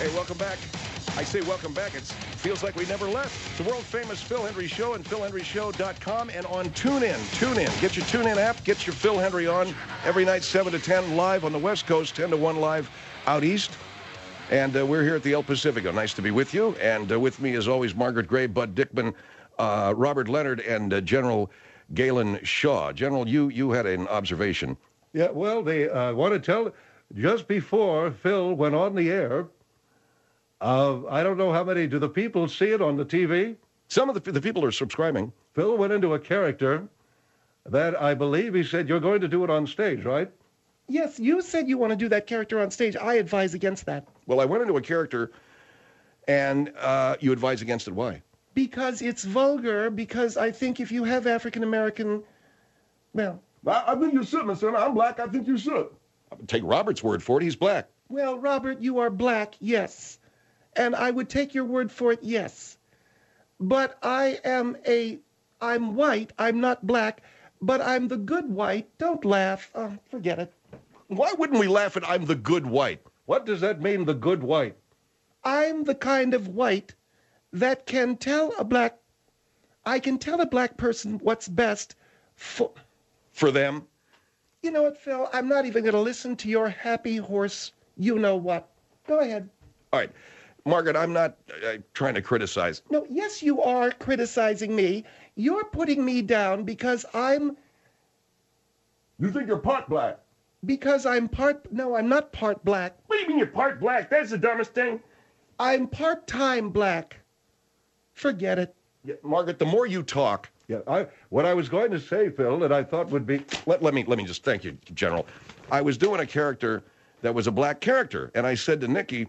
Okay, welcome back. I say welcome back. It feels like we never left. The world-famous Phil Hendrie Show and philhendrieshow.com and on TuneIn. TuneIn. Get your TuneIn app. Get your Phil Hendrie on every night, 7 to 10, live on the West Coast, 10 to 1 live out east. And we're here at the El Pacifico. Nice to be with you. And with me, as always, Margaret Gray, Bud Dickman, Robert Leonard, and General Galen Shaw. General, you had an observation. Yeah, well, they want to tell, just before Phil went on the air, I don't know how many, do the people see it on the TV? Some of the people are subscribing. Phil went into a character that I believe he said, you're going to do it on stage, right? Yes, you said you want to do that character on stage. I advise against that. Well, I went into a character, and you advise against it. Why? Because it's vulgar, because I think if you have African-American, well... I think you should, Mr. I'm black. I think you should. Take Robert's word for it. He's black. Well, Robert, you are black, yes. And I would take your word for it, yes. But I'm white. I'm not black, but I'm the good white. Don't laugh. Oh, forget it. Why wouldn't we laugh at I'm the good white? What does that mean, the good white? I'm the kind of white that can tell I can tell a black person what's best for them? You know what, Phil? I'm not even going to listen to your happy horse you-know-what. Go ahead. All right. Margaret, I'm not trying to criticize. No, yes, you are criticizing me. You're putting me down because You think you're part black? Because No, I'm not part black. What do you mean you're part black? That's the dumbest thing. I'm part-time black. Forget it. Yeah, Margaret, the more you talk... Yeah, what I was going to say, Phil, that I thought would be... Let me just... Thank you, General. I was doing a character that was a black character, and I said to Nikki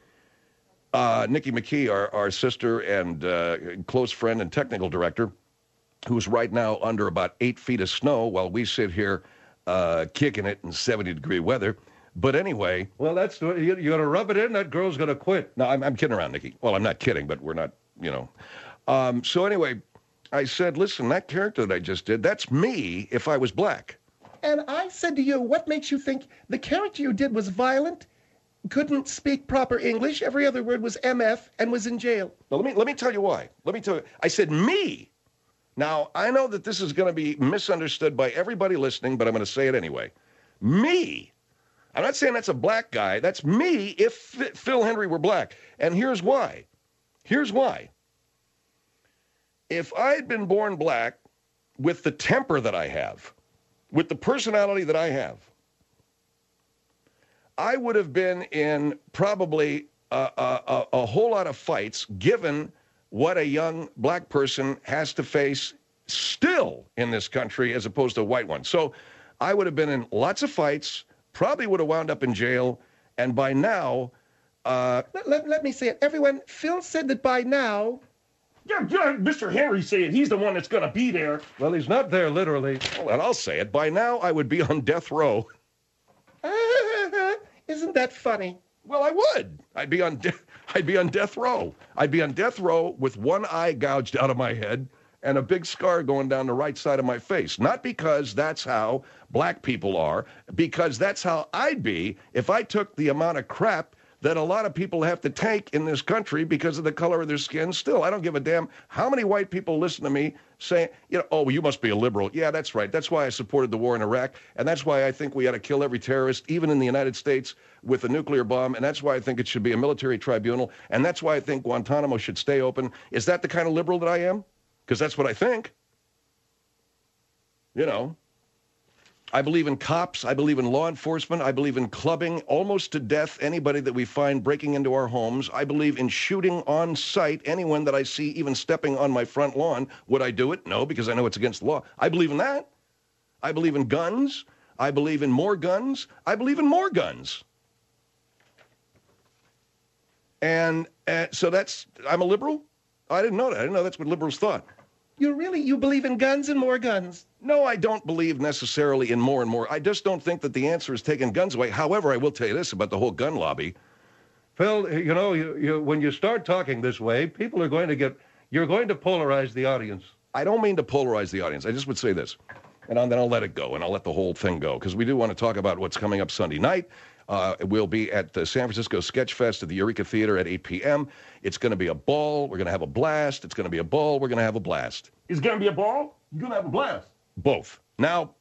McKee, our sister and close friend and technical director, who's right now under about 8 feet of snow while we sit here kicking it in 70-degree weather. But anyway... Well, you're going to rub it in, that girl's going to quit. No, I'm kidding around, Nikki. Well, I'm not kidding, but we're not, So anyway, I said, listen, that character that I just did, that's me if I was black. And I said to you, what makes you think the character you did was violent, couldn't speak proper English, every other word was MF, and was in jail? Well, let me tell you why. I said me. Now, I know that this is going to be misunderstood by everybody listening, but I'm going to say it anyway. Me. I'm not saying that's a black guy. That's me if Phil Hendrie were black. And here's why. If I had been born black with the temper that I have, with the personality that I have, I would have been in probably a whole lot of fights, given what a young black person has to face still in this country as opposed to a white one. So I would have been in lots of fights, probably would have wound up in jail, and by now... Let me say it. Everyone, Phil said that by now... Yeah, Mr. Henry say it. He's the one that's going to be there. Well, he's not there, literally. Well, and I'll say it. By now, I would be on death row. Isn't that funny? Well, I would. I'd be on death row. I'd be on death row with one eye gouged out of my head and a big scar going down the right side of my face. Not because that's how black people are, because that's how I'd be if I took the amount of crap that a lot of people have to take in this country because of the color of their skin. Still, I don't give a damn how many white people listen to me saying, oh, well, you must be a liberal. Yeah, that's right. That's why I supported the war in Iraq, and that's why I think we ought to kill every terrorist, even in the United States, with a nuclear bomb, and that's why I think it should be a military tribunal, and that's why I think Guantanamo should stay open. Is that the kind of liberal that I am? Because that's what I think. I believe in cops. I believe in law enforcement. I believe in clubbing almost to death anybody that we find breaking into our homes. I believe in shooting on sight anyone that I see even stepping on my front lawn. Would I do it? No, because I know it's against the law. I believe in that. I believe in guns. I believe in more guns. I believe in more guns. And so I'm a liberal? I didn't know that. I didn't know that's what liberals thought. You believe in guns and more guns? No, I don't believe necessarily in more and more. I just don't think that the answer is taking guns away. However, I will tell you this about the whole gun lobby. Phil, when you start talking this way, people are you're going to polarize the audience. I don't mean to polarize the audience. I just would say this, and then I'll let it go, and I'll let the whole thing go, because we do want to talk about what's coming up Sunday night. We'll be at the San Francisco Sketch Fest at the Eureka Theater at 8 p.m. It's going to be a ball. We're going to have a blast. It's going to be a ball. We're going to have a blast. It's going to be a ball? You're going to have a blast. Both. Now,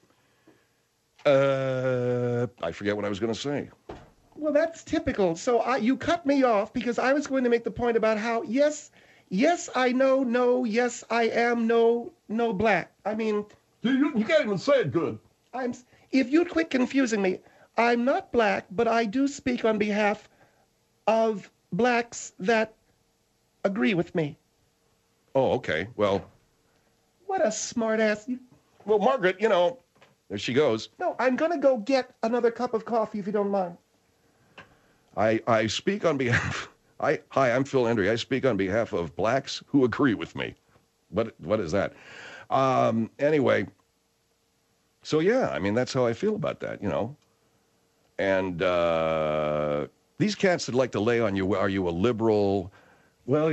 I forget what I was going to say. Well, that's typical. So you cut me off because I was going to make the point about how, yes, I know, no, yes, I am, no black. I mean... You can't even say it good. If you'd quit confusing me, I'm not black, but I do speak on behalf of blacks that agree with me. Oh, okay. Well... What a smartass. Well, Margaret, there she goes. No, I'm going to go get another cup of coffee if you don't mind. I speak on behalf... Hi, I'm Phil Hendrie. I speak on behalf of blacks who agree with me. What is that? Anyway, so yeah, I mean, that's how I feel about that, And these cats that like to lay on you, are you a liberal? Well,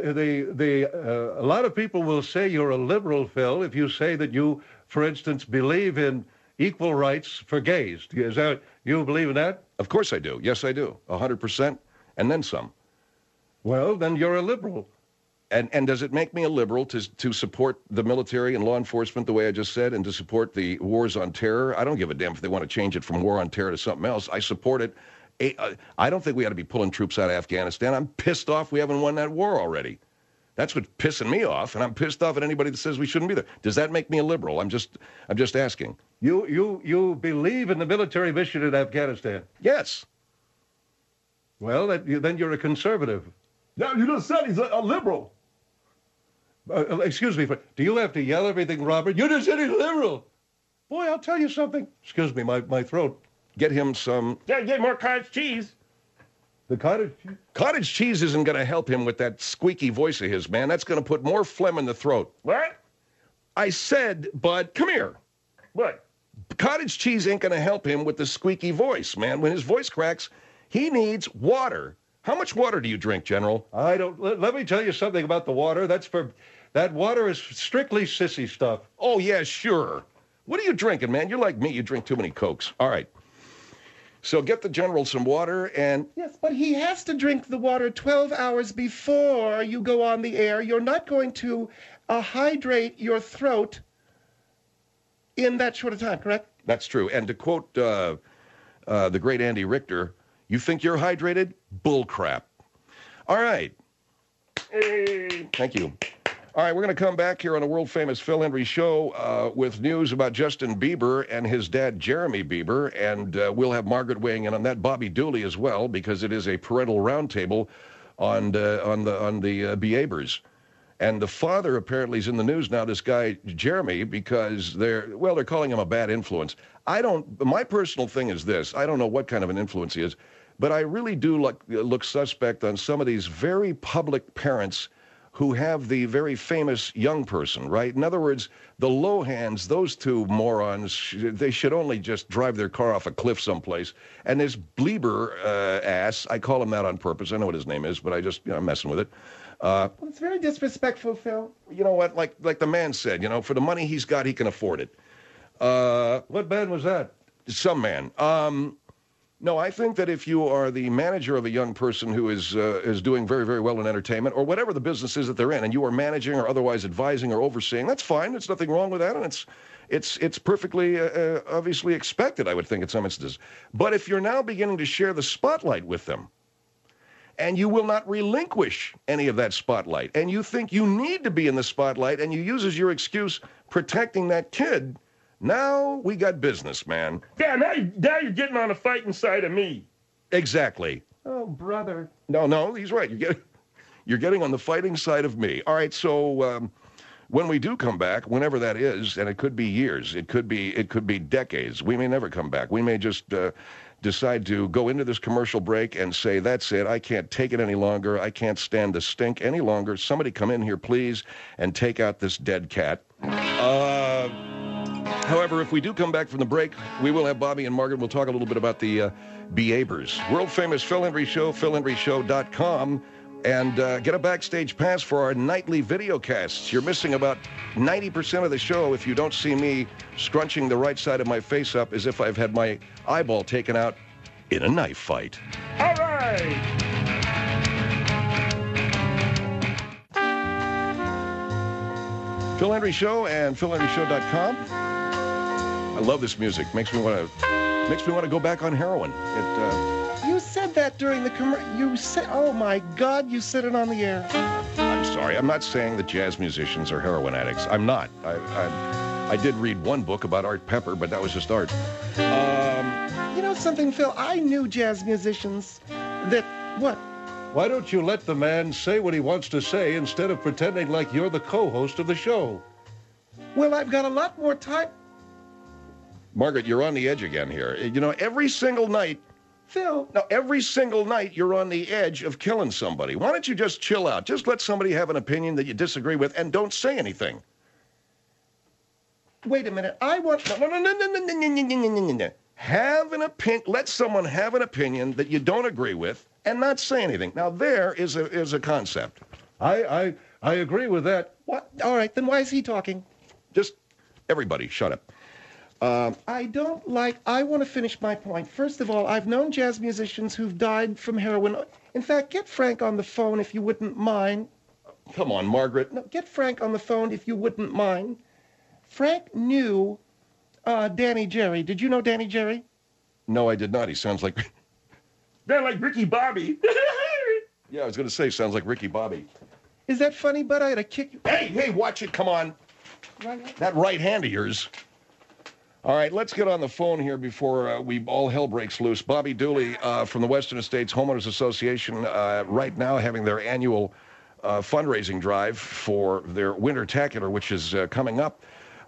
a lot of people will say you're a liberal, Phil, if you say that you, for instance, believe in equal rights for gays. Is that, you believe in that? Of course I do. Yes, I do. 100%, and then some. Well, then you're a liberal. And does it make me a liberal to support the military and law enforcement the way I just said, and to support the wars on terror? I don't give a damn if they want to change it from war on terror to something else. I support it. I don't think we ought to be pulling troops out of Afghanistan. I'm pissed off we haven't won that war already. That's what's pissing me off, and I'm pissed off at anybody that says we shouldn't be there. Does that make me a liberal? I'm just asking. You believe in the military mission in Afghanistan? Yes. Well, then you're a conservative. Yeah, you just said he's a liberal. Excuse me, do you have to yell everything, Robert? You just said he's liberal. Boy, I'll tell you something. Excuse me, my throat. Get him some... Yeah, get more cottage cheese. The cottage cheese? Cottage cheese isn't going to help him with that squeaky voice of his, man. That's going to put more phlegm in the throat. What? I said, Bud, come here. What? Cottage cheese ain't going to help him with the squeaky voice, man. When his voice cracks, he needs water. How much water do you drink, General? I don't... Let me tell you something about the water. That water is strictly sissy stuff. Oh, yeah, sure. What are you drinking, man? You're like me. You drink too many Cokes. All right. So get the General some water and... Yes, but he has to drink the water 12 hours before you go on the air. You're not going to hydrate your throat in that short a time, correct? That's true. And to quote the great Andy Richter, you think you're hydrated? Bullcrap. All right. Hey. Thank you. All right, we're going to come back here on a world-famous Phil Hendrie show with news about Justin Bieber and his dad, Jeremy Bieber, and we'll have Margaret weighing in on that, Bobby Dooley as well, because it is a parental roundtable on the Biebers. And the father apparently is in the news now, this guy, Jeremy, because they're calling him a bad influence. My personal thing is this. I don't know what kind of an influence he is, but I really do look suspect on some of these very public parents who have the very famous young person, right? In other words, the Lohans, those two morons, they should only just drive their car off a cliff someplace. And this Bieber ass, I call him that on purpose. I know what his name is, but I'm messing with it. Well, it's very disrespectful, Phil. You know what? Like the man said, for the money he's got, he can afford it. What man was that? Some man. No, I think that if you are the manager of a young person who is doing very, very well in entertainment, or whatever the business is that they're in, and you are managing or otherwise advising or overseeing, that's fine. There's nothing wrong with that, and it's perfectly obviously expected, I would think, in some instances. But if you're now beginning to share the spotlight with them, and you will not relinquish any of that spotlight, and you think you need to be in the spotlight, and you use as your excuse protecting that kid, now we got business, man. Yeah, now you're getting on the fighting side of me. Exactly. Oh, brother. No, he's right. You're getting on the fighting side of me. All right, so when we do come back, whenever that is, and it could be years, it could be decades. We may never come back. We may just decide to go into this commercial break and say, that's it. I can't take it any longer. I can't stand the stink any longer. Somebody come in here, please, and take out this dead cat. However, if we do come back from the break, we will have Bobby and Margaret. We'll talk a little bit about the Biebers. World-famous Phil Hendrie Show, philhendrieshow.com, and get a backstage pass for our nightly videocasts. You're missing about 90% of the show if you don't see me scrunching the right side of my face up as if I've had my eyeball taken out in a knife fight. All right. Phil Hendrie Show and PhilHendrieShow.com. I love this music. Makes me want to go back on heroin. You said that during the you said, oh my God, you said it on the air. I'm sorry. I'm not saying that jazz musicians are heroin addicts. I'm not. I did read one book about Art Pepper, but that was just art. You know something, Phil? I knew jazz musicians that, what? Why don't you let the man say what he wants to say instead of pretending like you're the co-host of the show? Well, I've got a lot more time. Margaret, you're on the edge again here. You know, every single night, Phil. now, every single night you're on the edge of killing somebody. Why don't you just chill out? Just let somebody have an opinion that you disagree with and don't say anything. Wait a minute. I want... No. Have an opinion. Let someone have an opinion that you don't agree with and not say anything. Now, there is a concept. I agree with that. What? All right, then why is he talking? Just, everybody, shut up. I want to finish my point. First of all, I've known jazz musicians who've died from heroin. In fact, get Frank on the phone if you wouldn't mind. Come on, Margaret. No, get Frank on the phone if you wouldn't mind. Frank knew Danny Jerry. Did you know Danny Jerry? No, I did not. He sounds like... They're like Ricky Bobby. Yeah, I was going to say, sounds like Ricky Bobby. Is that funny, bud? I had to kick you. Hey, watch it. Come on. That right hand of yours. All right, let's get on the phone here before all hell breaks loose. Bobby Dooley from the Western Estates Homeowners Association right now having their annual fundraising drive for their Wintertacular, which is coming up.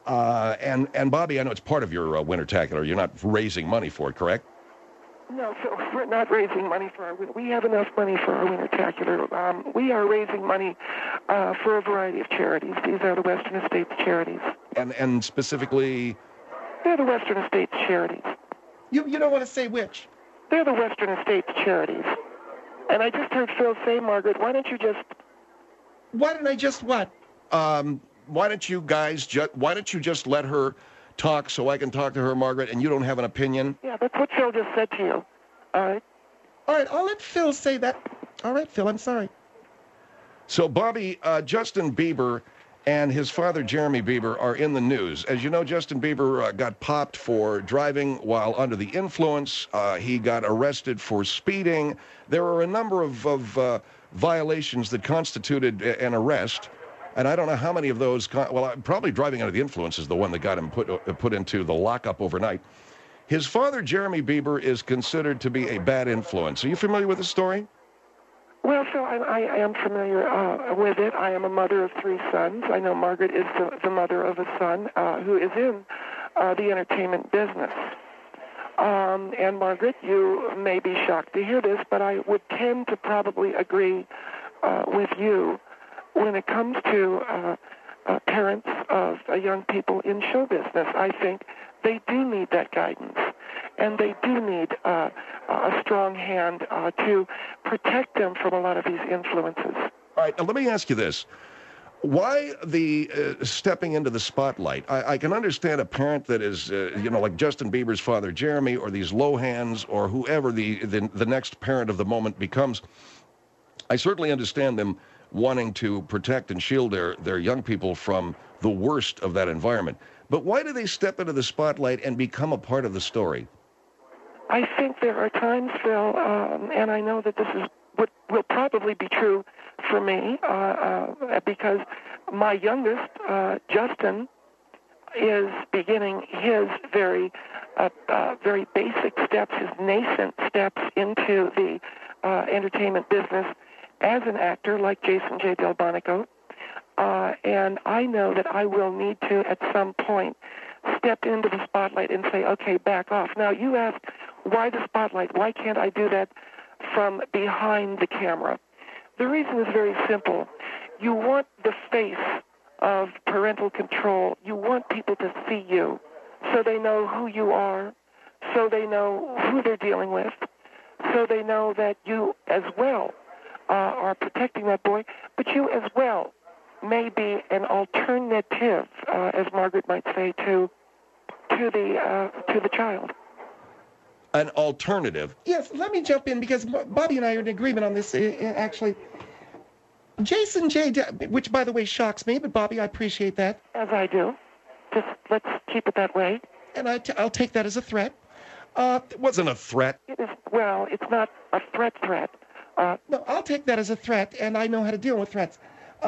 And Bobby, I know it's part of your Wintertacular. You're not raising money for it, correct? No, so we're not raising money for our winter. We have enough money for our Wintertacular. We are raising money for a variety of charities. These are the Western Estates charities. And specifically... They're the Western Estates charities. You don't want to say which? They're the Western Estates charities. And I just heard Phil say, Margaret, why don't you just... Why didn't I just what? Why don't you just let her talk so I can talk to her, Margaret, and you don't have an opinion? Yeah, that's what Phil just said to you. All right? All right, I'll let Phil say that. All right, Phil, I'm sorry. So, Bobby, Justin Bieber and his father, Jeremy Bieber, are in the news. As you know, Justin Bieber got popped for driving while under the influence. He got arrested for speeding. There are a number of violations that constituted an arrest. And I don't know how many of those, probably driving under the influence is the one that got him put into the lockup overnight. His father, Jeremy Bieber, is considered to be a bad influence. Are you familiar with the story? Well, Phil, I am familiar with it. I am a mother of 3 sons. I know Margaret is the mother of a son who is in the entertainment business. And Margaret, you may be shocked to hear this, but I would tend to probably agree with you when it comes to parents of young people in show business. I think they do need that guidance, and they do need a strong hand to protect them from a lot of these influences. All right, now let me ask you this. Why the stepping into the spotlight? I can understand a parent that is, like Justin Bieber's father, Jeremy, or these Lohans, or whoever the next parent of the moment becomes. I certainly understand them wanting to protect and shield their young people from the worst of that environment. But why do they step into the spotlight and become a part of the story? I think there are times, Phil, and I know that this is what will probably be true for me, because my youngest, Justin, is beginning his very basic steps, his nascent steps into the entertainment business as an actor like Jason J. Delbonico. And I know that I will need to, at some point, step into the spotlight and say, okay, back off. Now, you ask, why the spotlight? Why can't I do that from behind the camera? The reason is very simple. You want the face of parental control. You want people to see you so they know who you are, so they know who they're dealing with, so they know that you as well are protecting that boy, but you as well may be an alternative, as Margaret might say, to the child. An alternative. Yes, let me jump in because Bobby and I are in agreement on this, actually. Jason J., which, by the way, shocks me, but Bobby, I appreciate that. As I do. Just let's keep it that way. And I'll take that as a threat. It wasn't a threat. It is, well, it's not a threat. No, I'll take that as a threat, and I know how to deal with threats.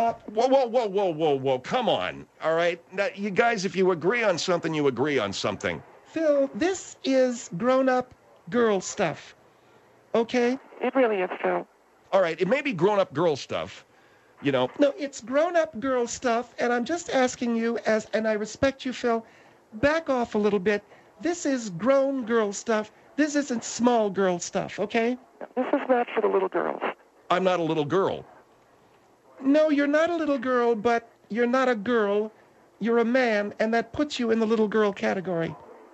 Whoa. Come on. All right? Now, you guys, if you agree on something, you agree on something. Phil, this is grown-up girl stuff, okay? It really is, Phil. All right, it may be grown-up girl stuff, you know. No, it's grown-up girl stuff, and I'm just asking you, and I respect you, Phil, back off a little bit. This is grown girl stuff. This isn't small girl stuff, okay? This is not for the little girls. I'm not a little girl. No, you're not a little girl, but you're not a girl. You're a man, and that puts you in the little girl category.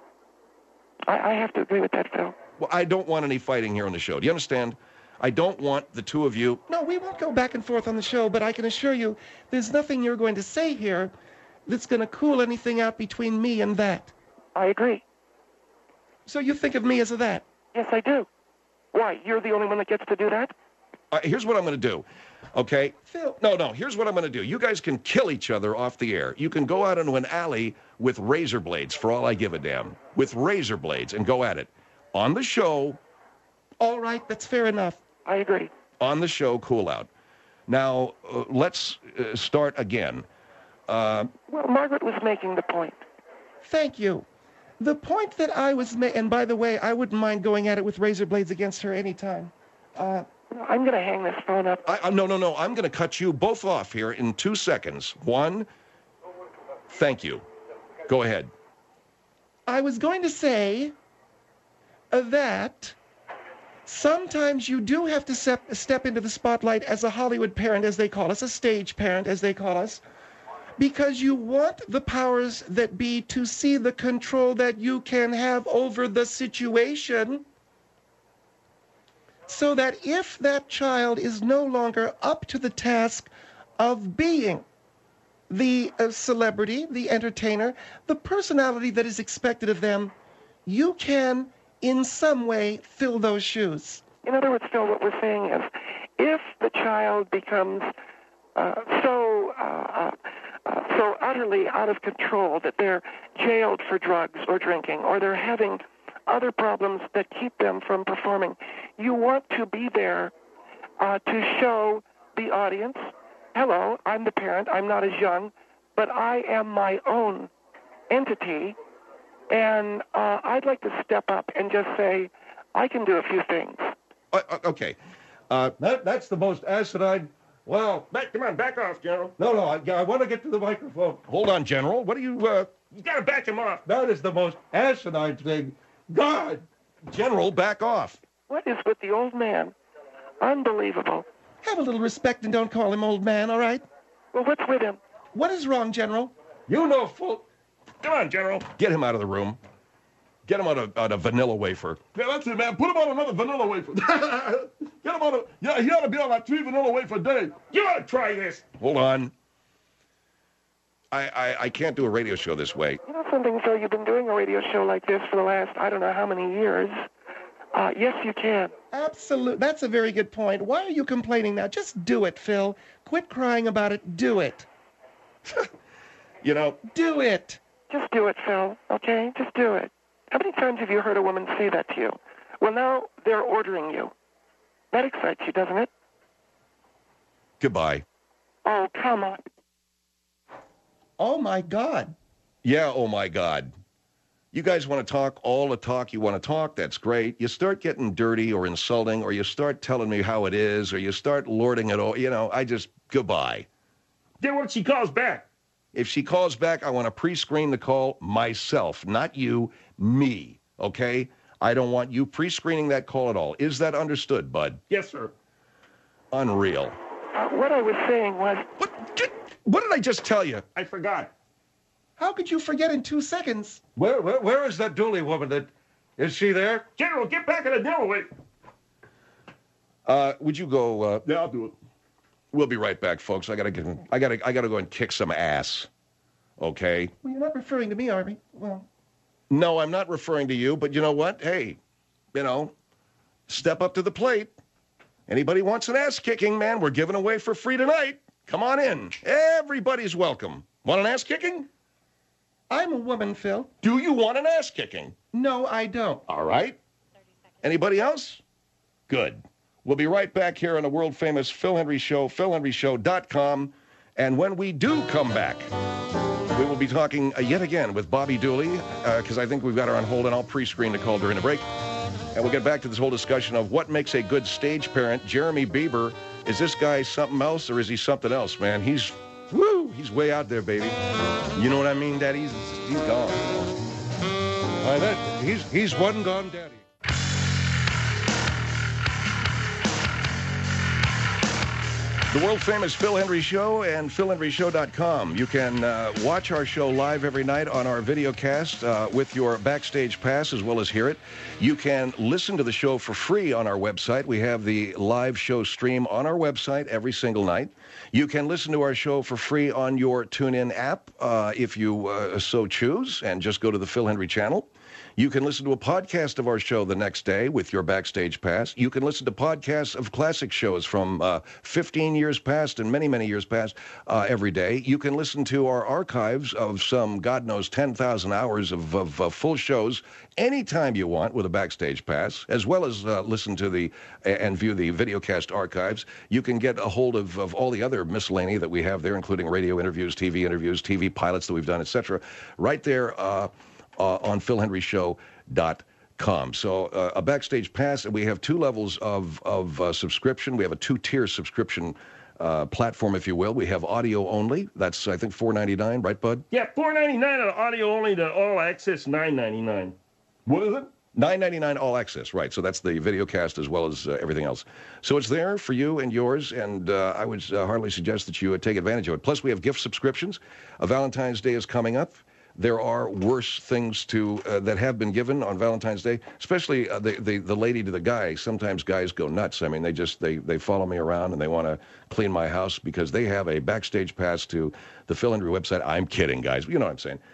I have to agree with that, Phil. Well, I don't want any fighting here on the show. Do you understand? I don't want the two of you. No, we won't go back and forth on the show, but I can assure you there's nothing you're going to say here that's going to cool anything out between me and that. I agree. So you think of me as a that? Yes, I do. Why? You're the only one that gets to do that? Here's what I'm going to do, okay? Phil. No, here's what I'm going to do. You guys can kill each other off the air. You can go out into an alley with razor blades, for all I give a damn. With razor blades, and go at it. On the show. All right, that's fair enough. I agree. On the show, cool out. Now, let's start again. Well, Margaret was making the point. Thank you. The point that I was making, and by the way, I wouldn't mind going at it with razor blades against her anytime. I'm going to hang this phone up. No. I'm going to cut you both off here in 2 seconds. One, thank you. Go ahead. I was going to say that sometimes you do have to step into the spotlight as a Hollywood parent, as they call us, a stage parent, as they call us, because you want the powers that be to see the control that you can have over the situation, so that if that child is no longer up to the task of being the celebrity, the entertainer, the personality that is expected of them, you can, in some way, fill those shoes. In other words, Phil, what we're saying is, if the child becomes so utterly out of control that they're jailed for drugs or drinking, or they're having other problems that keep them from performing, you want to be there to show the audience, hello, I'm the parent, I'm not as young, but I am my own entity, and I'd like to step up and just say, I can do a few things. Okay. That's the most asinine. Well, Come on, back off, General. no, I want to get to the microphone. Hold on, General. What are you... You got to back him off. That is the most asinine thing. God! General, back off. What is with the old man? Unbelievable. Have a little respect and don't call him old man, all right? Well, what's with him? What is wrong, General? You know full... Come on, General. Get him out of the room. Get him on a vanilla wafer. Yeah, that's it, man. Put him on another vanilla wafer. Get him on a... Yeah, he ought to be on like 3 vanilla wafer a day. You ought to try this. Hold on. I can't do a radio show this way. You know something, Phil? You've been doing a radio show like this for the last, I don't know how many years. Yes, you can. Absolutely. That's a very good point. Why are you complaining now? Just do it, Phil. Quit crying about it. Do it. You know... Do it. Just do it, Phil, okay? Just do it. How many times have you heard a woman say that to you? Well, now they're ordering you. That excites you, doesn't it? Goodbye. Oh, come on. Oh, my God. Yeah, oh my God. You guys want to talk all the talk you want to talk, that's great. You start getting dirty or insulting, or you start telling me how it is, or you start lording it all, goodbye. Then what if she calls back? If she calls back, I want to pre-screen the call myself, not you, me, okay? I don't want you pre-screening that call at all. Is that understood, bud? Yes, sir. Unreal. What I was saying was... What did I just tell you? I forgot. How could you forget in 2 seconds? Where is that Dooley woman? Is she there? General, get back in the vanilla wafer. Would you go? Yeah, I'll do it. We'll be right back, folks. I gotta go and kick some ass. Okay? Well, you're not referring to me, are we? Well, No, I'm not referring to you, but you know what? Hey, step up to the plate. Anybody wants an ass kicking, man, we're giving away for free tonight. Come on in. Everybody's welcome. Want an ass kicking? I'm a woman, Phil. Do you want an ass kicking? No, I don't. All right. Anybody else? Good. We'll be right back here on the world-famous Phil Hendrie Show, philhendrieshow.com. And when we do come back, we will be talking yet again with Bobby Dooley, because I think we've got her on hold, and I'll pre-screen the call during the break. And we'll get back to this whole discussion of what makes a good stage parent. Jeremy Bieber, is this guy something else, or is he something else, man? He's way out there, baby. You know what I mean, Daddy? He's gone. He's one gone daddy. The world-famous Phil Hendrie Show and philhendrieshow.com. You can watch our show live every night on our video cast with your backstage pass, as well as hear it. You can listen to the show for free on our website. We have the live show stream on our website every single night. You can listen to our show for free on your TuneIn app if you so choose, and just go to the Phil Hendrie channel. You can listen to a podcast of our show the next day with your backstage pass. You can listen to podcasts of classic shows from 15 years past and many, many years past every day. You can listen to our archives of some, God knows, 10,000 hours of full shows anytime you want with a backstage pass, as well as listen to and view the videocast archives. You can get a hold of all the other miscellany that we have there, including radio interviews, TV pilots that we've done, etc. Right there on philhendrieshow.com. So a backstage pass, and we have two levels of subscription. We have a two-tier subscription platform, if you will. We have audio only. That's, I think, $4.99, right, Bud? Yeah, $4.99 on audio only. The all access $9.99. What is it? $9.99 all access, right. So that's the video cast as well as everything else. So it's there for you and yours, and I would heartily suggest that you take advantage of it. Plus, we have gift subscriptions. Valentine's Day is coming up. There are worse things that have been given on Valentine's Day, especially the lady to the guy. Sometimes guys go nuts. I mean, they follow me around and they want to clean my house because they have a backstage pass to the Phil Hendrie website. I'm kidding, guys. You know what I'm saying.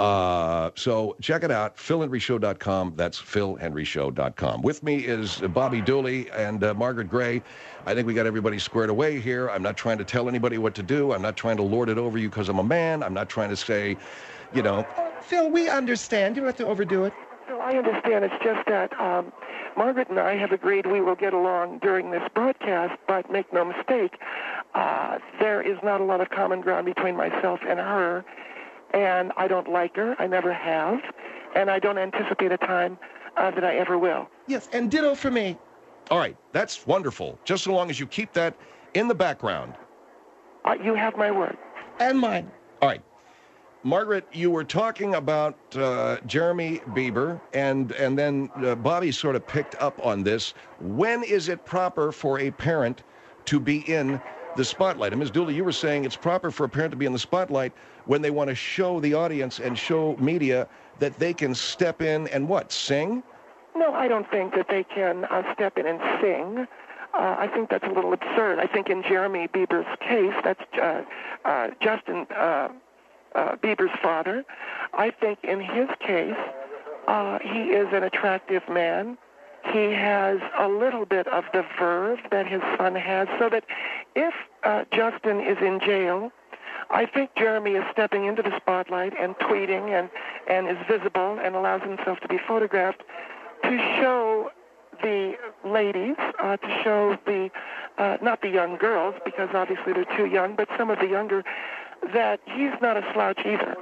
So check it out, philhendrieshow.com. That's philhendrieshow.com. With me is Bobby Dooley and Margaret Gray. I think we got everybody squared away here. I'm not trying to tell anybody what to do. I'm not trying to lord it over you because I'm a man. I'm not trying to say, Phil, we understand. You don't have to overdo it. So I understand. It's just that Margaret and I have agreed we will get along during this broadcast, but make no mistake, there is not a lot of common ground between myself and her, and I don't like her. I never have, and I don't anticipate a time that I ever will. Yes, and ditto for me. All right, that's wonderful. Just so long as you keep that in the background. You have my word. And mine. All right. Margaret, you were talking about Jeremy Bieber, and then Bobby sort of picked up on this. When is it proper for a parent to be in the spotlight? And Ms. Dooley, you were saying it's proper for a parent to be in the spotlight when they want to show the audience and show media that they can step in and what, sing? No, I don't think that they can step in and sing. I think that's a little absurd. I think in Jeremy Bieber's case, that's Justin Bieber's father. I think in his case, he is an attractive man. He has a little bit of the verve that his son has, so that if Justin is in jail, I think Jeremy is stepping into the spotlight and tweeting and is visible and allows himself to be photographed to show the ladies, to show the, not the young girls, because obviously they're too young, but some of the younger, that he's not a slouch either.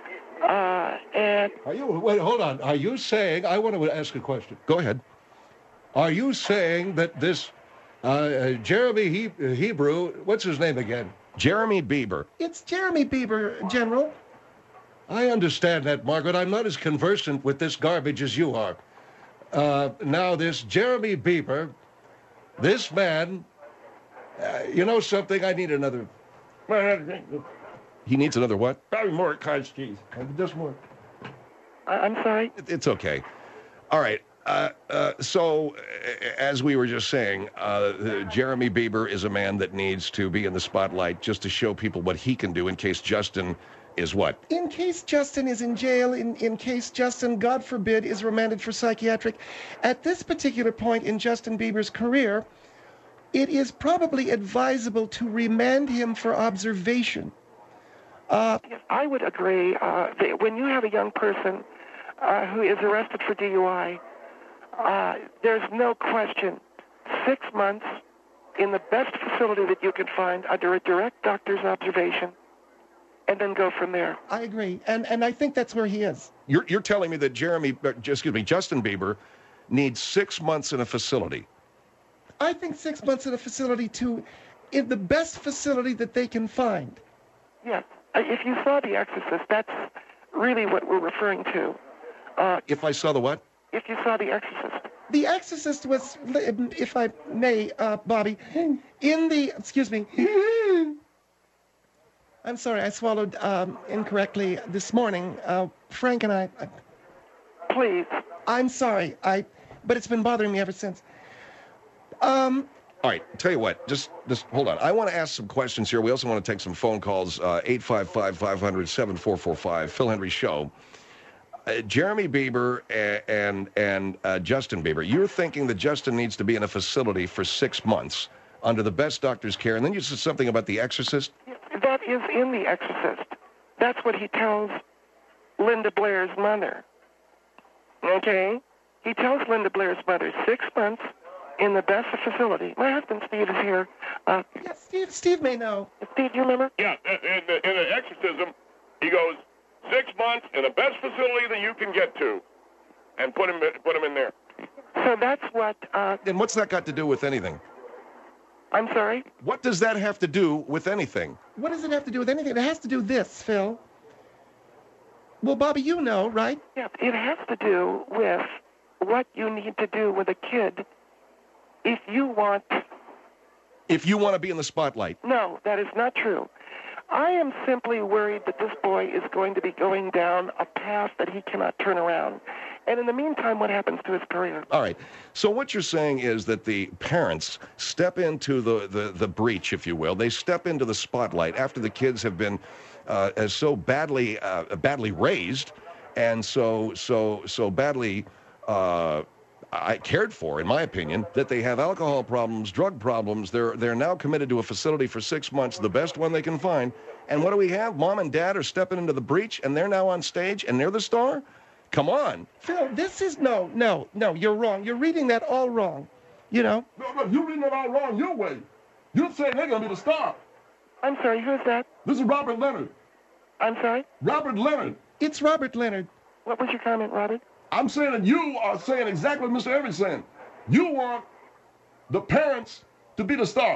Wait, hold on. Are you saying, I want to ask a question. Go ahead. Are you saying that this Jeremy Hebrew, what's his name again? Jeremy Bieber. It's Jeremy Bieber, General. I understand that, Margaret. I'm not as conversant with this garbage as you are. Now, this Jeremy Bieber, this man, you know something? I need another. He needs another what? Probably more cottage cheese. Just more. I'm sorry? It's okay. All right. So, as we were just saying, Jeremy Bieber is a man that needs to be in the spotlight just to show people what he can do in case Justin Is what? In case Justin is in jail, in case Justin, God forbid, is remanded for psychiatric, at this particular point in Justin Bieber's career, it is probably advisable to remand him for observation. Yes, I would agree. That when you have a young person who is arrested for DUI, there's no question 6 months in the best facility that you can find under a direct doctor's observation, and then go from there. I agree, and I think that's where he is. You're telling me that Justin Bieber needs 6 months in a facility. I think 6 months in a facility in the best facility that they can find. Yes. If you saw The Exorcist, that's really what we're referring to. If I saw the what? If you saw The Exorcist. The Exorcist was, if I may, Bobby, excuse me. I'm sorry, I swallowed incorrectly this morning. Frank and I. Please. I'm sorry, but it's been bothering me ever since. All right, tell you what, just hold on. I want to ask some questions here. We also want to take some phone calls, 855-500-7445, Phil Hendrie Show. Jeremy Bieber and Justin Bieber, you're thinking that Justin needs to be in a facility for 6 months under the best doctor's care, and then you said something about The Exorcist? That is in The Exorcist. That's what he tells Linda Blair's mother. Okay? He tells Linda Blair's mother 6 months in the best facility. My husband Steve is here. Yes, Steve may know. Steve, do you remember? Yeah, in the exorcism, he goes 6 months in the best facility that you can get to, and put him in there. So that's what. And what's that got to do with anything? I'm sorry? What does that have to do with anything? What does it have to do with anything? It has to do this, Phil. Well, Bobby, you know, right? Yeah, it has to do with what you need to do with a kid if you want... If you want to be in the spotlight. No, that is not true. I am simply worried that this boy is going to be going down a path that he cannot turn around. And in the meantime, what happens to his career? All right. So what you're saying is that the parents step into the breach, if you will. They step into the spotlight after the kids have been so badly raised and so badly cared for, in my opinion, that they have alcohol problems, drug problems. They're now committed to a facility for 6 months, the best one they can find. And what do we have? Mom and Dad are stepping into the breach, and they're now on stage, and they're the star? Come on. Phil, this is... No, you're wrong. You're reading that all wrong, you know? No, you're reading it all wrong your way. You're saying they're going to be the star. I'm sorry, who's that? This is Robert Leonard. I'm sorry? Robert Leonard. It's Robert Leonard. What was your comment, Robert? I'm saying that you are saying exactly what Mr. Evans saying. You want the parents to be the star.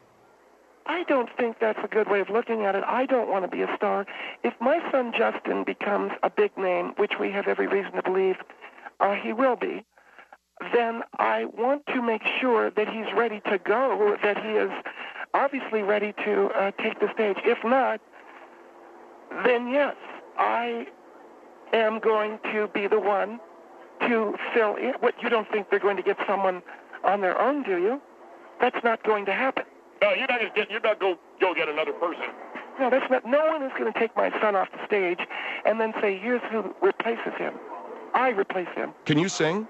I don't think that's a good way of looking at it. I don't want to be a star. If my son Justin becomes a big name, which we have every reason to believe he will be, then I want to make sure that he's ready to go, that he is obviously ready to take the stage. If not, then yes, I am going to be the one to fill in. What, you don't think they're going to get someone on their own, do you? That's not going to happen. No, you're not going to go get another person. No, that's not. No one is going to take my son off the stage and then say, here's who replaces him. I replace him. Can you sing?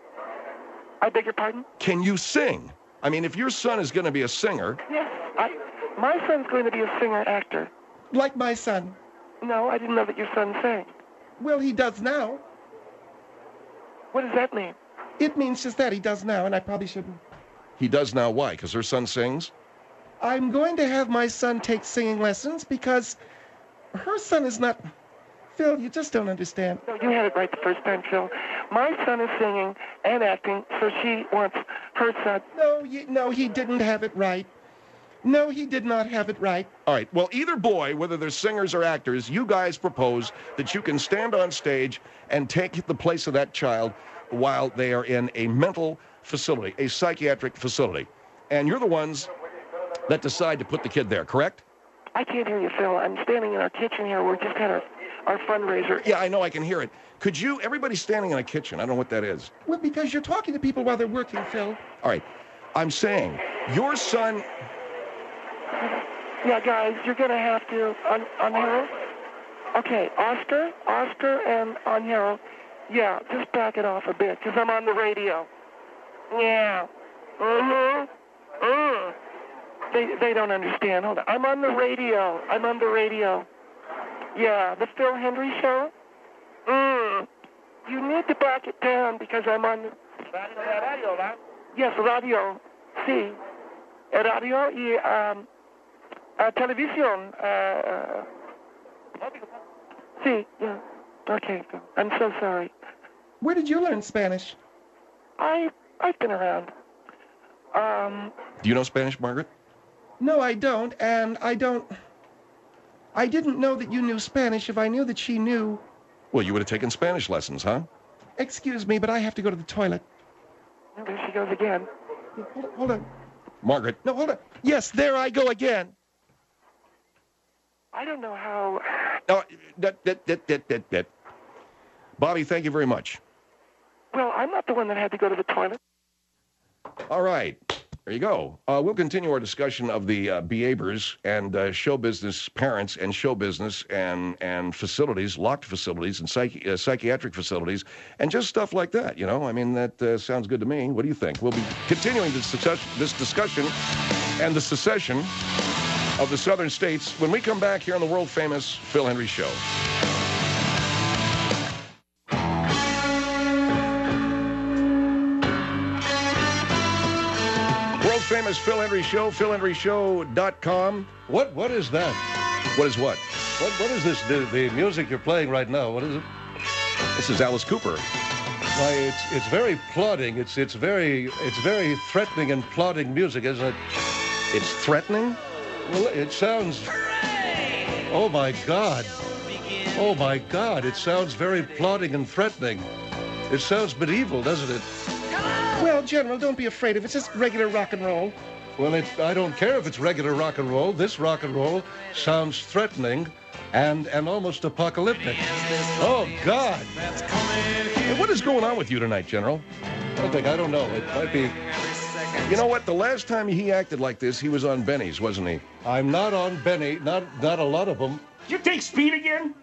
I beg your pardon? Can you sing? I mean, if your son is going to be a singer... Yes, my son's going to be a singer-actor. Like my son. No, I didn't know that your son sang. Well, he does now. What does that mean? It means just that. He does now, and I probably shouldn't. He does now. Why? Because her son sings? I'm going to have my son take singing lessons because her son is not... Phil, you just don't understand. No, you had it right the first time, Phil. My son is singing and acting, so she wants her son... No, he didn't have it right. No, he did not have it right. All right. Well, either boy, whether they're singers or actors, you guys propose that you can stand on stage and take the place of that child while they are in a mental facility, a psychiatric facility. And you're the ones that decide to put the kid there, correct? I can't hear you, Phil. I'm standing in our kitchen here. We just had our fundraiser. Yeah, I know. I can hear it. Could you... Everybody's standing in a kitchen. I don't know what that is. Well, because you're talking to people while they're working, Phil. All right. I'm saying, your son... Yeah, guys, you're going to have to unhear. Okay, Oscar, and Angel. Yeah, just back it off a bit, because I'm on the radio. Yeah. They don't understand. Hold on. I'm on the radio. Yeah, the Phil Hendry Show. You need to back it down because I'm on the... Radio, ¿verdad? Yes, radio. Sí. Radio y televisión. Sí, yeah. Okay, I'm so sorry. Where did you learn Spanish? I've been around. Do you know Spanish, Margaret? No, I don't, and I didn't know that you knew Spanish. If I knew that she knew... Well, you would have taken Spanish lessons, huh? Excuse me, but I have to go to the toilet. Oh, there she goes again. Hold on. Margaret. No, hold on. Yes, there I go again. I don't know how... No, that. Bobby, thank you very much. Well, I'm not the one that had to go to the toilet. All right. There you go. We'll continue our discussion of the behaviors and show business parents and show business and facilities, locked facilities and psychiatric facilities, and just stuff like that, you know. I mean, that sounds good to me. What do you think? We'll be continuing this discussion and the secession of the southern states when we come back here on the world-famous Phil Hendry Show. Famous Phil Hendry Show, PhilHenryShow.com. What is that? What is what? What is this? The music you're playing right now, what is it? This is Alice Cooper. Why, it's very plodding. It's very threatening and plodding music, isn't it? It's threatening? Well, it sounds... Oh, my God. Oh, my God. It sounds very plodding and threatening. It sounds medieval, doesn't it? Well, General, don't be afraid of it. It's just regular rock and roll. Well, I don't care if it's regular rock and roll. This rock and roll sounds threatening and almost apocalyptic. Oh, God. Hey, what is going on with you tonight, General? I don't know. It might be... You know what? The last time he acted like this, he was on Benny's, wasn't he? I'm not on Benny. Not a lot of them. Did you take speed again?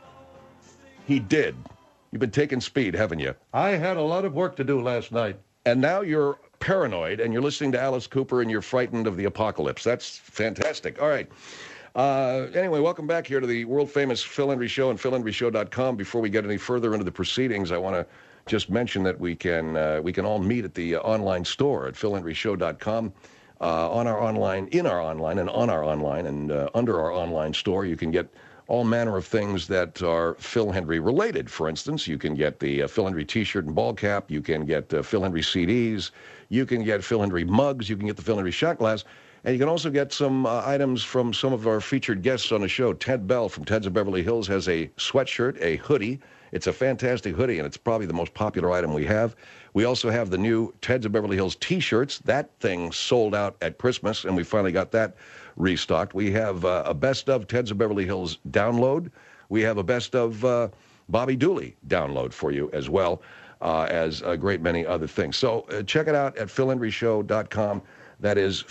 He did. You've been taking speed, haven't you? I had a lot of work to do last night. And now you're paranoid, and you're listening to Alice Cooper, and you're frightened of the apocalypse. That's fantastic. All right. Anyway, welcome back here to the world-famous Phil Hendry Show and PhilHenryShow.com. Before we get any further into the proceedings, I want to just mention that we can all meet at the online store at PhilHenryShow.com. On our online, in our online, and on our online, and under our online store, you can get all manner of things that are Phil Hendry related. For instance, you can get the Phil Hendry T-shirt and ball cap. You can get Phil Hendry CDs. You can get Phil Hendry mugs. You can get the Phil Hendry shot glass. And you can also get some items from some of our featured guests on the show. Ted Bell from Ted's of Beverly Hills has a sweatshirt, a hoodie. It's a fantastic hoodie, and it's probably the most popular item we have. We also have the new Ted's of Beverly Hills T-shirts. That thing sold out at Christmas, and we finally got that restocked. We have a best of Ted's of Beverly Hills download. We have a best of Bobby Dooley download for you as well as a great many other things. So check it out at PhilHenryShow.com. That is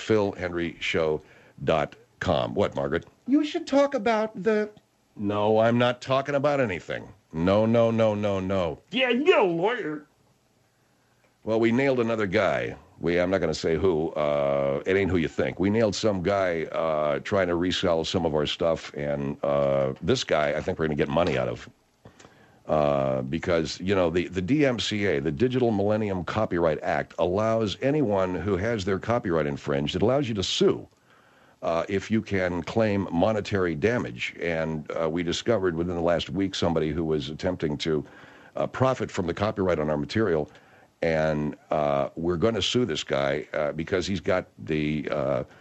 PhilHenryShow.com. What, Margaret? You should talk about the... No, I'm not talking about anything. No. Yeah, you got a lawyer. Well, we nailed another guy. I'm not going to say who. It ain't who you think. We nailed some guy trying to resell some of our stuff, and this guy I think we're going to get money out of because, you know, the DMCA, the Digital Millennium Copyright Act, allows anyone who has their copyright infringed, it allows you to sue if you can claim monetary damage. And we discovered within the last week somebody who was attempting to profit from the copyright on our material. And we're going to sue this guy because he's got the,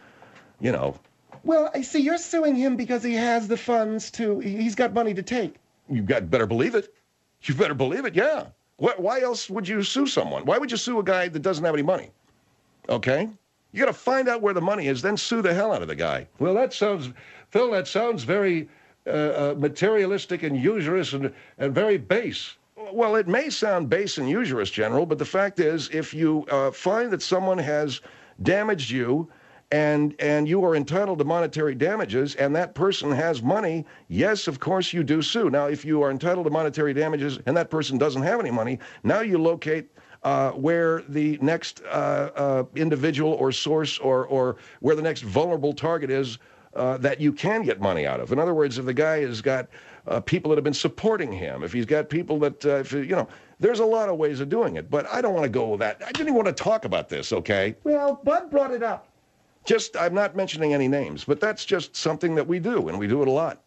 Well, I see you're suing him because he has the funds to, he's got money to take. You better believe it. You better believe it, yeah. Why else would you sue someone? Why would you sue a guy that doesn't have any money? Okay? You got to find out where the money is, then sue the hell out of the guy. Well, Phil, that sounds very materialistic and usurious and very base. Well, it may sound base and usurious, General, but the fact is, if you find that someone has damaged you and you are entitled to monetary damages, and that person has money, yes, of course you do sue. Now, if you are entitled to monetary damages and that person doesn't have any money, now you locate where the next individual or source or where the next vulnerable target is that you can get money out of. In other words, if the guy has got people that have been supporting him, if he's got people that, there's a lot of ways of doing it. But I don't want to go with that. I didn't even want to talk about this, okay? Well, Bud brought it up. I'm not mentioning any names, but that's just something that we do, and we do it a lot.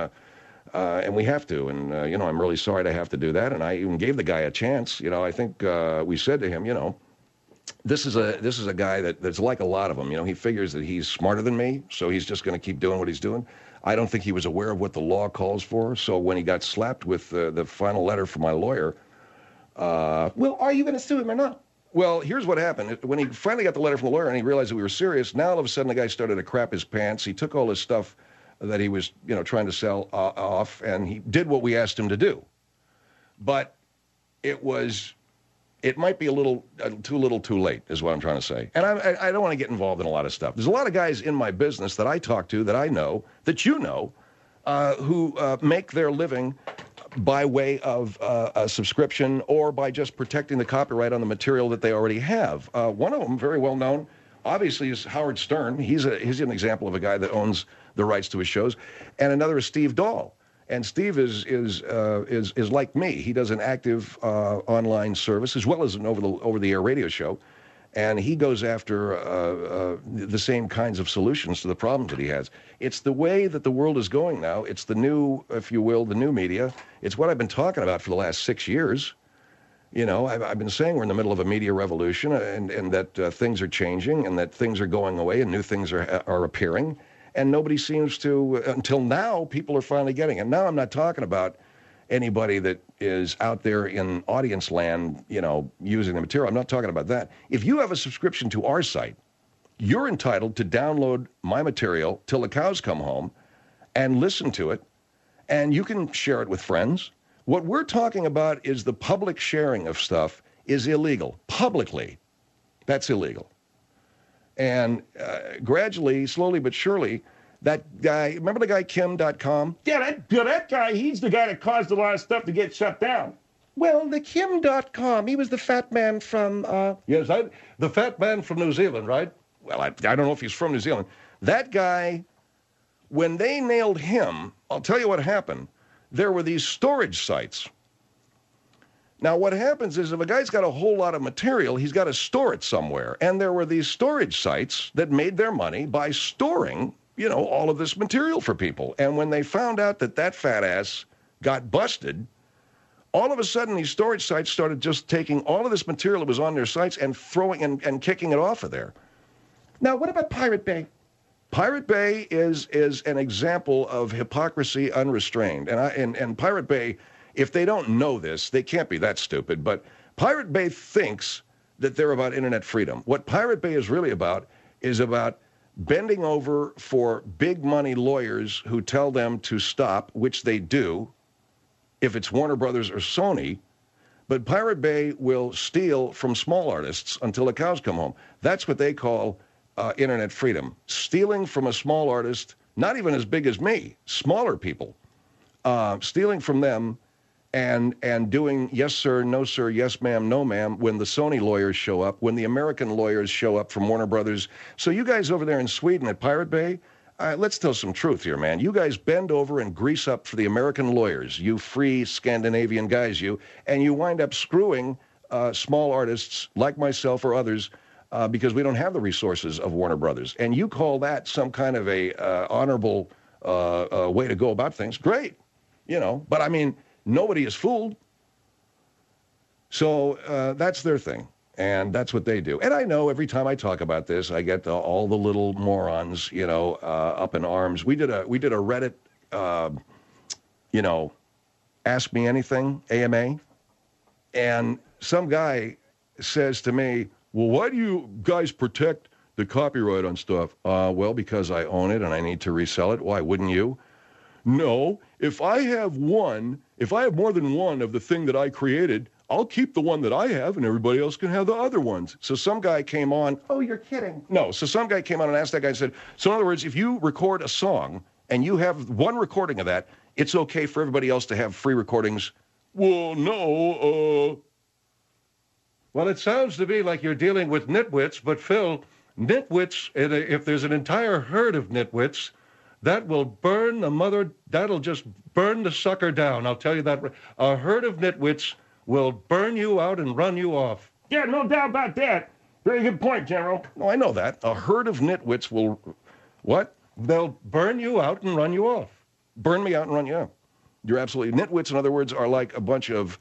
And we have to, and I'm really sorry to have to do that. And I even gave the guy a chance. I think we said to him, this is a guy that's like a lot of them. He figures that he's smarter than me, so he's just going to keep doing what he's doing. I don't think he was aware of what the law calls for. So when he got slapped with the final letter from my lawyer, well, are you going to sue him or not? Well, here's what happened. When he finally got the letter from the lawyer and he realized that we were serious, now all of a sudden the guy started to crap his pants. He took all his stuff that he was, trying to sell off, and he did what we asked him to do. But it might be a little too late, is what I'm trying to say. And I don't want to get involved in a lot of stuff. There's a lot of guys in my business that I talk to, that I know, that you know, who make their living by way of a subscription or by just protecting the copyright on the material that they already have. One of them, very well known, obviously, is Howard Stern. He's an example of a guy that owns the rights to his shows. And another is Steve Dahl. And Steve is like me. He does an active online service as well as an over-the-air radio show. And he goes after the same kinds of solutions to the problems that he has. It's the way that the world is going now. It's the new, if you will, the new media. It's what I've been talking about for the last 6 years. I've been saying we're in the middle of a media revolution, and that things are changing, and that things are going away, and new things are appearing. And nobody seems to, until now, people are finally getting it. Now I'm not talking about anybody that is out there in audience land, using the material. I'm not talking about that. If you have a subscription to our site, you're entitled to download my material till the cows come home and listen to it, and you can share it with friends. What we're talking about is the public sharing of stuff is illegal. Publicly, that's illegal. And gradually, slowly but surely, that guy, remember the guy Kim.com? Yeah, that guy, he's the guy that caused a lot of stuff to get shut down. Well, the Kim.com, he was the fat man from... Yes, the fat man from New Zealand, right? Well, I don't know if he's from New Zealand. That guy, when they nailed him, I'll tell you what happened. There were these storage sites. Now, what happens is if a guy's got a whole lot of material, he's got to store it somewhere. And there were these storage sites that made their money by storing, all of this material for people. And when they found out that fat ass got busted, all of a sudden these storage sites started just taking all of this material that was on their sites and throwing and kicking it off of there. Now, what about Pirate Bay? Pirate Bay is an example of hypocrisy unrestrained. And Pirate Bay, if they don't know this, they can't be that stupid. But Pirate Bay thinks that they're about internet freedom. What Pirate Bay is really about is about bending over for big money lawyers who tell them to stop, which they do, if it's Warner Brothers or Sony. But Pirate Bay will steal from small artists until the cows come home. That's what they call internet freedom. Stealing from a small artist, not even as big as me, smaller people, stealing from them and doing yes, sir, no, sir, yes, ma'am, no, ma'am, when the Sony lawyers show up, when the American lawyers show up from Warner Brothers. So you guys over there in Sweden at Pirate Bay, let's tell some truth here, man. You guys bend over and grease up for the American lawyers, you free Scandinavian guys, and you wind up screwing small artists like myself or others because we don't have the resources of Warner Brothers. And you call that some kind of a honorable way to go about things. Great, but I mean, nobody is fooled. So that's their thing, and that's what they do. And I know every time I talk about this, I get all the little morons, up in arms. We did a Reddit, Ask Me Anything, AMA, and some guy says to me, well, why do you guys protect the copyright on stuff? Well, because I own it and I need to resell it. Why wouldn't you? No, if I have more than one of the thing that I created, I'll keep the one that I have and everybody else can have the other ones. So some guy came on. Oh, you're kidding. No, so some guy came on and asked that guy and said, so in other words, if you record a song and you have one recording of that, it's okay for everybody else to have free recordings. Well, no, Well, it sounds to me like you're dealing with nitwits, but Phil, nitwits, if there's an entire herd of nitwits, that will burn the mother, that'll just burn the sucker down. I'll tell you that. A herd of nitwits will burn you out and run you off. Yeah, no doubt about that. Very good point, General. no, I know that. A herd of nitwits will, what? They'll burn you out and run you off. Burn me out and run you out. You're absolutely, nitwits, in other words, are like a bunch of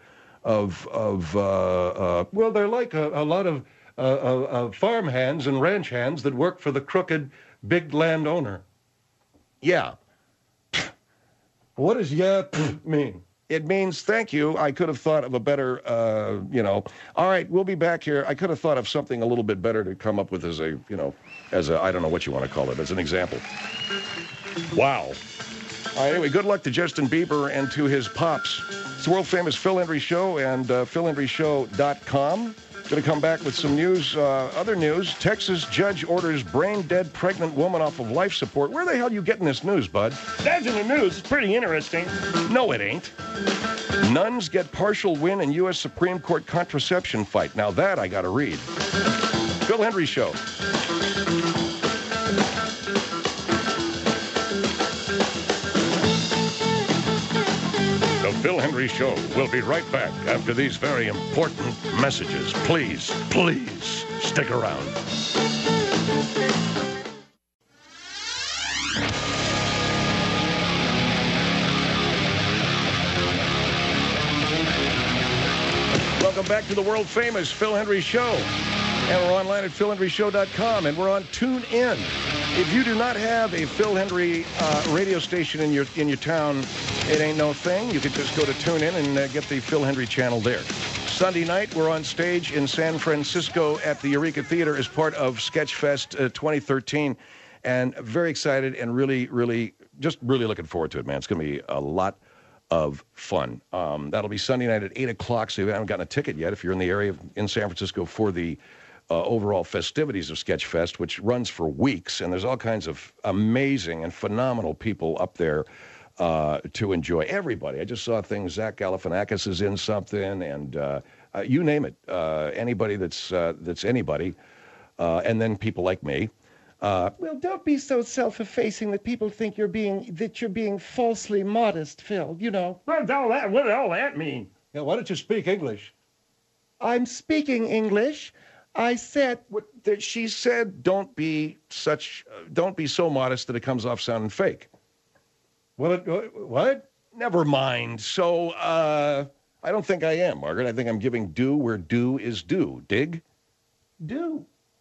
Well, they're like a lot of farm hands and ranch hands that work for the crooked big landowner. yeah. What does mean? It means thank you. I could have thought of a better, All right, we'll be back here. I could have thought of something a little bit better to come up with as a, I don't know what you want to call it, as an example. Wow. All right, anyway, good luck to Justin Bieber and to his pops. It's the world-famous Phil Hendrie Show and philhendrieshow.com. Going to come back with some news, other news. Texas judge orders brain-dead pregnant woman off of life support. Where the hell are you getting this news, bud? That's in the news. It's pretty interesting. No, it ain't. Nuns get partial win in U.S. Supreme Court contraception fight. Now that I got to read. Phil Hendrie Show. The Phil Hendrie Show will be right back after these very important messages. Please, please stick around. Welcome back to the world-famous Phil Hendrie Show. And we're online at philhendrieshow.com, and we're on TuneIn. If you do not have a Phil Hendrie radio station in your town, it ain't no thing. You could just go to TuneIn and get the Phil Hendrie channel there. Sunday night, we're on stage in San Francisco at the Eureka Theater as part of Sketchfest 2013. And very excited and really looking forward to it, man. It's going to be a lot of fun. That'll be Sunday night at 8 o'clock, so if you haven't gotten a ticket yet, if you're in the area in San Francisco for the overall festivities of Sketchfest, which runs for weeks, and there's all kinds of amazing and phenomenal people up there to enjoy. Everybody. I just saw things. Zach Galifianakis is in something, and you name it. Anybody that's anybody, and then people like me. Well, don't be so self-effacing that people think you're being falsely modest, Phil. What did all that mean? Yeah, why don't you speak English? I'm speaking English. I said... She said, don't be so modest that it comes off sounding fake. What? Never mind. So, I don't think I am, Margaret. I think I'm giving due where due is due. Dig? Do.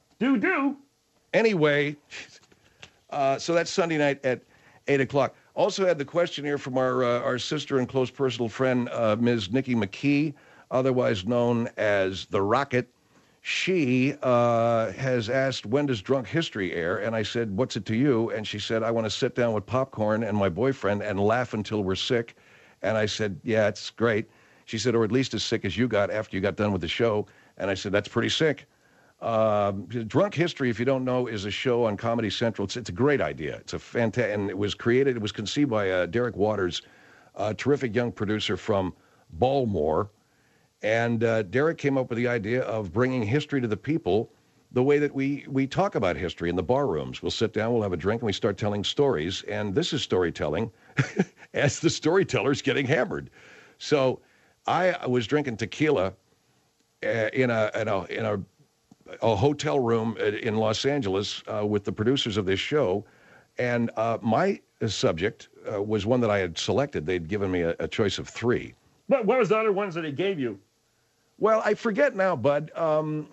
Anyway, so that's Sunday night at 8 o'clock. Also had the question here from our sister and close personal friend, Ms. Nikki McKee, otherwise known as The Rocket. She has asked, when does Drunk History air? And I said, what's it to you? And she said, I want to sit down with popcorn and my boyfriend and laugh until we're sick. And I said, yeah, it's great. She said, or at least as sick as you got after you got done with the show. And I said, that's pretty sick. Drunk History, if you don't know, is a show on Comedy Central. It's a great idea. It's a fantastic, and it was conceived by Derek Waters, a terrific young producer from Baltimore. And Derek came up with the idea of bringing history to the people the way that we talk about history in the bar rooms. We'll sit down, we'll have a drink, and we start telling stories. And this is storytelling as the storyteller's getting hammered. So I was drinking tequila in a hotel room in Los Angeles with the producers of this show. And my subject was one that I had selected. They'd given me a choice of 3. But what was the other ones that they gave you? Well, I forget now, bud. I'm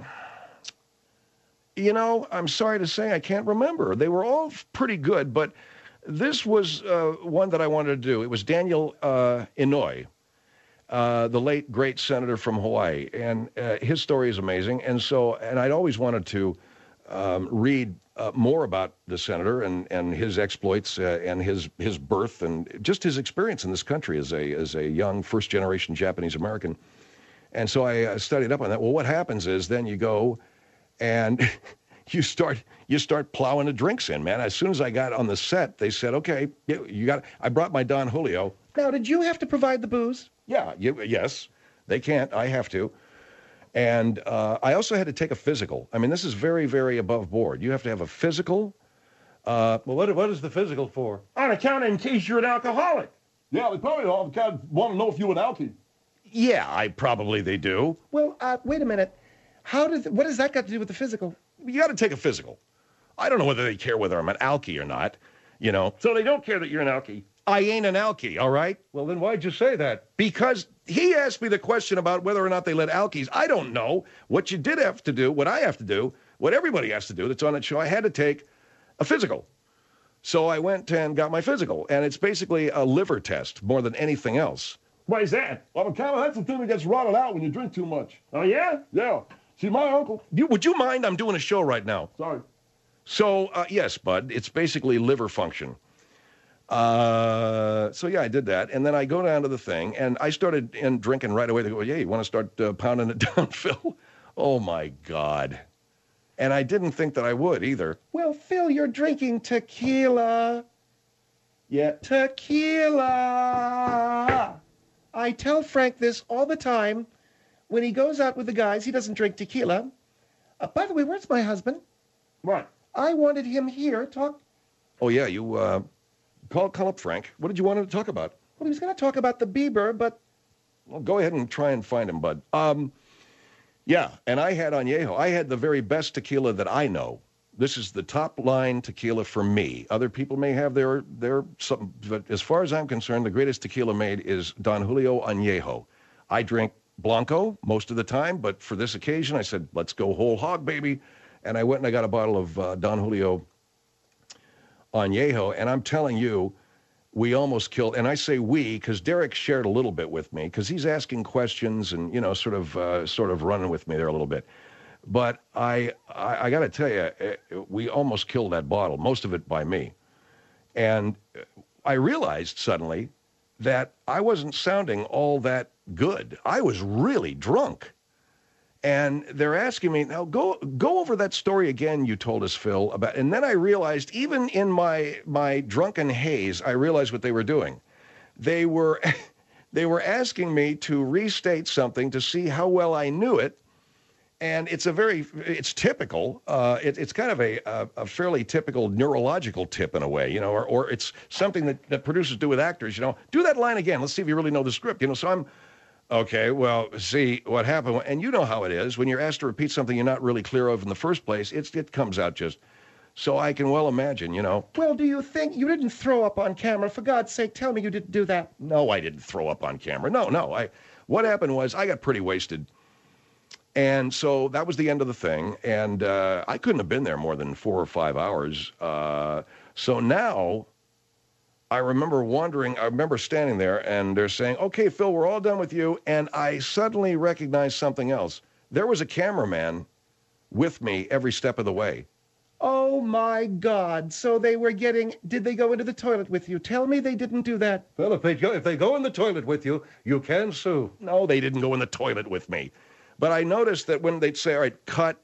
sorry to say I can't remember. They were all pretty good, but this was one that I wanted to do. It was Daniel Inouye, the late, great senator from Hawaii, and his story is amazing. And I'd always wanted to read more about the senator and his exploits and his birth and just his experience in this country as a young first-generation Japanese American. And so I studied up on that. Well, what happens is then you go and you start plowing the drinks in, man. As soon as I got on the set, they said, okay, you got. I brought my Don Julio. Now, did you have to provide the booze? Yeah, yes, they can't. I have to. And I also had to take a physical. I mean, this is very, very above board. You have to have a physical. Well, what is the physical for? On account in case you're an alcoholic. Yeah, they probably all want to know if you're an alky. Yeah, they do. Well, wait a minute. What does that got to do with the physical? You got to take a physical. I don't know whether they care whether I'm an alky or not, you know. So they don't care that you're an alky. I ain't an alky, all right? Well, then why'd you say that? Because he asked me the question about whether or not they let alkies. I don't know. What you did have to do, what I have to do, what everybody has to do that's on that show, I had to take a physical. So I went and got my physical, and it's basically a liver test more than anything else. Why is that? Well, that's the thing that gets rotted out when you drink too much. Oh, yeah? Yeah. See, my uncle... Would you mind? I'm doing a show right now. Sorry. So, yes, bud, it's basically liver function. So, yeah, I did that. And then I go down to the thing, and I started drinking right away. They go, yeah, you want to start pounding it down, Phil? Oh, my God. And I didn't think that I would either. Well, Phil, you're drinking tequila. Yeah. Tequila. I tell Frank this all the time. When he goes out with the guys, he doesn't drink tequila. By the way, where's my husband? What? I wanted him here. Talk. Oh, yeah, you call up Frank. What did you want him to talk about? Well, he was going to talk about the Bieber, but... Well, go ahead and try and find him, bud. Yeah, and I had Añejo. I had the very best tequila that I know. This is the top line tequila for me. Other people may have their something, but as far as I'm concerned, the greatest tequila made is Don Julio Añejo. I drink Blanco most of the time, but for this occasion, I said, let's go whole hog, baby. And I went and I got a bottle of Don Julio Añejo, and I'm telling you, we almost killed, and I say we because Derek shared a little bit with me because he's asking questions and, you know, sort of running with me there a little bit. But I got to tell you, we almost killed that bottle, most of it by me. And I realized suddenly that I wasn't sounding all that good. I was really drunk. And they're asking me, now go over that story again you told us, Phil, about, and then I realized, even in my drunken haze, I realized what they were doing. They were asking me to restate something to see how well I knew it. And it's typical. It's kind of a fairly typical neurological tip in a way, you know, or it's something that producers do with actors, you know. Do that line again. Let's see if you really know the script, you know. So I'm, okay, well, see what happened. And you know how it is. When you're asked to repeat something you're not really clear of in the first place, it comes out just. So I can well imagine, you know. Well, do you think you didn't throw up on camera? For God's sake, tell me you didn't do that. No, I didn't throw up on camera. No. What happened was I got pretty wasted. And so that was the end of the thing. And I couldn't have been there more than 4 or 5 hours. So now I remember standing there and they're saying, okay, Phil, we're all done with you. And I suddenly recognized something else. There was a cameraman with me every step of the way. Oh, my God. So did they go into the toilet with you? Tell me they didn't do that. Well, if they go in the toilet with you, you can sue. No, they didn't go in the toilet with me. But I noticed that when they'd say, all right, cut,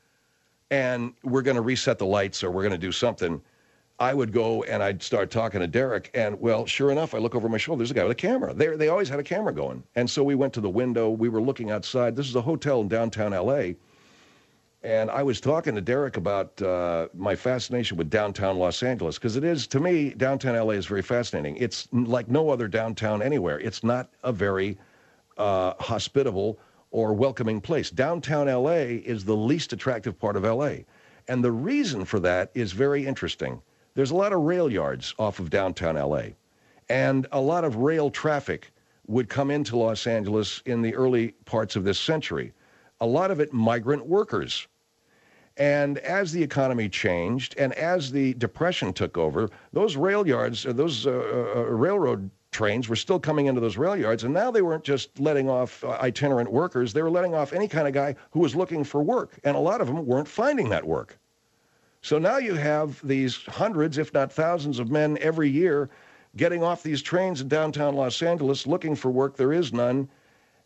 and we're going to reset the lights or we're going to do something, I would go and I'd start talking to Derek. And, well, sure enough, I look over my shoulder. There's a guy with a camera. They always had a camera going. And so we went to the window. We were looking outside. This is a hotel in downtown L.A., and I was talking to Derek about my fascination with downtown Los Angeles, because it is, to me, downtown L.A. is very fascinating. It's like no other downtown anywhere. It's not a very hospitable or welcoming place. Downtown L.A. is the least attractive part of L.A., and the reason for that is very interesting. There's a lot of rail yards off of downtown L.A., and a lot of rail traffic would come into Los Angeles in the early parts of this century. A lot of it migrant workers. And as the economy changed and as the Depression took over, those rail yards, those railroad trains were still coming into those rail yards, and now they weren't just letting off itinerant workers. They were letting off any kind of guy who was looking for work, and a lot of them weren't finding that work. So now you have these hundreds, if not thousands of men every year getting off these trains in downtown Los Angeles looking for work. There is none.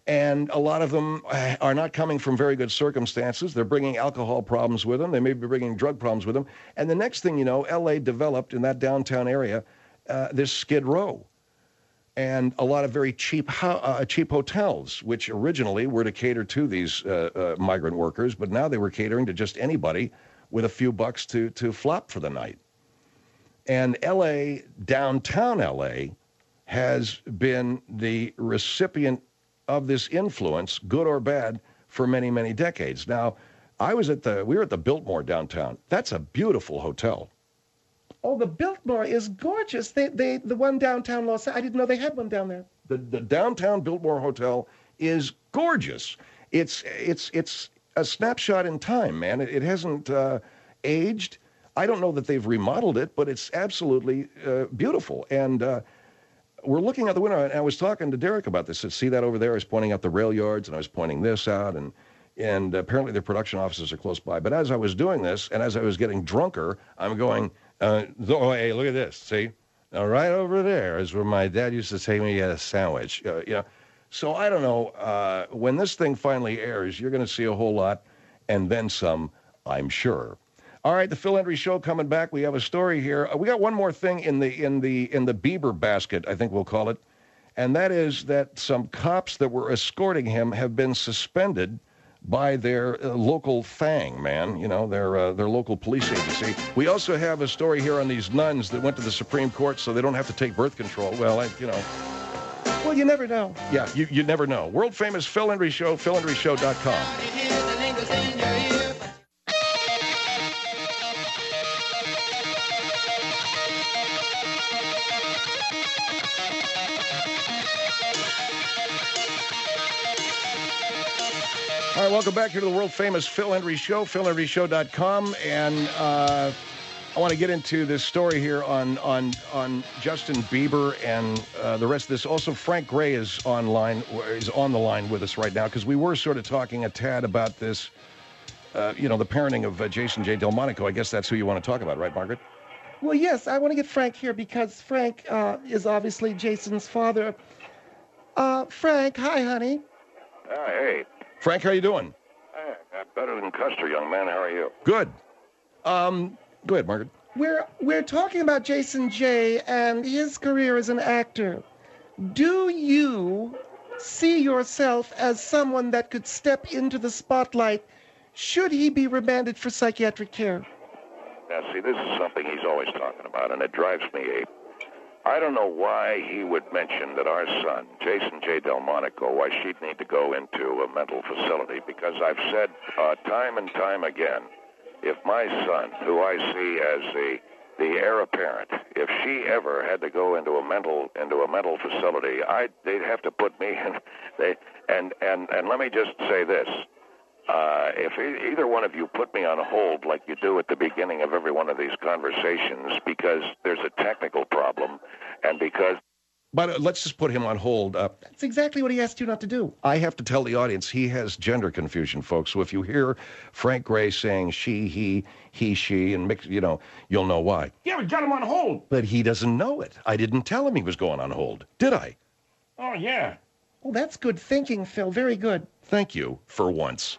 And a lot of them are not coming from very good circumstances. They're bringing alcohol problems with them. They may be bringing drug problems with them. And the next thing you know, L.A. developed in that downtown area this Skid Row. And a lot of very cheap hotels, which originally were to cater to these migrant workers, but now they were catering to just anybody with a few bucks to flop for the night. And L.A., downtown L.A., has been the recipient of this influence, good or bad, for many, many decades. Now, we were at the Biltmore downtown. That's a beautiful hotel. Oh, the Biltmore is gorgeous. The one downtown Los Angeles. I didn't know they had one down there. The downtown Biltmore Hotel is gorgeous. It's a snapshot in time, man. It hasn't aged. I don't know that they've remodeled it, but it's absolutely beautiful. And we're looking out the window, and I was talking to Derek about this. See that over there? I was pointing out the rail yards, and I was pointing this out, and apparently their production offices are close by. But as I was doing this, and as I was getting drunker, I'm going, hey, look at this. See? Now, right over there is where my dad used to take me to get a sandwich. So I don't know. When this thing finally airs, you're going to see a whole lot, and then some, I'm sure. All right, the Phil Hendrie Show coming back. We have a story here. We got one more thing in the Bieber basket, I think we'll call it, and that is that some cops that were escorting him have been suspended by their local thing, man. Their local police agency. We also have a story here on these nuns that went to the Supreme Court so they don't have to take birth control. Well, Well, you never know. Yeah, you never know. World famous Phil Hendrie Show, philhendrieshow.com. All right, welcome back here to the world-famous Phil Hendrie Show, philhendrieshow.com, and I want to get into this story here on Justin Bieber and the rest of this. Also, Frank Gray is on the line with us right now, because we were sort of talking a tad about this, the parenting of Jason J. Delmonico. I guess that's who you want to talk about, right, Margaret? Well, yes, I want to get Frank here because Frank is obviously Jason's father. Frank, hi, honey. Hey. Frank, how you doing? Better than Custer, young man. How are you? Good. Go ahead, Margaret. We're talking about Jason J. and his career as an actor. Do you see yourself as someone that could step into the spotlight should he be remanded for psychiatric care? Now, see, this is something he's always talking about, and it drives me ape. I don't know why he would mention that our son, Jason J. Delmonico, why she'd need to go into a mental facility, because I've said time and time again, if my son, who I see as the heir apparent, if she ever had to go into a mental facility, they'd have to put me in. And let me just say this. If either one of you put me on hold like you do at the beginning of every one of these conversations, because there's a technical problem, and because... But let's just put him on hold. That's exactly what he asked you not to do. I have to tell the audience he has gender confusion, folks. So if you hear Frank Gray saying she, he, she, and mix, you'll know why. Yeah, we got him on hold. But he doesn't know it. I didn't tell him he was going on hold, did I? Oh, yeah. Well, that's good thinking, Phil. Very good. Thank you, for once.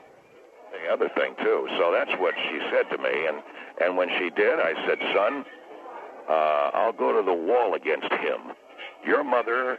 The other thing, too. So that's what she said to me. And when she did, I said, son, I'll go to the wall against him. Your mother,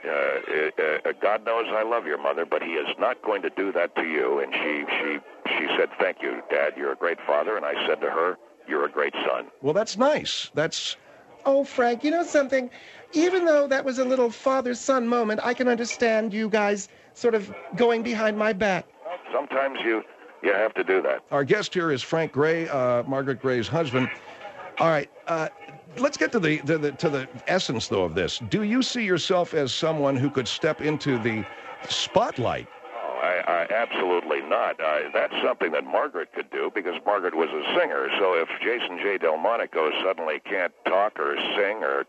God knows I love your mother, but he is not going to do that to you. And she said, thank you, Dad. You're a great father. And I said to her, you're a great son. Well, that's nice. Oh, Frank, you know something? Even though that was a little father-son moment, I can understand you guys sort of going behind my back. Sometimes you have to do that. Our guest here is Frank Gray, Margaret Gray's husband. All right, let's get to the essence, though, of this. Do you see yourself as someone who could step into the spotlight? Oh, I absolutely not. That's something that Margaret could do, because Margaret was a singer. So if Jason J. Delmonico suddenly can't talk or sing or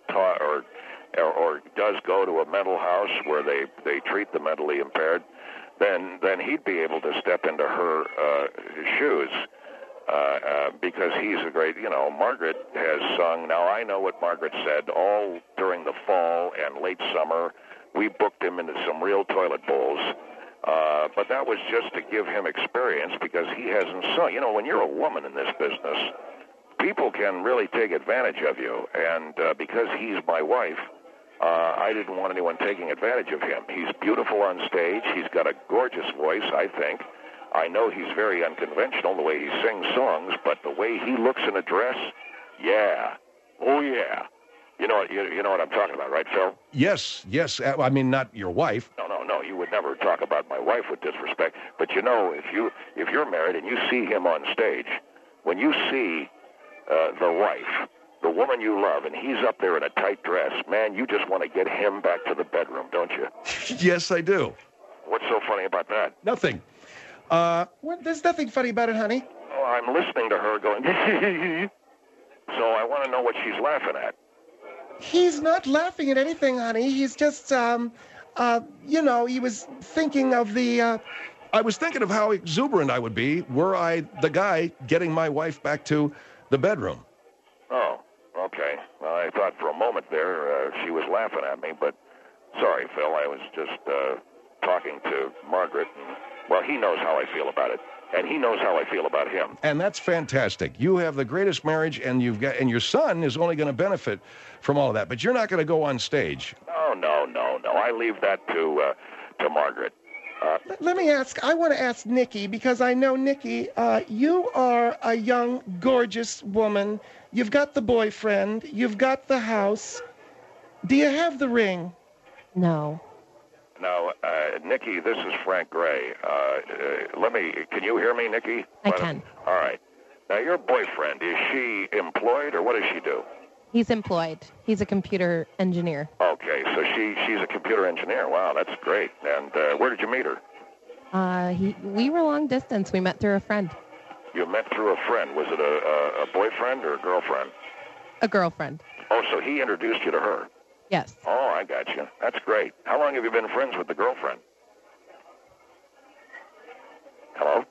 does go to a mental house where they treat the mentally impaired, then he'd be able to step into her shoes, because he's a great, Margaret has sung. Now, I know what Margaret said all during the fall and late summer. We booked him into some real toilet bowls, But that was just to give him experience because he hasn't sung. You know, when you're a woman in this business, people can really take advantage of you. And because he's my wife, I didn't want anyone taking advantage of him. He's beautiful on stage. He's got a gorgeous voice, I think. I know he's very unconventional the way he sings songs, but the way he looks in a dress, yeah. Oh, yeah. You know what I'm talking about, right, Phil? Yes. I mean, not your wife. No. You would never talk about my wife with disrespect. But you know, if you're married and you see him on stage, when you see the wife, the woman you love, and he's up there in a tight dress, man, you just want to get him back to the bedroom, don't you? Yes, I do. What's so funny about that? Nothing. There's nothing funny about it, honey. Oh, I'm listening to her going, so I want to know what she's laughing at. He's not laughing at anything, honey. He's just, he was thinking of the, I was thinking of how exuberant I would be were I the guy getting my wife back to the bedroom. Oh, okay. Well, I thought for a moment there she was laughing at me, but sorry, Phil. I was just talking to Margaret. And, well, he knows how I feel about it, and he knows how I feel about him. And that's fantastic. You have the greatest marriage, and your son is only going to benefit from all of that. But you're not going to go on stage. No. I leave that to Margaret. Let me ask. I want to ask Nikki, because I know, Nikki, you are a young, gorgeous woman. You've got the boyfriend. You've got the house. Do you have the ring? No. Now, Nikki, this is Frank Gray. Can you hear me, Nikki? I can. All right. Now, your boyfriend, is she employed, or what does she do? He's employed. He's a computer engineer. Okay, so she's a computer engineer. Wow, that's great. And where did you meet her? We were long distance. We met through a friend. You met through a friend. Was it a boyfriend or a girlfriend? A girlfriend. Oh, so he introduced you to her? Yes. Oh, I got you. That's great. How long have you been friends with the girlfriend? Hello?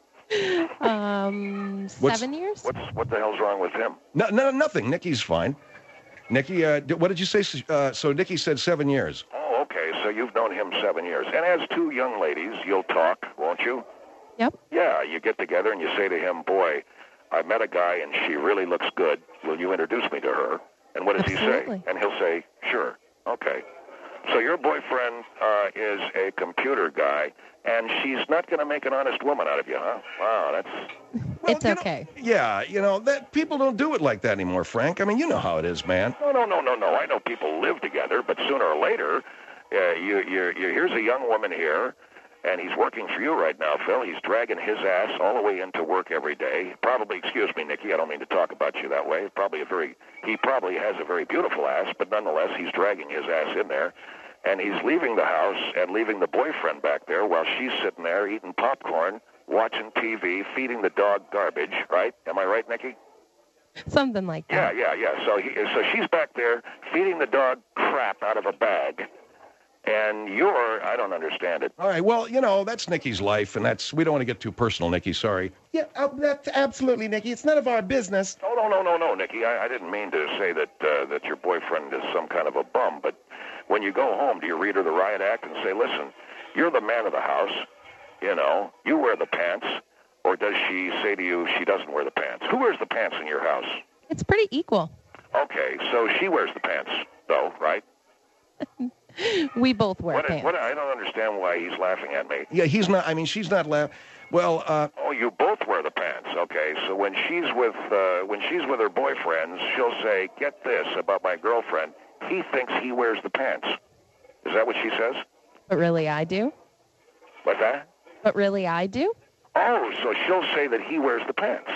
7 years. What the hell's wrong with him? No, nothing. Nikki's fine. Nikki, what did you say? So Nikki said 7 years. Oh, okay. So you've known him 7 years. And as two young ladies, you'll talk, won't you? Yep. Yeah, you get together and you say to him, boy, I met a guy and she really looks good. Will you introduce me to her? And what does Absolutely. he say? And he'll say, sure. Okay. So your boyfriend is a computer guy, and she's not going to make an honest woman out of you, huh? Wow, that's... Well, it's okay. That people don't do it like that anymore, Frank. I mean, you know how it is, man. No. I know people live together, but sooner or later, here's a young woman here, and he's working for you right now, Phil. He's dragging his ass all the way into work every day. Probably, excuse me, Nikki, I don't mean to talk about you that way. He probably has a very beautiful ass, but nonetheless, he's dragging his ass in there. And he's leaving the house and leaving the boyfriend back there while she's sitting there eating popcorn, watching TV, feeding the dog garbage, right? Am I right, Nikki? Something like that. Yeah. So she's back there feeding the dog crap out of a bag. And I don't understand it. All right, well, that's Nikki's life, and we don't want to get too personal, Nikki, sorry. Yeah, that's absolutely, Nikki. It's none of our business. No, Nikki. I didn't mean to say that your boyfriend is some kind of a bum, but when you go home, do you read her the riot act and say, listen, you're the man of the house, you wear the pants, or does she say to you she doesn't wear the pants? Who wears the pants in your house? It's pretty equal. Okay, so she wears the pants, though, right? We both wear pants. I don't understand why he's laughing at me. Yeah, he's not. I mean, she's not laughing. Well, Oh, you both wear the pants. Okay, so when she's with her boyfriends, she'll say, "Get this about my girlfriend. He thinks he wears the pants." Is that what she says? But really, I do. What's that? But really, I do. Oh, so she'll say that he wears the pants.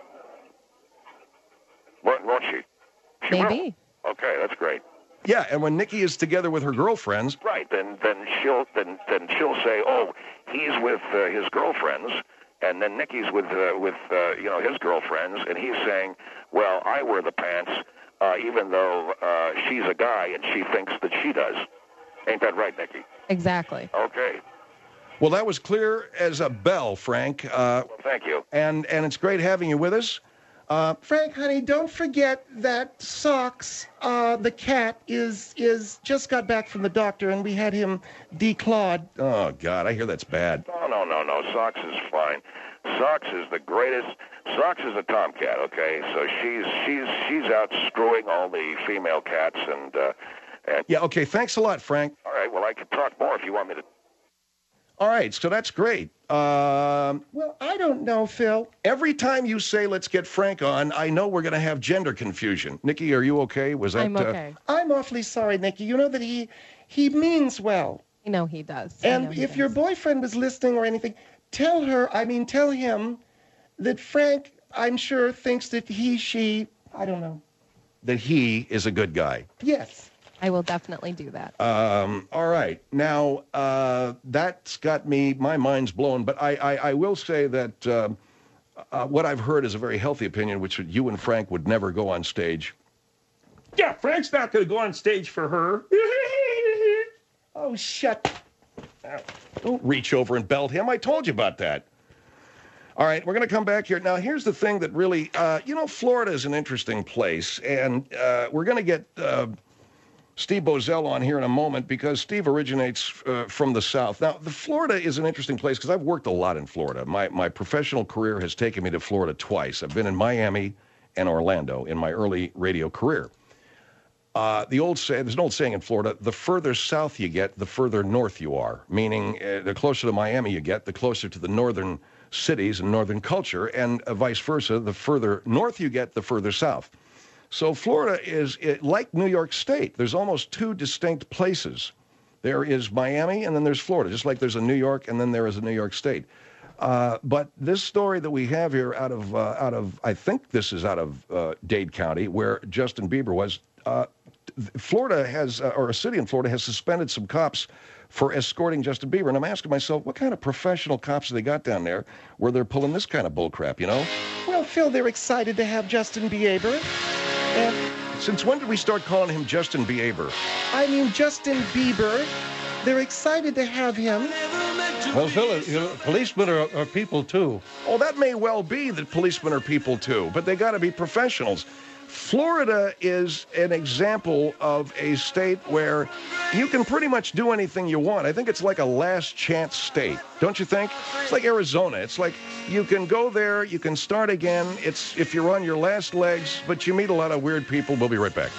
Won't she? Maybe. Will. Okay, that's great. Yeah, and when Nikki is together with her girlfriends, right? Then she'll say, "Oh, he's with his girlfriends," and then Nikki's with his girlfriends, and he's saying, "Well, I wear the pants, even though she's a guy and she thinks that she does." Ain't that right, Nikki? Exactly. Okay. Well, that was clear as a bell, Frank. Well, thank you. And it's great having you with us. Frank, honey, don't forget that Socks, the cat, is just got back from the doctor, and we had him declawed. Oh, God, I hear that's bad. No. Socks is fine. Socks is the greatest. Socks is a tomcat, okay? So she's out screwing all the female cats and Yeah, okay, thanks a lot, Frank. all right, well, I can talk more if you want me to. All right, so that's great. Well, I don't know, Phil. Every time you say, let's get Frank on, I know we're going to have gender confusion. Nikki, are you okay? Was that? I'm okay. I'm awfully sorry, Nikki. You know that he means well. I know he does. I know And he if your does. boyfriend was listening or anything, tell him that Frank, I'm sure, thinks that she, I don't know. That he is a good guy. Yes. I will definitely do that. All right. Now, that's got my mind's blown, but I will say that what I've heard is a very healthy opinion, which you and Frank would never go on stage. Yeah, Frank's not going to go on stage for her. Oh, shut. Don't reach over and belt him. I told you about that. All right, we're going to come back here. Now, here's the thing that really, Florida is an interesting place, and we're going to get Steve Bozell on here in a moment because Steve originates from the South. Now, Florida is an interesting place because I've worked a lot in Florida. My professional career has taken me to Florida twice. I've been in Miami and Orlando in my early radio career. There's an old saying in Florida, the further south you get, the further north you are, meaning the closer to Miami you get, the closer to the northern cities and northern culture, and vice versa, the further north you get, the further south. So Florida is like New York State. There's almost two distinct places. There is Miami, and then there's Florida, just like there's a New York, and then there is a New York State. But this story that we have here out of I think this is out of Dade County, where Justin Bieber was. Florida has, or a city in Florida has suspended some cops for escorting Justin Bieber. And I'm asking myself, what kind of professional cops have they got down there where they're pulling this kind of bullcrap, you know? Well, Phil, they're excited to have Justin Bieber. And Since when did we start calling him Justin Bieber? I mean, Justin Bieber. They're excited to have him. Well, Phil, policemen are people, too. Oh, that may well be that policemen are people, too, but they got to be professionals. Florida is an example of a state where you can pretty much do anything you want. I think it's like a last chance state, don't you think? It's like Arizona. It's like you can go there, you can start again. It's if you're on your last legs, but you meet a lot of weird people. We'll be right back.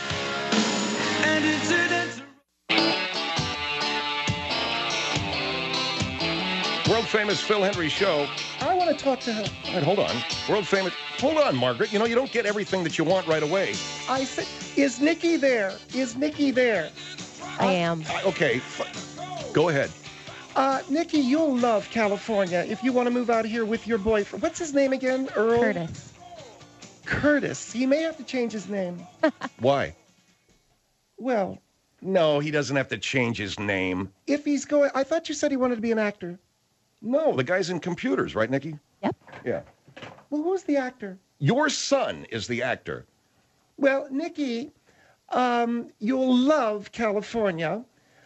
World famous Phil Hendry Show. I want to talk to her. All right, hold on. World famous. Hold on, Margaret. You know, you don't get everything that you want right away. I said, is Nikki there? Is Nikki there? I am. Okay, go ahead. Nikki, you'll love California if you want to move out here with your boyfriend. What's his name again? Earl? Curtis. Curtis. He may have to change his name. Why? Well, No, he doesn't have to change his name. if he's going, I thought you said he wanted to be an actor. No, the guy's in computers, right, Nikki? Yep. Yeah. Well, who's the actor? Your son is the actor. Well, Nikki, you'll love California.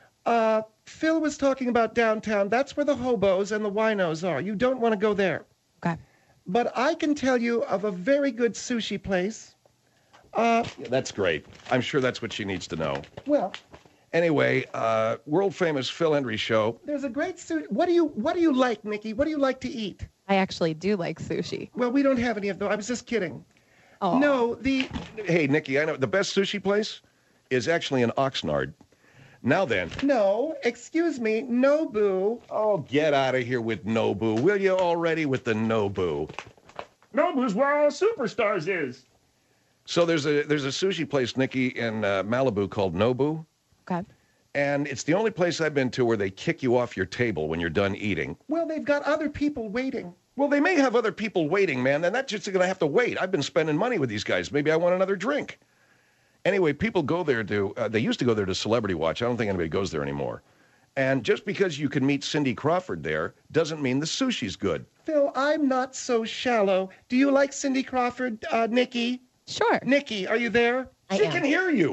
Phil was talking about downtown. That's where the hobos and the winos are. You don't want to go there. Okay. But I can tell you of a very good sushi place. Yeah, that's great. I'm sure that's what she needs to know. Well, Anyway, world famous Phil Hendry Show. there's a great sushi. What do you like, Nikki? What do you like to eat? I actually do like sushi. Well, we don't have any of those. I was just kidding. Oh. No, Hey, Nikki, I know the best sushi place is actually in Oxnard. Now then. No, excuse me, Nobu. Oh, get out of here with Nobu. Will you already with the Nobu? Nobu's where all superstars is. So there's a sushi place, Nikki, in Malibu called Nobu. Okay. And it's the only place I've been to where they kick you off your table when you're done eating. Well, they've got other people waiting. Well, they may have other people waiting, man, and that's just going to have to wait. I've been spending money with these guys. Maybe I want another drink. Anyway, people go there they used to go there to Celebrity Watch. I don't think anybody goes there anymore. And just because you can meet Cindy Crawford there doesn't mean the sushi's good. Phil, I'm not so shallow. Do you like Cindy Crawford, Nikki? Sure. Nikki, are you there? I She am. can hear you.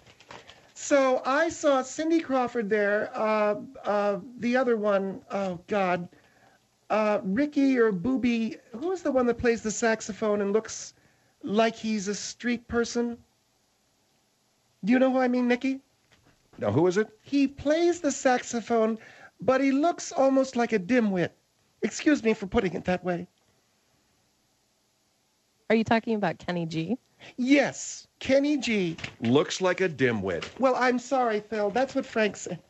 So I saw Cindy Crawford there. The other one, oh God, Ricky or Booby. Who's the one that plays the saxophone and looks like he's a street person. Do you know who I mean, Nikki? Now, who is it? He plays the saxophone, but he looks almost like a dimwit. Excuse me for putting it that way. Are you talking about Kenny G? Yes, Kenny G. Looks like a dimwit. Well, I'm sorry, Phil. That's what Frank said.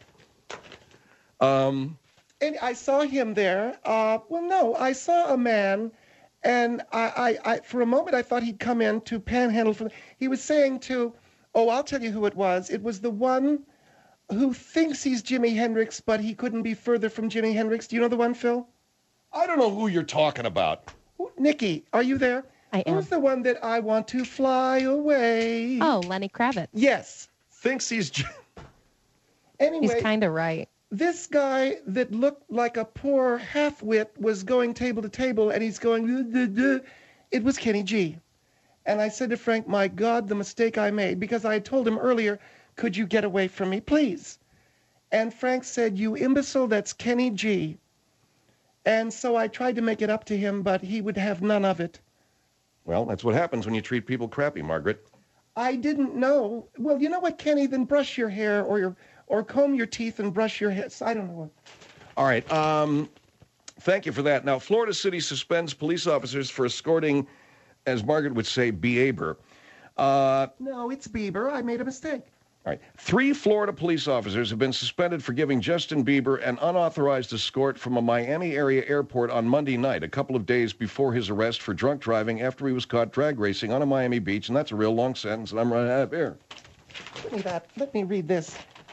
And I saw him there. I saw a man, and I for a moment I thought he'd come in to panhandle for. He was saying to, I'll tell you who it was. It was the one who thinks he's Jimi Hendrix, but he couldn't be further from Jimi Hendrix. Do you know the one, Phil? I don't know who you're talking about. Nikki, are you there? I am. Who's the one that I want to fly away? Oh, Lenny Kravitz. Yes. Thinks he's... Anyway, He's kind of right. this guy that looked like a poor half-wit was going table to table, and he's going, duh, duh, duh. It was Kenny G. And I said to Frank, my God, the mistake I made, because I had told him earlier, could you get away from me, please? And Frank said, you imbecile, that's Kenny G. And so I tried to make it up to him, but he would have none of it. Well, that's what happens when you treat people crappy, Margaret. I didn't know. Well, you know what, Kenny? Then brush your hair or comb your teeth and brush your hair. I don't know. All right. Thank you for that. Now, Florida City suspends police officers for escorting, as Margaret would say, Bieber. No, it's Bieber. I made a mistake. All right. 3 Florida police officers have been suspended for giving Justin Bieber an unauthorized escort from a Miami area airport on Monday night, a couple of days before his arrest for drunk driving after he was caught drag racing on a Miami beach. And that's a real long sentence, and I'm running out of air. Give me that. Let me read this.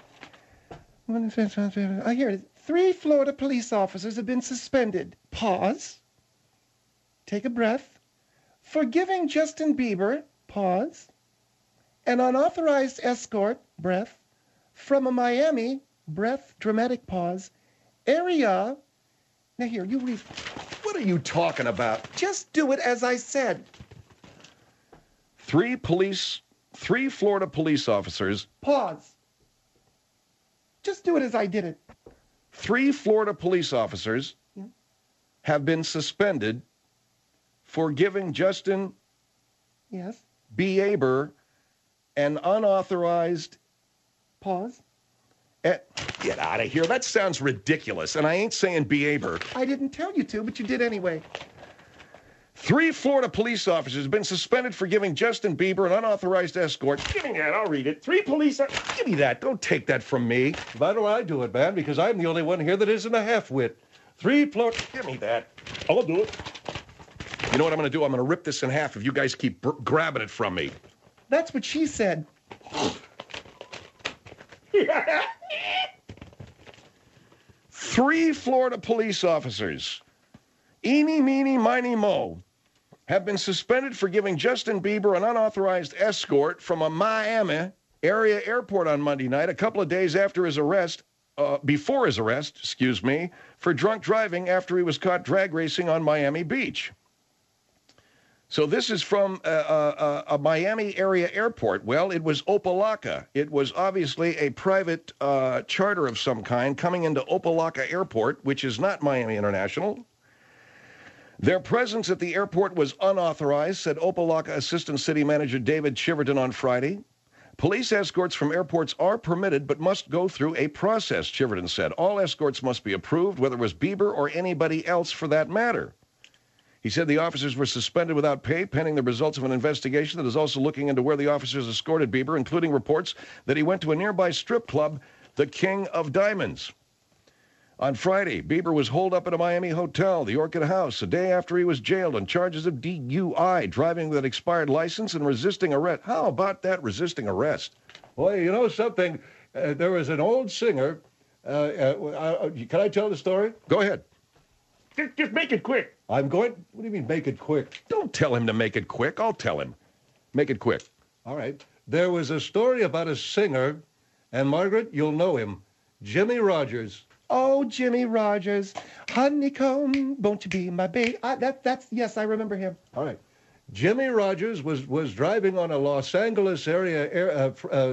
I hear it. 3 Florida police officers have been suspended. Pause. Take a breath. For giving Justin Bieber, pause, an unauthorized escort, breath, from a Miami, breath, dramatic pause, area. Now here, you read. What are you talking about? Just do it as I said. 3 Florida police officers. Pause. Just do it as I did it. 3 Florida police officers have been suspended for giving Justin Yes. Bieber an unauthorized... Pause. Get out of here. That sounds ridiculous, and I ain't saying Bieber. I didn't tell you to, but you did anyway. 3 Florida police officers have been suspended for giving Justin Bieber an unauthorized escort. Give me that. I'll read it. 3 police... Give me that. Don't take that from me. Why don't I do it, man? Because I'm the only one here that isn't a half-wit. 3 Florida... Give me that. I'll do it. You know what I'm going to do? I'm going to rip this in half if you guys keep grabbing it from me. That's what she said. 3 Florida police officers, eeny, meeny, miny, mo, have been suspended for giving Justin Bieber an unauthorized escort from a Miami area airport on Monday night, a couple of days after his arrest, before his arrest, for drunk driving after he was caught drag racing on Miami Beach. So this is from a Miami area airport. Well, it was Opa-locka. It was obviously a private charter of some kind coming into Opa-locka Airport, which is not Miami International. Their presence at the airport was unauthorized, said Opa-locka Assistant City Manager David Chiverton on Friday. Police escorts from airports are permitted but must go through a process, Chiverton said. All escorts must be approved, whether it was Bieber or anybody else for that matter. He said the officers were suspended without pay, pending the results of an investigation that is also looking into where the officers escorted Bieber, including reports that he went to a nearby strip club, the King of Diamonds. On Friday, Bieber was holed up at a Miami hotel, the Orchid House, a day after he was jailed on charges of DUI, driving with an expired license, and resisting arrest. How about that, resisting arrest? Boy, you know something? There was an old singer. Can I tell the story? Go ahead. Just make it quick. I'm going... What do you mean, make it quick? Don't tell him to make it quick. I'll tell him. Make it quick. All right. There was a story about a singer, and Margaret, you'll know him, Jimmie Rodgers. Oh, Jimmie Rodgers, honeycomb, won't you be my baby? Yes, I remember him. All right. Jimmie Rodgers was driving on a Los Angeles area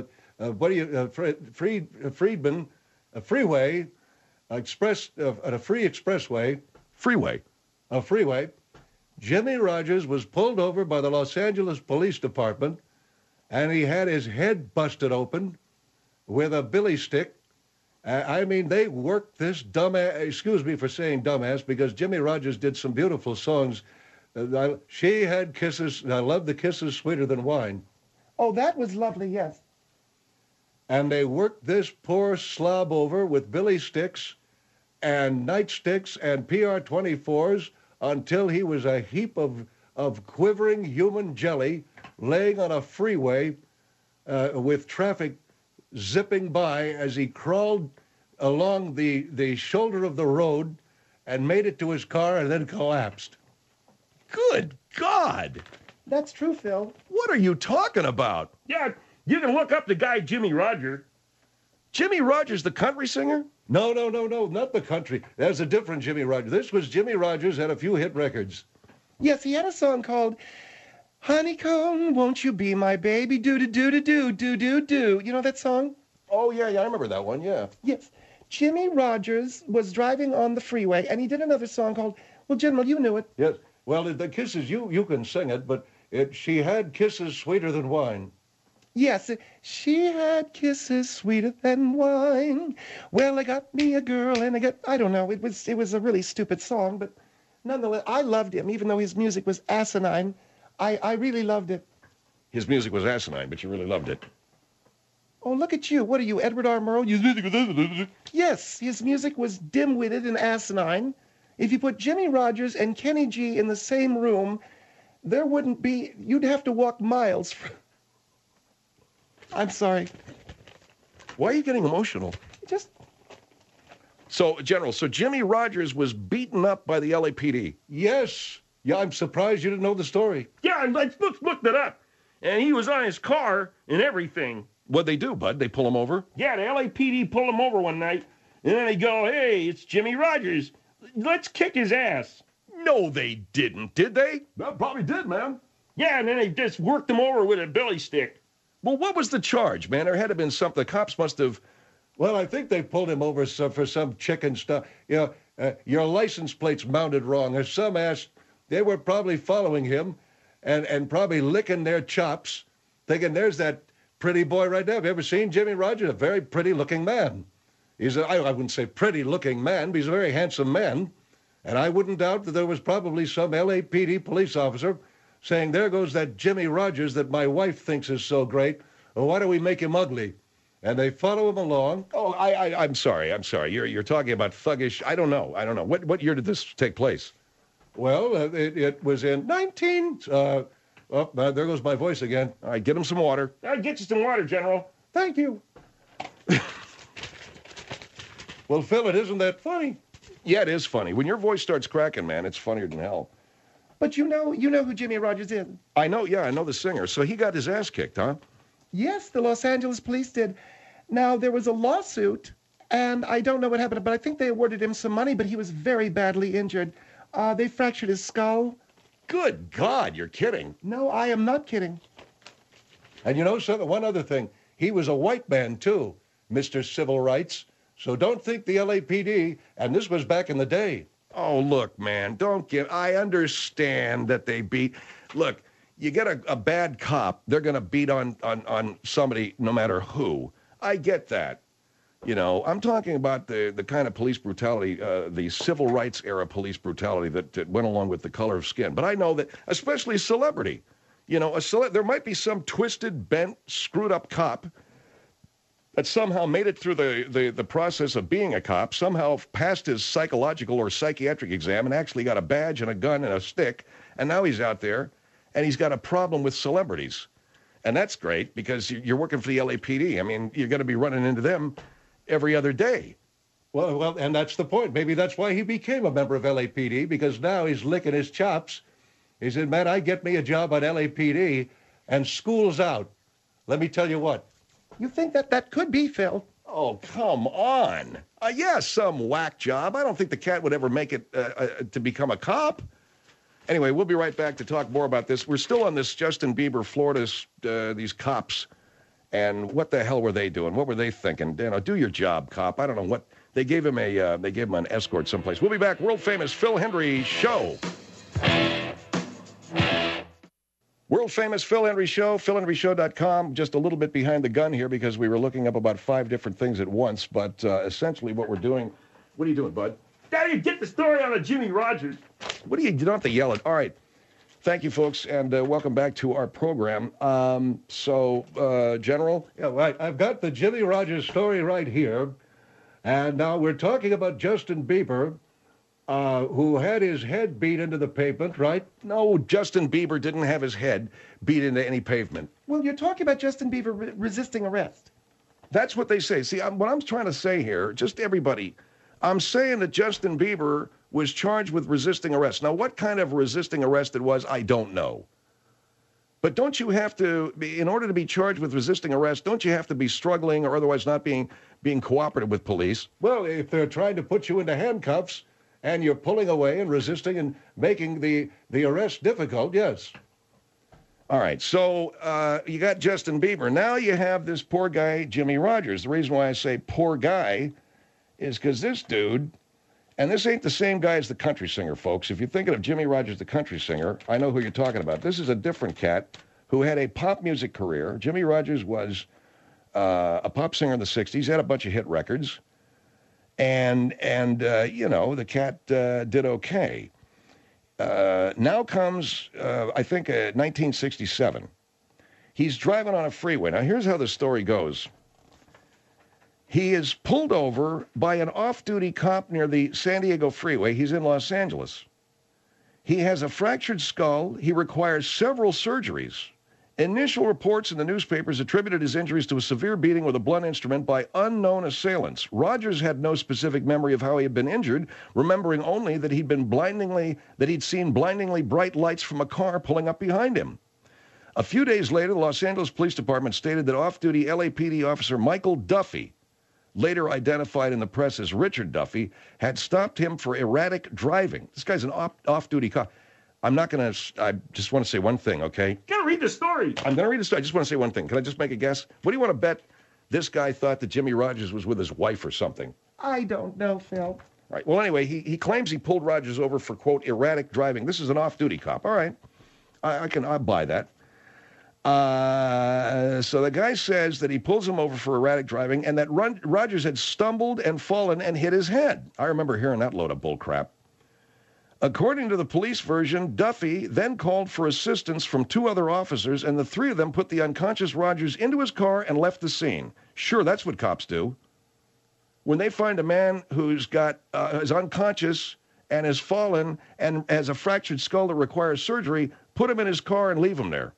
Freedman freeway, at a free expressway. Freeway. A freeway. Jimmy Rogers was pulled over by the Los Angeles Police Department, and he had his head busted open with a billy stick. I mean, they worked this dumbass, excuse me for saying dumbass, because Jimmy Rogers did some beautiful songs. She had kisses, I love the kisses sweeter than wine. Oh, that was lovely, yes. And they worked this poor slob over with billy sticks and nightsticks and PR-24s until he was a heap of quivering human jelly laying on a freeway with traffic zipping by as he crawled along the shoulder of the road and made it to his car and then collapsed. Good God! That's true, Phil. What are you talking about? Yeah, you can look up the guy Jimmy Rogers. Jimmy Rogers, the country singer? No, not the country. There's a different Jimmy Rogers. This was Jimmy Rogers, had a few hit records. Yes, he had a song called Honeycomb, Won't You Be My Baby, do-do-do-do-do, do. You know that song? Oh, yeah, I remember that one, yeah. Yes. Jimmy Rogers was driving on the freeway, and he did another song called, well, General, you knew it. Yes. Well, the kisses, you can sing it, but she had kisses sweeter than wine. Yes, she had kisses sweeter than wine. Well, I got me a girl, and I don't know, it was a really stupid song, but nonetheless, I loved him, even though his music was asinine. I really loved it. His music was asinine, but you really loved it. Oh, look at you. What are you, Edward R. Murrow? Yes, his music was dim-witted and asinine. If you put Jimmy Rogers and Kenny G in the same room, there wouldn't be, you'd have to walk miles. I'm sorry. Why are you getting emotional? Just... So, General, Jimmy Rogers was beaten up by the LAPD. Yes. Yeah, I'm surprised you didn't know the story. Yeah, I looked it up. And he was on his car and everything. What'd they do, Bud? They pull him over? Yeah, the LAPD pulled him over one night. And then they go, hey, it's Jimmy Rogers. Let's kick his ass. No, they didn't, did they? That probably did, man. Yeah, and then they just worked him over with a billy stick. Well, what was the charge, man? There had to have been something. The cops must have... Well, I think they pulled him over for some chicken stuff. You know, your license plate's mounted wrong. There's some ass... They were probably following him and probably licking their chops, thinking, there's that pretty boy right there. Have you ever seen Jimmy Rogers? A very pretty-looking man. I wouldn't say pretty-looking man, but he's a very handsome man. And I wouldn't doubt that there was probably some LAPD police officer saying, there goes that Jimmy Rogers that my wife thinks is so great. Well, why don't we make him ugly? And they follow him along. Oh, I'm sorry. You're talking about thuggish. I don't know. What year did this take place? Well, it was in there goes my voice again. All right, get him some water. I'll get you some water, General. Thank you. Well, Phil, it isn't that funny. Yeah, it is funny. When your voice starts cracking, man, it's funnier than hell. But you know who Jimmy Rogers is. I know the singer. So he got his ass kicked, huh? Yes, the Los Angeles police did. Now, there was a lawsuit, and I don't know what happened, but I think they awarded him some money, but he was very badly injured. They fractured his skull. Good God, you're kidding. No, I am not kidding. And you know something? One other thing. He was a white man, too, Mr. Civil Rights. So don't think the LAPD, and this was back in the day. Oh, look, man, I understand that they beat. Look, you get a bad cop, they're going to beat on somebody no matter who. I get that. You know, I'm talking about the kind of police brutality, the civil rights era police brutality that went along with the color of skin. But I know that, especially celebrity, you know, there might be some twisted, bent, screwed up cop that somehow made it through the process of being a cop, somehow passed his psychological or psychiatric exam and actually got a badge and a gun and a stick, and now he's out there, and he's got a problem with celebrities. And that's great, because you're working for the LAPD. I mean, you're going to be running into them every other day. Well, and that's the point. Maybe that's why he became a member of LAPD, because now he's licking his chops. He said, man, I get me a job on LAPD, and school's out. Let me tell you what. You think that could be, Phil? Oh, come on. Yeah, some whack job. I don't think the cat would ever make it to become a cop. Anyway, we'll be right back to talk more about this. We're still on this Justin Bieber, Florida's, these cops. And what the hell were they doing? What were they thinking? You know, do your job, cop. I don't know what. They gave him an escort someplace. We'll be back. World famous Phil Hendrie Show. World famous Phil Hendry Show, philhendryshow.com. Just a little bit behind the gun here because we were looking up about 5 different things at once. But essentially what we're doing, what are you doing, bud? Daddy, get the story on a Jimmy Rogers. What do you don't have to yell at? All right. Thank you, folks, and welcome back to our program. General? Yeah, right. I've got the Jimmy Rogers story right here. And now we're talking about Justin Bieber, who had his head beat into the pavement, right? No, Justin Bieber didn't have his head beat into any pavement. Well, you're talking about Justin Bieber resisting arrest. That's what they say. See, what I'm trying to say here, just everybody, I'm saying that Justin Bieber was charged with resisting arrest. Now, what kind of resisting arrest it was, I don't know. But don't you have to, in order to be charged with resisting arrest, don't you have to be struggling or otherwise not being cooperative with police? Well, if they're trying to put you into handcuffs and you're pulling away and resisting and making the arrest difficult, yes. All right, so you got Justin Bieber. Now you have this poor guy, Jimmy Rogers. The reason why I say poor guy is because this dude, and this ain't the same guy as the country singer, folks. If you're thinking of Jimmy Rogers, the country singer, I know who you're talking about. This is a different cat who had a pop music career. Jimmy Rogers was a pop singer in the 60s, had a bunch of hit records, and you know, the cat did okay. Now comes, I think, 1967. He's driving on a freeway. Now, here's how the story goes. He is pulled over by an off-duty cop near the San Diego freeway. He's in Los Angeles. He has a fractured skull. He requires several surgeries. Initial reports in the newspapers attributed his injuries to a severe beating with a blunt instrument by unknown assailants. Rogers had no specific memory of how he had been injured, remembering only that he'd seen blindingly bright lights from a car pulling up behind him. A few days later, the Los Angeles Police Department stated that off-duty LAPD officer Michael Duffy, later identified in the press as Richard Duffy, had stopped him for erratic driving. This guy's an off-duty cop. I just want to say one thing, okay? Gotta read the story. I'm going to read the story. I just want to say one thing. Can I just make a guess? What do you want to bet this guy thought that Jimmy Rogers was with his wife or something? I don't know, Phil. All right. Well, anyway, he claims he pulled Rogers over for, quote, erratic driving. This is an off-duty cop. All right. I'll buy that. So the guy says that he pulls him over for erratic driving and that Rogers had stumbled and fallen and hit his head. I remember hearing that load of bull crap. According to the police version, Duffy then called for assistance from 2 other officers, and the 3 of them put the unconscious Rogers into his car and left the scene. Sure, that's what cops do. When they find a man who's is unconscious and has fallen and has a fractured skull that requires surgery, put him in his car and leave him there.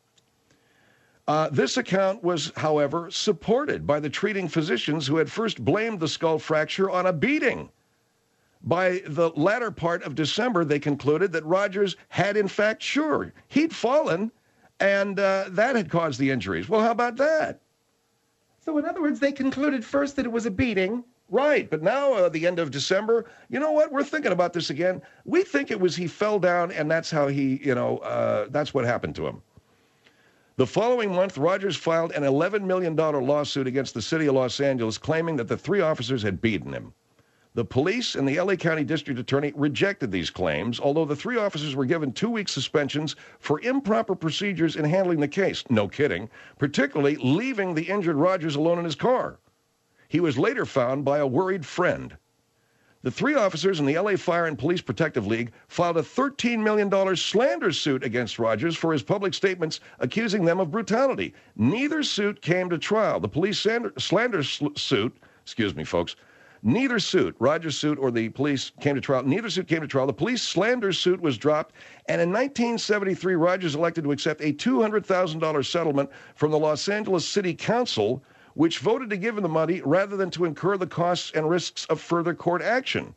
This account was, however, supported by the treating physicians who had first blamed the skull fracture on a beating. By the latter part of December, they concluded that Rogers had, in fact, he'd fallen, and that had caused the injuries. Well, how about that? So, in other words, they concluded first that it was a beating. Right, but now, the end of December, you know what? We're thinking about this again. We think it was he fell down, and that's how that's what happened to him. The following month, Rogers filed an $11 million lawsuit against the city of Los Angeles, claiming that the 3 officers had beaten him. The police and the LA County District Attorney rejected these claims, although the 3 officers were given 2-week suspensions for improper procedures in handling the case. No kidding. Particularly leaving the injured Rogers alone in his car. He was later found by a worried friend. The 3 officers in the LA Fire and Police Protective League filed a $13 million slander suit against Rogers for his public statements accusing them of brutality. Neither suit came to trial. The police slander suit, excuse me, folks, neither suit, Rogers' suit or the police came to trial. Neither suit came to trial. The police slander suit was dropped, and in 1973, Rogers elected to accept a $200,000 settlement from the Los Angeles City Council, which voted to give him the money rather than to incur the costs and risks of further court action.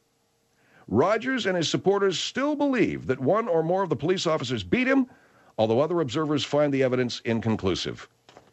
Rogers and his supporters still believe that 1 or more of the police officers beat him, although other observers find the evidence inconclusive.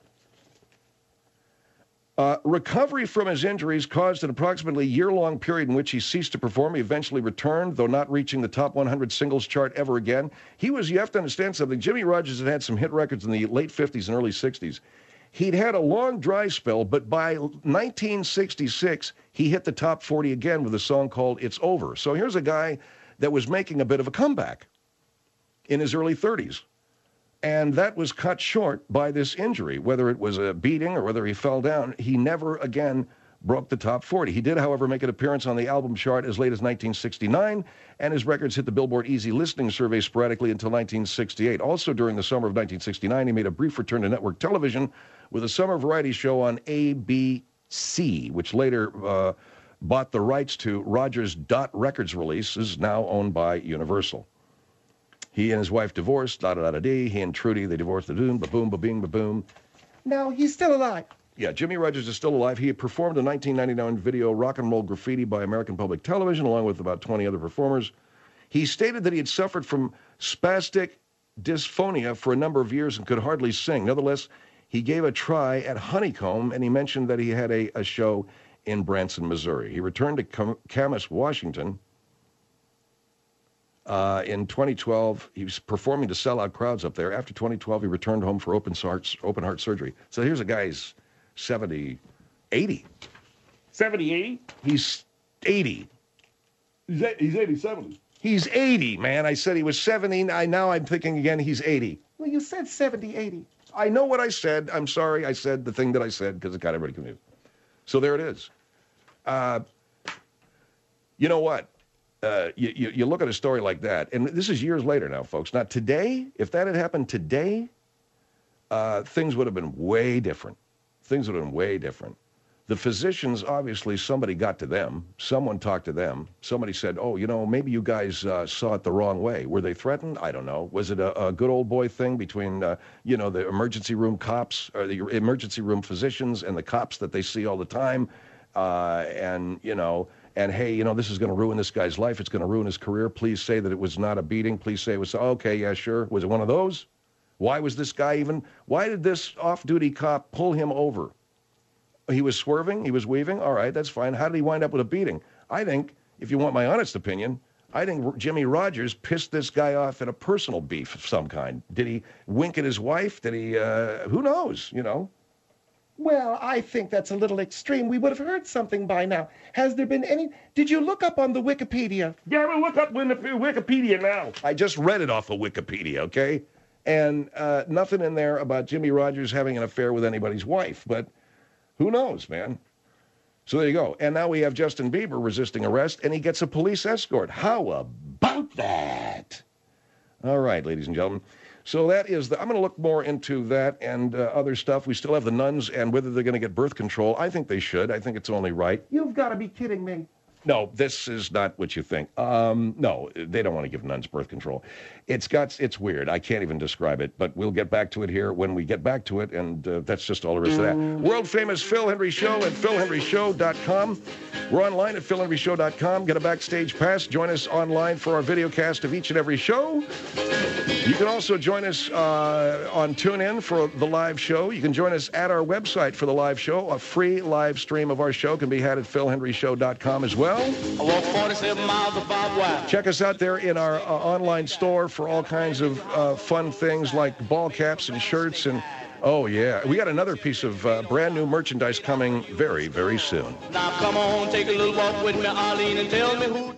Recovery from his injuries caused an approximately year-long period in which he ceased to perform. He eventually returned, though not reaching the top 100 singles chart ever again. You have to understand something. Jimmy Rogers had some hit records in the late 50s and early 60s. He'd had a long dry spell, but by 1966, he hit the top 40 again with a song called It's Over. So here's a guy that was making a bit of a comeback in his early 30s. And that was cut short by this injury. Whether it was a beating or whether he fell down, he never again broke the top 40. He did, however, make an appearance on the album chart as late as 1969, and his records hit the Billboard Easy Listening Survey sporadically until 1968. Also, during the summer of 1969, he made a brief return to network television with a summer variety show on ABC, which later bought the rights to Rogers' Dot Records releases, now owned by Universal. He and his wife divorced, da-da-da-da-dee. He and Trudy, they divorced, ba-boom, ba-boom, ba-bing, ba-boom. Now, he's still alive. Yeah, Jimmy Rogers is still alive. He performed a 1999 video, Rock and Roll Graffiti, by American Public Television, along with about 20 other performers. He stated that he had suffered from spastic dysphonia for a number of years and could hardly sing. Nevertheless, he gave a try at Honeycomb, and he mentioned that he had a show in Branson, Missouri. He returned to Camas, Washington. In 2012, he was performing to sell-out crowds up there. After 2012, he returned home for open heart surgery. So here's a guy who's 70, 80. 70, 80? He's 80. He's 80, 70. He's 80, man. I said he was 70. Now I'm thinking again he's 80. Well, you said 70, 80. I know what I said. I'm sorry I said the thing that I said because it got everybody confused. So there it is. You know what? You look at a story like that, and this is years later now, folks. Now, today, if that had happened today, things would have been way different. Things would have been way different. The physicians, obviously, somebody got to them. Someone talked to them. Somebody said, oh, you know, maybe you guys saw it the wrong way. Were they threatened? I don't know. Was it a good old boy thing between, you know, the emergency room cops or the emergency room physicians and the cops that they see all the time? And, you know, and hey, you know, this is going to ruin this guy's life. It's going to ruin his career. Please say that it was not a beating. Please say it was, okay, yeah, sure. Was it one of those? Why was this guy why did this off-duty cop pull him over? He was swerving, he was weaving, all right, that's fine. How did he wind up with a beating? I think, if you want my honest opinion, I think Jimmy Rogers pissed this guy off in a personal beef of some kind. Did he wink at his wife? Did he, who knows, you know? Well, I think that's a little extreme. We would have heard something by now. Has there been any... Did you look up on the Wikipedia? Yeah, we'll look up in the Wikipedia now. I just read it off of Wikipedia, okay? And nothing in there about Jimmy Rogers having an affair with anybody's wife, but who knows, man? So there you go. And now we have Justin Bieber resisting arrest, and he gets a police escort. How about that? All right, ladies and gentlemen. So that is I'm going to look more into that and other stuff. We still have the nuns and whether they're going to get birth control. I think they should. I think it's only right. You've got to be kidding me. No, this is not what you think. No, they don't want to give nuns birth control. It's weird. I can't even describe it, but we'll get back to it here when we get back to it, and that's just all there is to that. World-famous Phil Hendry Show at philhendryshow.com. We're online at philhendryshow.com. Get a backstage pass. Join us online for our video cast of each and every show. You can also join us on TuneIn for the live show. You can join us at our website for the live show. A free live stream of our show can be had at philhendryshow.com as well. I walk 47 miles of barbed wire. Check us out there in our online store for all kinds of fun things like ball caps and shirts. And, oh, yeah, we got another piece of brand new merchandise coming very, very soon. Now come on, take a little walk with me, Arlene, and tell me who...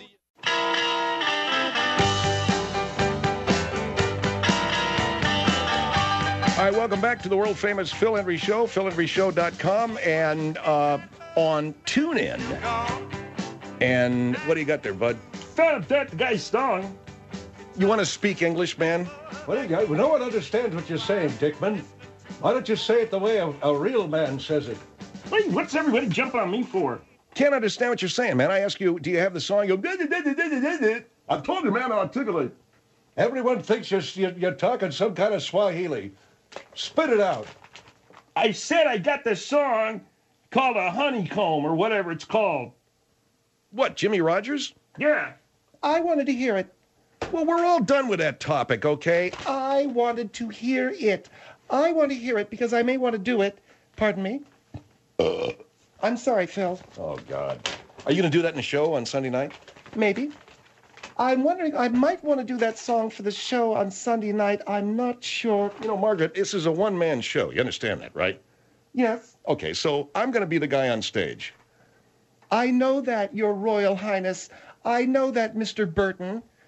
All right, welcome back to the world-famous Phil Hendry Show, philhendryshow.com, and on TuneIn. And what do you got there, bud? Found that the guy's song. You want to speak English, man? Well, no one understands what you're saying, Dickman. Why don't you say it the way a real man says it? Wait, what's everybody jumping on me for? Can't understand what you're saying, man. I ask you, do you have the song? You go, I told you, man, articulate. Everyone thinks you're talking some kind of Swahili. Spit it out. I said I got this song called a honeycomb or whatever it's called. What, Jimmy Rogers? Yeah. I wanted to hear it. Well, we're all done with that topic, okay? I wanted to hear it. I want to hear it because I may want to do it. Pardon me? I'm sorry, Phil. Oh, God. Are you going to do that in the show on Sunday night? Maybe. I'm wondering, I might want to do that song for the show on Sunday night. I'm not sure. You know, Margaret, this is a one-man show. You understand that, right? Yes. Okay, so I'm going to be the guy on stage. I know that, Your Royal Highness. I know that, Mr. Burton.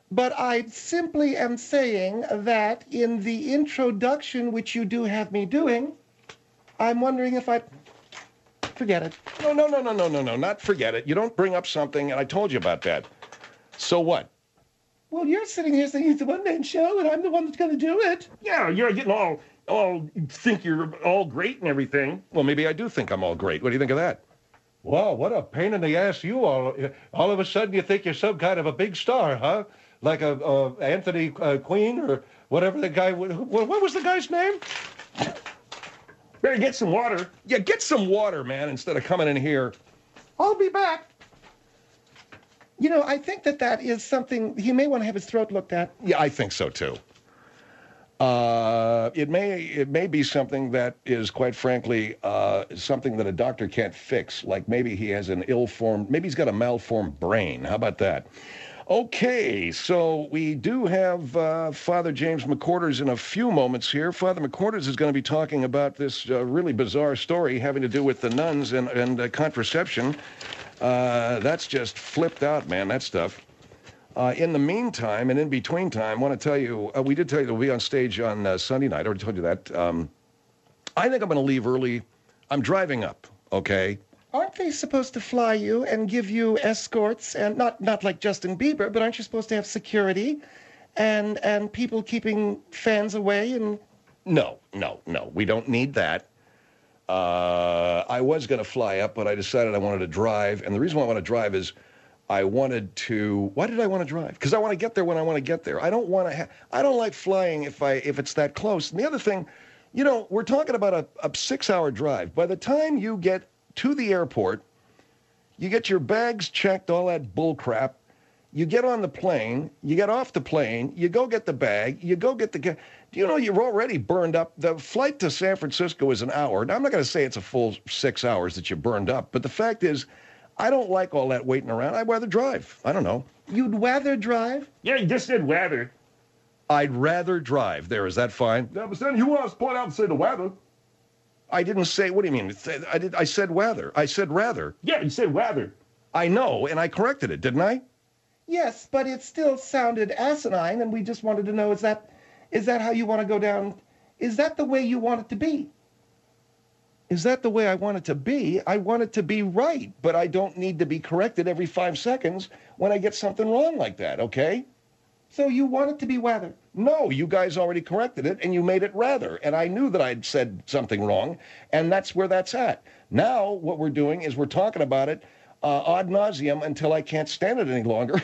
But I simply am saying that in the introduction, which you do have me doing, I'm wondering if I... Forget it. No, not forget it. You don't bring up something, and I told you about that. So what? Well, you're sitting here saying it's a one-man show, and I'm the one that's going to do it. Yeah, you're getting all think you're all great and everything. Well, maybe I do think I'm all great. What do you think of that? Wow, what a pain in the ass you all. All of a sudden you think you're some kind of a big star, huh? Like a Anthony Queen or whatever the guy... What was the guy's name? Better get some water. Yeah, get some water, man, instead of coming in here. I'll be back. You know, I think that is something he may want to have his throat looked at. Yeah, I think so, too. It may be something that is, quite frankly, something that a doctor can't fix. Like maybe he has an maybe he's got a malformed brain. How about that? Okay, so we do have Father James McQuarters in a few moments here. Father McQuarters is going to be talking about this really bizarre story having to do with the nuns and contraception. That's just flipped out, man, that stuff. In the meantime and in between time, I want to tell you, we did tell you that we'll be on stage on Sunday night. I already told you that. I think I'm going to leave early. I'm driving up, okay? Aren't they supposed to fly you and give you escorts, and not like Justin Bieber, but aren't you supposed to have security and people keeping fans away? And No, we don't need that. I was going to fly up, but I decided I wanted to drive, and the reason why I want to drive is why did I want to drive? Because I want to get there when I want to get there. I don't like flying if it's that close. And the other thing, you know, we're talking about a 6-hour drive. By the time you get to the airport, you get your bags checked, all that bull crap. You get on the plane, you get off the plane, you go get the bag, you go get the... Do you know you're already burned up? The flight to San Francisco is an hour. Now, I'm not going to say it's a full 6 hours that you burned up, but the fact is, I don't like all that waiting around. I'd rather drive. I don't know. You'd rather drive? Yeah, you just said weather. I'd rather drive. There, is that fine? Yeah, but then you want us to point out and say the weather. I didn't say, what do you mean? I said weather. I said rather. Yeah, you said weather. I know, and I corrected it, didn't I? Yes, but it still sounded asinine, and we just wanted to know, is that how you want to go down? Is that the way you want it to be? Is that the way I want it to be? I want it to be right, but I don't need to be corrected every 5 seconds when I get something wrong like that, okay? So you want it to be weather? No, you guys already corrected it, and you made it rather. And I knew that I'd said something wrong, and that's where that's at. Now what we're doing is we're talking about it ad nauseum until I can't stand it any longer.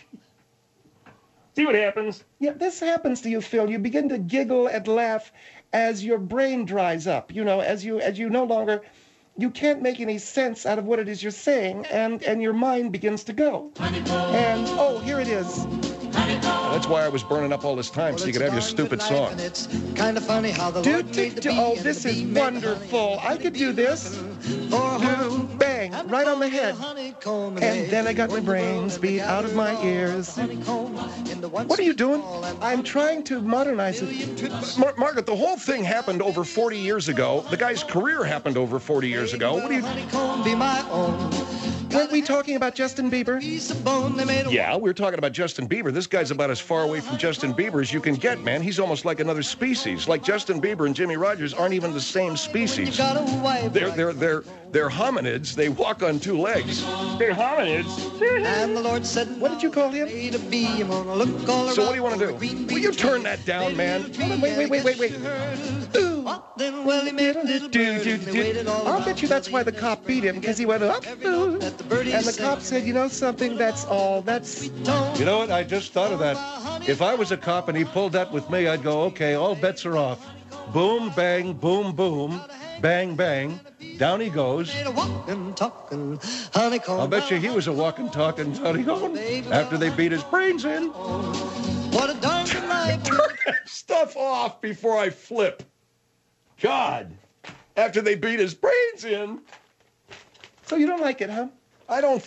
See what happens? Yeah, this happens to you, Phil. You begin to giggle and laugh as your brain dries up. You know, as you no longer... You can't make any sense out of what it is you're saying, and your mind begins to go. And, oh, here it is. That's why I was burning up all this time, so you could have your stupid song. It's kind of funny how the Lord made the bee Oh, and this the is bee made the wonderful. I could do this. For Do, bang, right on the head. And then I got my brains beat out of my ears. What are you doing? I'm trying to modernize it. Margaret, the whole thing happened over 40 years ago. The guy's career happened over 40 years ago. What do you... Honeycomb be my own. Weren't we talking about Justin Bieber? Piece of bone they made a Yeah, we were talking about Justin Bieber. This guy's about as far away from Justin Bieber as you can get, man. He's almost like another species. Like Justin Bieber and Jimmy Rogers aren't even the same species. got a wife. They're hominids. They walk on 2 legs. They're hominids. And the Lord said, What did you call him? made a bee, I'm gonna look all So what do you want to around for a green do? bee Will you tree. turn that down, man? Hold on, wait. Ooh. What then? Well, he made a little bird, and they waited all I'll around bet you that's why the cop beat him, because he went up. Ooh. that the birdies And the sang. cop said, you know something, that's all. That's... You know what? I just thought of that. If I was a cop and he pulled that with me, I'd go, okay, all bets are off. Boom, bang, boom, boom, bang, bang. Down he goes. Made a walking, talking, honeycomb. I'll bet you he was a walking, talking honeycomb after they beat his brains in. What a darn good life. Turn that stuff off before I flip. God. After they beat his brains in. So you don't like it, huh? I don't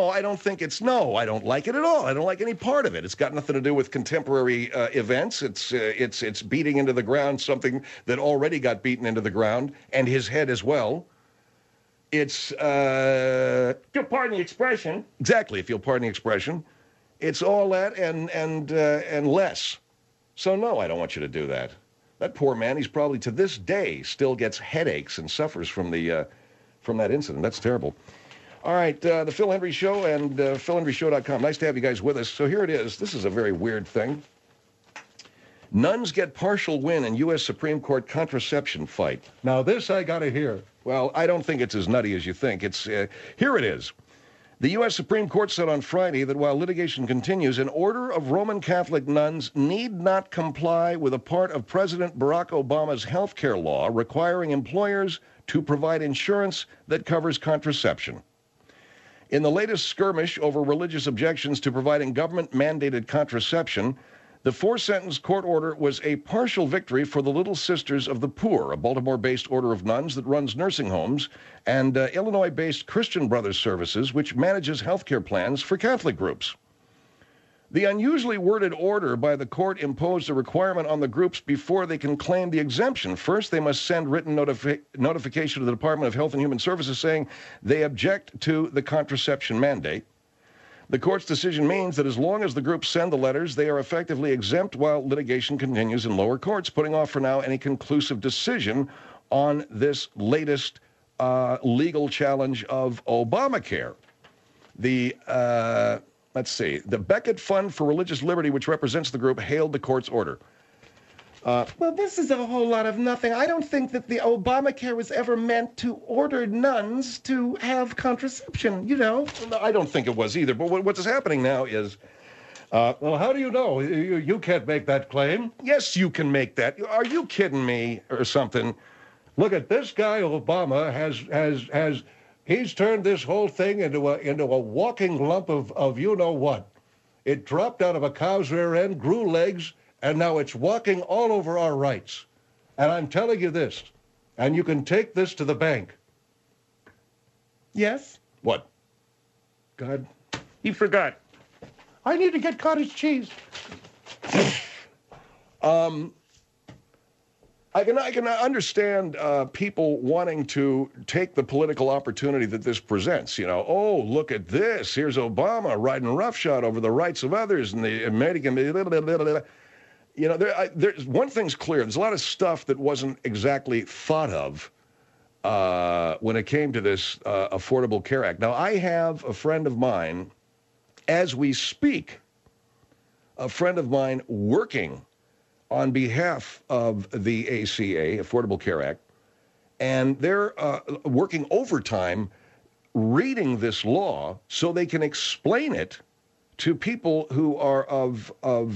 like it at all. I don't like any part of it. It's got nothing to do with contemporary events. It's beating into the ground something that already got beaten into the ground, and his head as well. It's, You'll pardon the expression. exactly, if you'll pardon the expression, It's all that and less. So no, I don't want you to do that. That poor man, he's probably to this day still gets headaches and suffers from that incident. That's terrible. All right, the Phil Hendry Show and PhilHendryShow.com. Nice to have you guys with us. So here it is. This is a very weird thing. Nuns get partial win in U.S. Supreme Court contraception fight. Now this I got to hear. Well, I don't think it's as nutty as you think. It's here it is. The U.S. Supreme Court said on Friday that while litigation continues, an order of Roman Catholic nuns need not comply with a part of President Barack Obama's health care law requiring employers to provide insurance that covers contraception. In the latest skirmish over religious objections to providing government-mandated contraception, the four-sentence court order was a partial victory for the Little Sisters of the Poor, a Baltimore-based order of nuns that runs nursing homes, and Illinois-based Christian Brothers Services, which manages health care plans for Catholic groups. The unusually worded order by the court imposed a requirement on the groups before they can claim the exemption. First, they must send written notification to the Department of Health and Human Services saying they object to the contraception mandate. The court's decision means that as long as the groups send the letters, they are effectively exempt while litigation continues in lower courts, putting off for now any conclusive decision on this latest legal challenge of Obamacare. The Beckett Fund for Religious Liberty, which represents the group, hailed the court's order. Well, this is a whole lot of nothing. I don't think that the Obamacare was ever meant to order nuns to have contraception, you know. No, I don't think it was either. But what's happening now is... well, how do you know? You can't make that claim. Yes, you can make that. Are you kidding me or something? Look at this guy, Obama, he's turned this whole thing into a walking lump of you-know-what. It dropped out of a cow's rear end, grew legs, and now it's walking all over our rights. And I'm telling you this, and you can take this to the bank. Yes? What? God. He forgot. I need to get cottage cheese. I can understand people wanting to take the political opportunity that this presents. You know, oh, look at this. Here's Obama riding roughshod over the rights of others and the American. You know, there's one thing's clear. There's a lot of stuff that wasn't exactly thought of when it came to this Affordable Care Act. Now, I have a friend of mine, as we speak, a friend of mine working on behalf of the ACA, Affordable Care Act, and they're working overtime reading this law so they can explain it to people who are of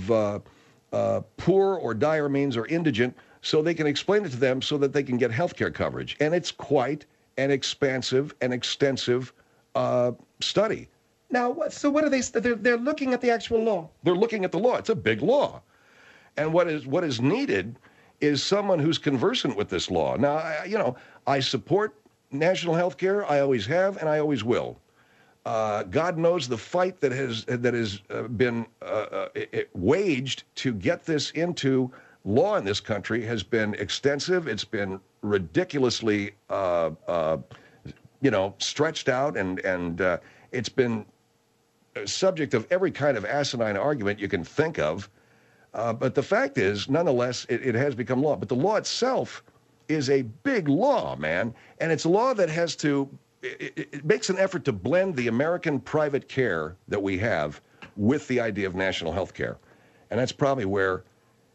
poor or dire means or indigent, so they can explain it to them so that they can get health care coverage. And it's quite an expansive and extensive study. Now, so what are they? They're looking at the actual law. They're looking at the law. It's a big law. And what is needed is someone who's conversant with this law. Now, I support national health care. I always have, and I always will. God knows the fight that has been waged to get this into law in this country has been extensive. It's been ridiculously, stretched out, and it's been subject of every kind of asinine argument you can think of. But the fact is, nonetheless, it has become law. But the law itself is a big law, man. And it's a law that has to, it makes an effort to blend the American private care that we have with the idea of national health care. And that's probably where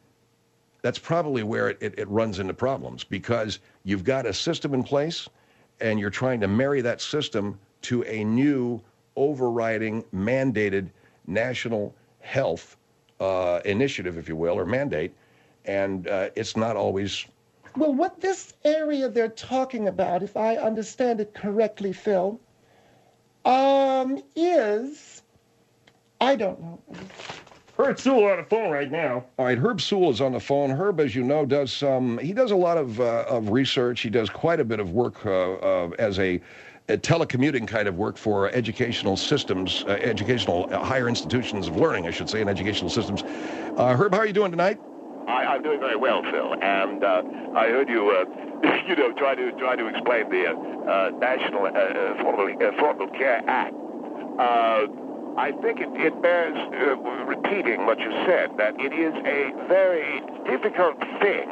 it runs into problems, because you've got a system in place and you're trying to marry that system to a new overriding mandated national health initiative, if you will, or mandate, and it's not always... Well, what this area they're talking about, if I understand it correctly, Phil, is... I don't know. Herb Sewell on the phone right now. All right, Herb Sewell is on the phone. Herb, as you know, does a lot of research. He does quite a bit of work as a telecommuting kind of work for educational systems, educational higher institutions of learning, I should say, and educational systems. Herb, how are you doing tonight? I'm doing very well, Phil. And I heard you, try to explain the National Affordable Care Act. I think it bears repeating what you said, that it is a very difficult thing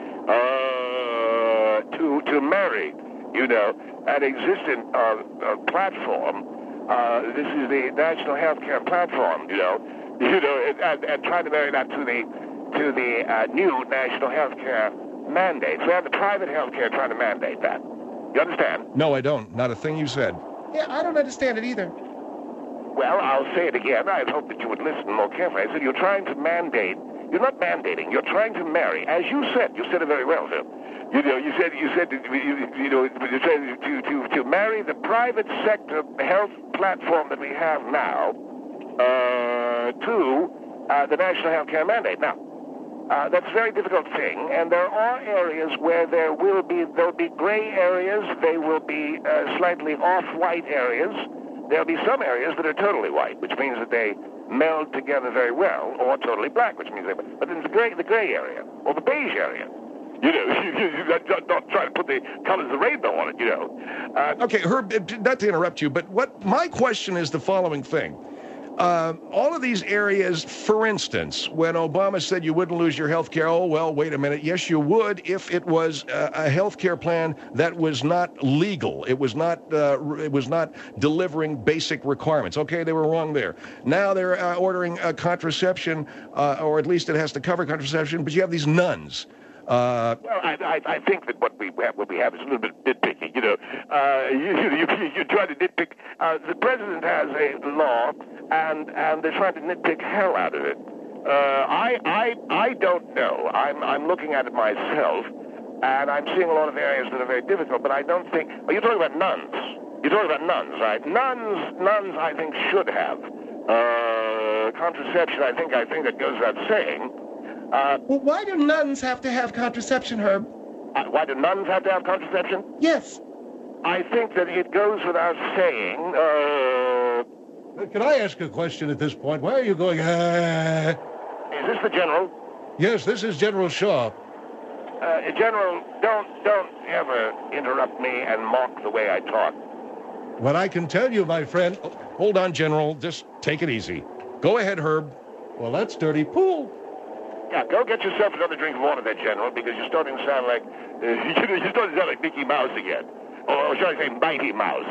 to marry, an existing platform. This is the National Healthcare Platform, and trying to marry that to the new National Healthcare mandate. We have the private healthcare trying to mandate that. You understand? No, I don't. Not a thing you said. Yeah, I don't understand it either. Well, I'll say it again. I hope that you would listen more carefully. I said you're trying to mandate. You're not mandating. You're trying to marry. As you said it very well, Phil. You said to marry the private sector health platform that we have now to the national health care mandate. Now, that's a very difficult thing, and there are areas where there'll be gray areas. They will be slightly off-white areas. There'll be some areas that are totally white, which means that they meld together very well, or totally black, which means they. But then the gray area, or the beige area. Not trying to put the colors of the rainbow on it, Okay, Herb, not to interrupt you, but my question is the following thing. All of these areas, for instance, when Obama said you wouldn't lose your health care, oh, well, wait a minute. Yes, you would if it was a health care plan that was not legal. It was not delivering basic requirements. Okay, they were wrong there. Now they're ordering contraception, or at least it has to cover contraception, but you have these nuns. Well, I think that what we have is a little bit nitpicky. You try to nitpick. The president has a law, and they're trying to nitpick hell out of it. I don't know. I'm looking at it myself, and I'm seeing a lot of areas that are very difficult. But I don't think. Oh, you're talking about nuns. You're talking about nuns, right? Nuns, I think should have contraception. I think that goes without saying. Well, why do nuns have to have contraception, Herb? Why do nuns have to have contraception? Yes. I think that it goes without saying. Can I ask a question at this point? Why are you going, Is this the General? Yes, this is General Shaw. General, don't ever interrupt me and mock the way I talk. Well, I can tell you, my friend. Hold on, General. Just take it easy. Go ahead, Herb. Well, that's dirty pool. Yeah, go get yourself another drink of water there, General, because you're starting to sound like Mickey Mouse again, or shall I say Mighty Mouse?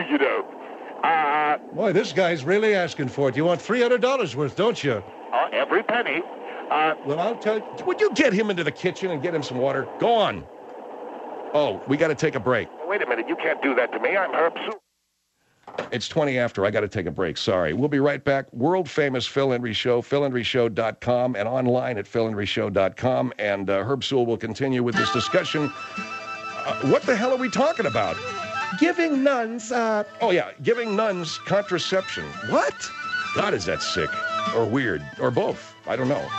Boy, this guy's really asking for it. You want $300 worth, don't you? Every penny. Well, I'll tell you. Would you get him into the kitchen and get him some water? Go on. Oh, we got to take a break. Wait a minute, you can't do that to me. I'm Herb Sewell. It's 20 after. I got to take a break. Sorry. We'll be right back. World-famous Phil Henry Show, philhenryshow.com, and online at philhenryshow.com. And Herb Sewell will continue with this discussion. What the hell are we talking about? Giving nuns, Oh, yeah, giving nuns contraception. What? God, is that sick? Or weird? Or both? I don't know.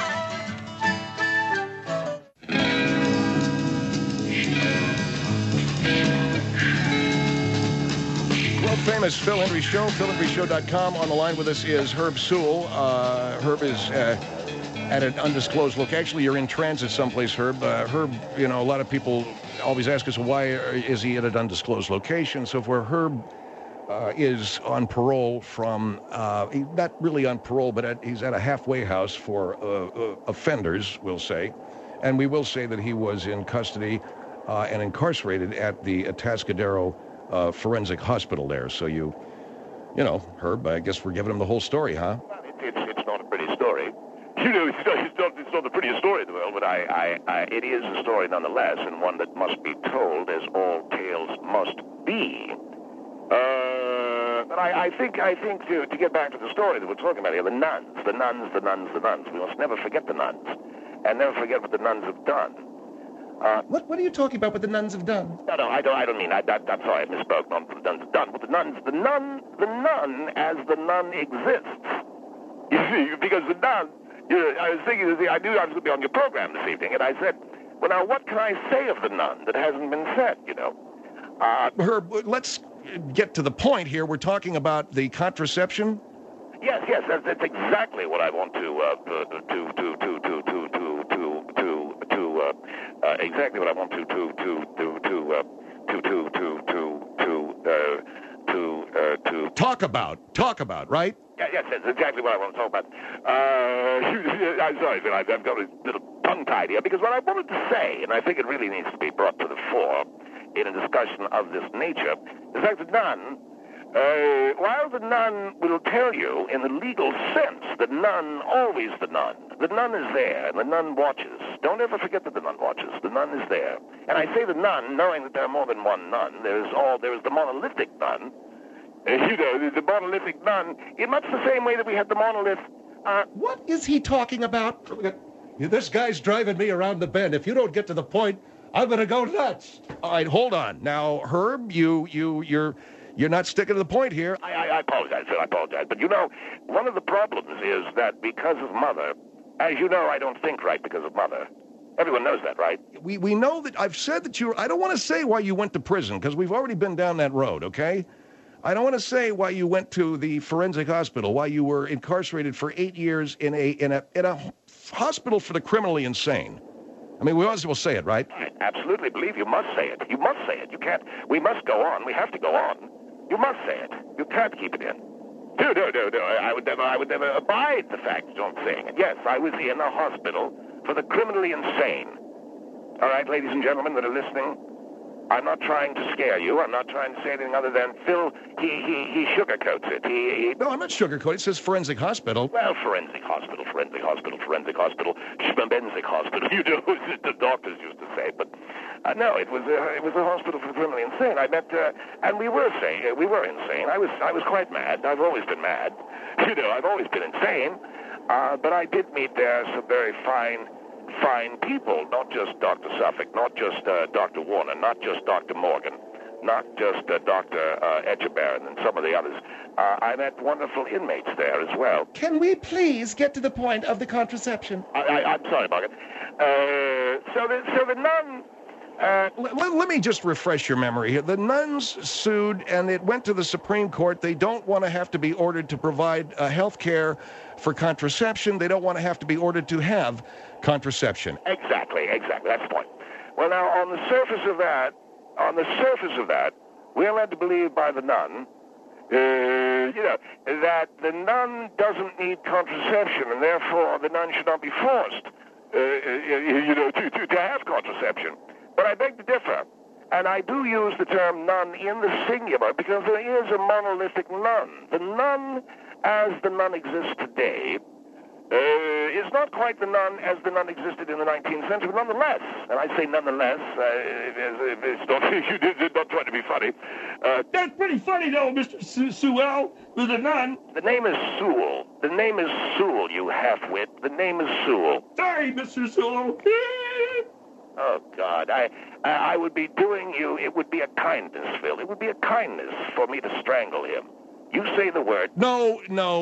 Famous Phil Henry Show, philhenryshow.com. On the line with us is Herb Sewell. Herb is at an undisclosed location. Actually, you're in transit someplace, Herb. Herb, a lot of people always ask us, why is he at an undisclosed location? So where Herb is on parole from, not really on parole, but he's at a halfway house for offenders, we'll say. And we will say that he was in custody and incarcerated at the Atascadero forensic hospital there. So you know, Herb, I guess we're giving him the whole story, huh? Well, it's not a pretty story. It's not the prettiest story in the world, but it is a story nonetheless, and one that must be told, as all tales must be. But I think to get back to the story that we're talking about here, the nuns. We must never forget the nuns, and never forget what the nuns have done. What are you talking about? What the nuns have done? No, I don't mean. I'm sorry, I misspoke. Not what the nuns have done. But the nun as the nun exists. You see, because the nun. I was thinking. I knew I was going to be on your program this evening, and I said, "Well, now what can I say of the nun that hasn't been said?" Herb, let's get to the point here. We're talking about the contraception. Yes, that's exactly what I want exactly what I want to talk about, right? Yeah, yes, that's exactly what I want to talk about. I'm sorry, Phil, I've got a little tongue-tied here, because what I wanted to say, and I think it really needs to be brought to the fore in a discussion of this nature, is that the nun, while the nun will tell you in the legal sense, the nun, always the nun is there, and the nun watches. Don't ever forget that the nun watches. The nun is there. And I say the nun, knowing that there are more than one nun. There is the monolithic nun, the monolithic nun, in much the same way that we had the monolith. What is he talking about? This guy's driving me around the bend. If you don't get to the point, I'm going to go nuts. All right, hold on. Now, Herb, you're not sticking to the point here. I apologize, Phil, I apologize. But, one of the problems is that because of Mother, as you know, I don't think right because of Mother. Everyone knows that, right? We know that. I've said that I don't want to say why you went to prison, because we've already been down that road, okay? I don't want to say why you went to the forensic hospital, why you were incarcerated for 8 years in a hospital for the criminally insane. I mean, we might as well say it, right? I absolutely believe you must say it. You must say it. You can't. We must go on. We have to go on. You must say it. You can't keep it in. No. I would never abide the fact that I'm saying it. Yes, I was in a hospital for the criminally insane. All right, ladies and gentlemen that are listening, I'm not trying to scare you. I'm not trying to say anything other than Phil, he sugarcoats it. No, I'm not sugarcoating. It says forensic hospital. Well, forensic hospital, schmenbensic hospital, the doctors used to say. But no, it was a hospital for the criminally insane. I met, and we were insane. I was quite mad. I've always been mad. I've always been insane. But I did meet there some very fine people, not just Dr. Suffolk, not just Dr. Warner, not just Dr. Morgan, not just Dr. Etchebarren and some of the others. I met wonderful inmates there as well. Can we please get to the point of the contraception? I'm sorry, Margaret. So the nun... Let me just refresh your memory here. The nuns sued, and it went to the Supreme Court. They don't want to have to be ordered to provide health care for contraception. They don't want to have to be ordered to have contraception. Exactly. That's the point. Well, now, on the surface of that, we're led to believe by the nun, that the nun doesn't need contraception, and therefore the nun should not be forced, to have contraception. But I beg to differ, and I do use the term nun in the singular because there is a monolithic nun. The nun, as the nun exists today, is not quite the nun as the nun existed in the 19th century, but nonetheless, and I say nonetheless, it's not trying to be funny. That's pretty funny, though, Mr. Sewell, with the nun. The name is Sewell. The name is Sewell, you half-wit. The name is Sewell. Sorry, Mr. Sewell. Oh, God, I would be doing you, it would be a kindness, Phil. It would be a kindness for me to strangle him. You say the word. No.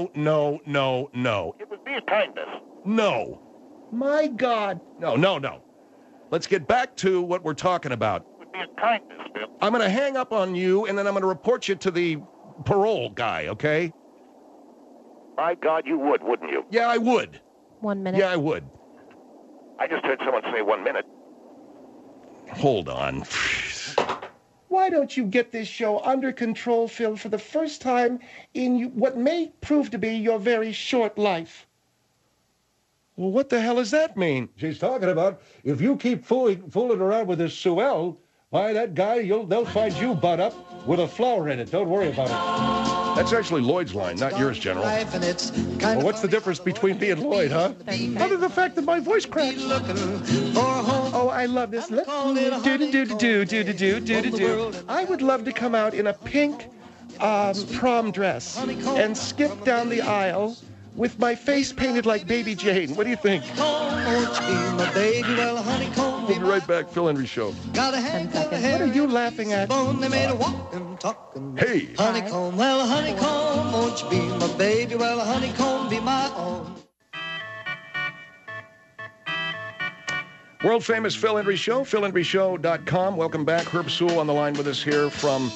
It would be a kindness. No. My God. No. Let's get back to what we're talking about. It would be a kindness, Phil. I'm going to hang up on you, and then I'm going to report you to the parole guy, okay? My God, you would, wouldn't you? Yeah, I would. 1 minute. Yeah, I would. I just heard someone say 1 minute. Hold on. Why don't you get this show under control, Phil, for the first time in what may prove to be your very short life? Well, what the hell does that mean? She's talking about if you keep fooling around with this Sewell, why, that guy, they'll find you butt up with a flower in it. Don't worry about it. That's actually Lloyd's line, not yours, General. Well, what's the difference between me and Lloyd, huh? Other than the fact that my voice cracks. Oh, I love this. I would love to come out in a pink prom dress and skip down the aisle with my face painted like Baby Jane. What do you think? We'll be right back. Phil Henry Show. What are you laughing at? Hey. Honeycomb, well, honeycomb, won't you be my baby? Well, honeycomb, be my own. World famous Phil Henry Show, philhenryshow.com. Welcome back. Herb Sewell on the line with us here from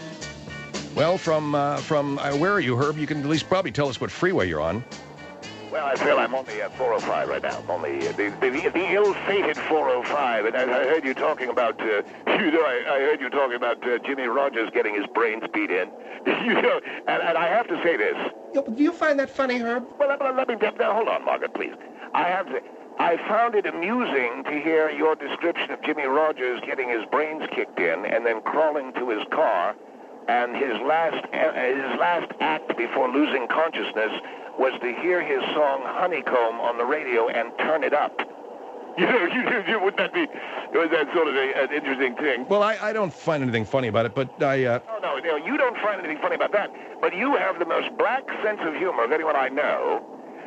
where are you, Herb? You can at least probably tell us what freeway you're on. Well, I feel I'm on the 405 right now. I'm on the ill-fated 405. And I heard you talking about, I heard you talking about Jimmy Rogers getting his brains beat in. And I have to say this. Do you find that funny, Herb? Well, let me hold on, Margaret, please. I found it amusing to hear your description of Jimmy Rogers getting his brains kicked in and then crawling to his car, and his last act before losing consciousness was to hear his song Honeycomb on the radio and turn it up. Wouldn't that be? Was that sort of an interesting thing? Well, I don't find anything funny about it, but I... No, you don't find anything funny about that. But you have the most black sense of humor of anyone I know.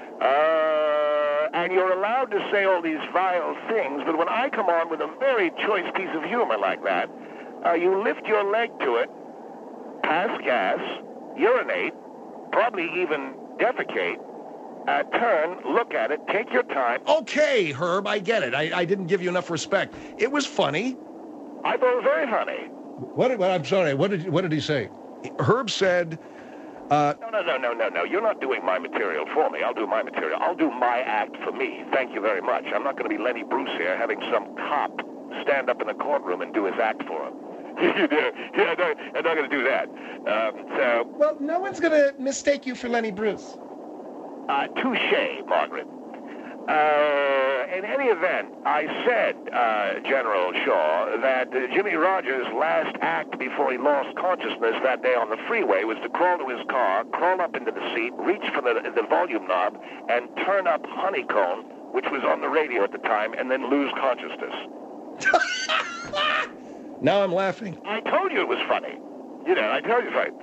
And you're allowed to say all these vile things, but when I come on with a very choice piece of humor like that, you lift your leg to it, pass gas, urinate, probably even defecate, turn, look at it, take your time. Okay, Herb, I get it. I didn't give you enough respect. It was funny. I thought it was very funny. What? I'm sorry. What did he say? Herb said... No. You're not doing my material for me. I'll do my material. I'll do my act for me. Thank you very much. I'm not going to be Lenny Bruce here having some cop stand up in the courtroom and do his act for him. I'm not going to do that. Well, no one's going to mistake you for Lenny Bruce. Touche, Margaret. In any event, I said, General Shaw, that Jimmy Rogers' last act before he lost consciousness that day on the freeway was to crawl to his car, crawl up into the seat, reach for the volume knob, and turn up Honeycomb, which was on the radio at the time, and then lose consciousness. Now I'm laughing. I told you it was funny. I told you it's funny.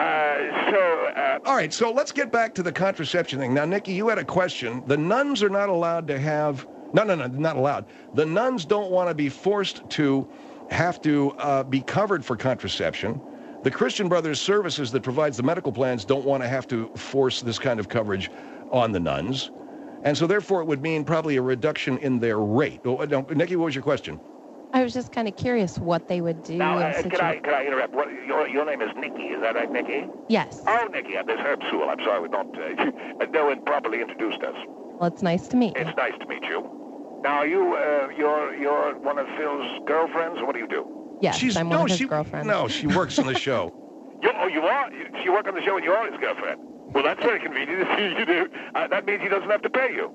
All right, so let's get back to the contraception thing. Now, Nikki, you had a question. The nuns are not allowed to have... No, not allowed. The nuns don't want to be forced to have to be covered for contraception. The Christian Brothers Services that provides the medical plans don't want to have to force this kind of coverage on the nuns. And so, therefore, it would mean probably a reduction in their rate. Oh, no, Nikki, what was your question? I was just kind of curious what they would do. Now, can I interrupt? Your name is Nikki, is that right, Nikki? Yes. Oh, Nikki, this Herb Sewell. I'm sorry we don't no one properly introduced us. Well, it's nice to meet you. It's nice to meet you. Now, are you you're one of Phil's girlfriends, or what do you do? Yes, I'm one of his girlfriends. No, she works on the show. You are? You work on the show and you are his girlfriend? Well, that's very convenient. You do. That means he doesn't have to pay you.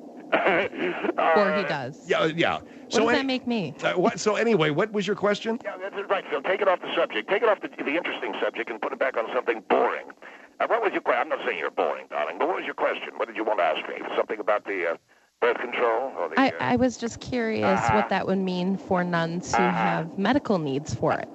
Or he does. Yeah. What does that make me? So anyway, what was your question? Yeah, that's right, Phil. Take it off the subject. Take it off the interesting subject and put it back on something boring. What was your question? I'm not saying you're boring, darling, but what was your question? What did you want to ask me? Something about the birth control? Or the, I was just curious what that would mean for nuns who have medical needs for it.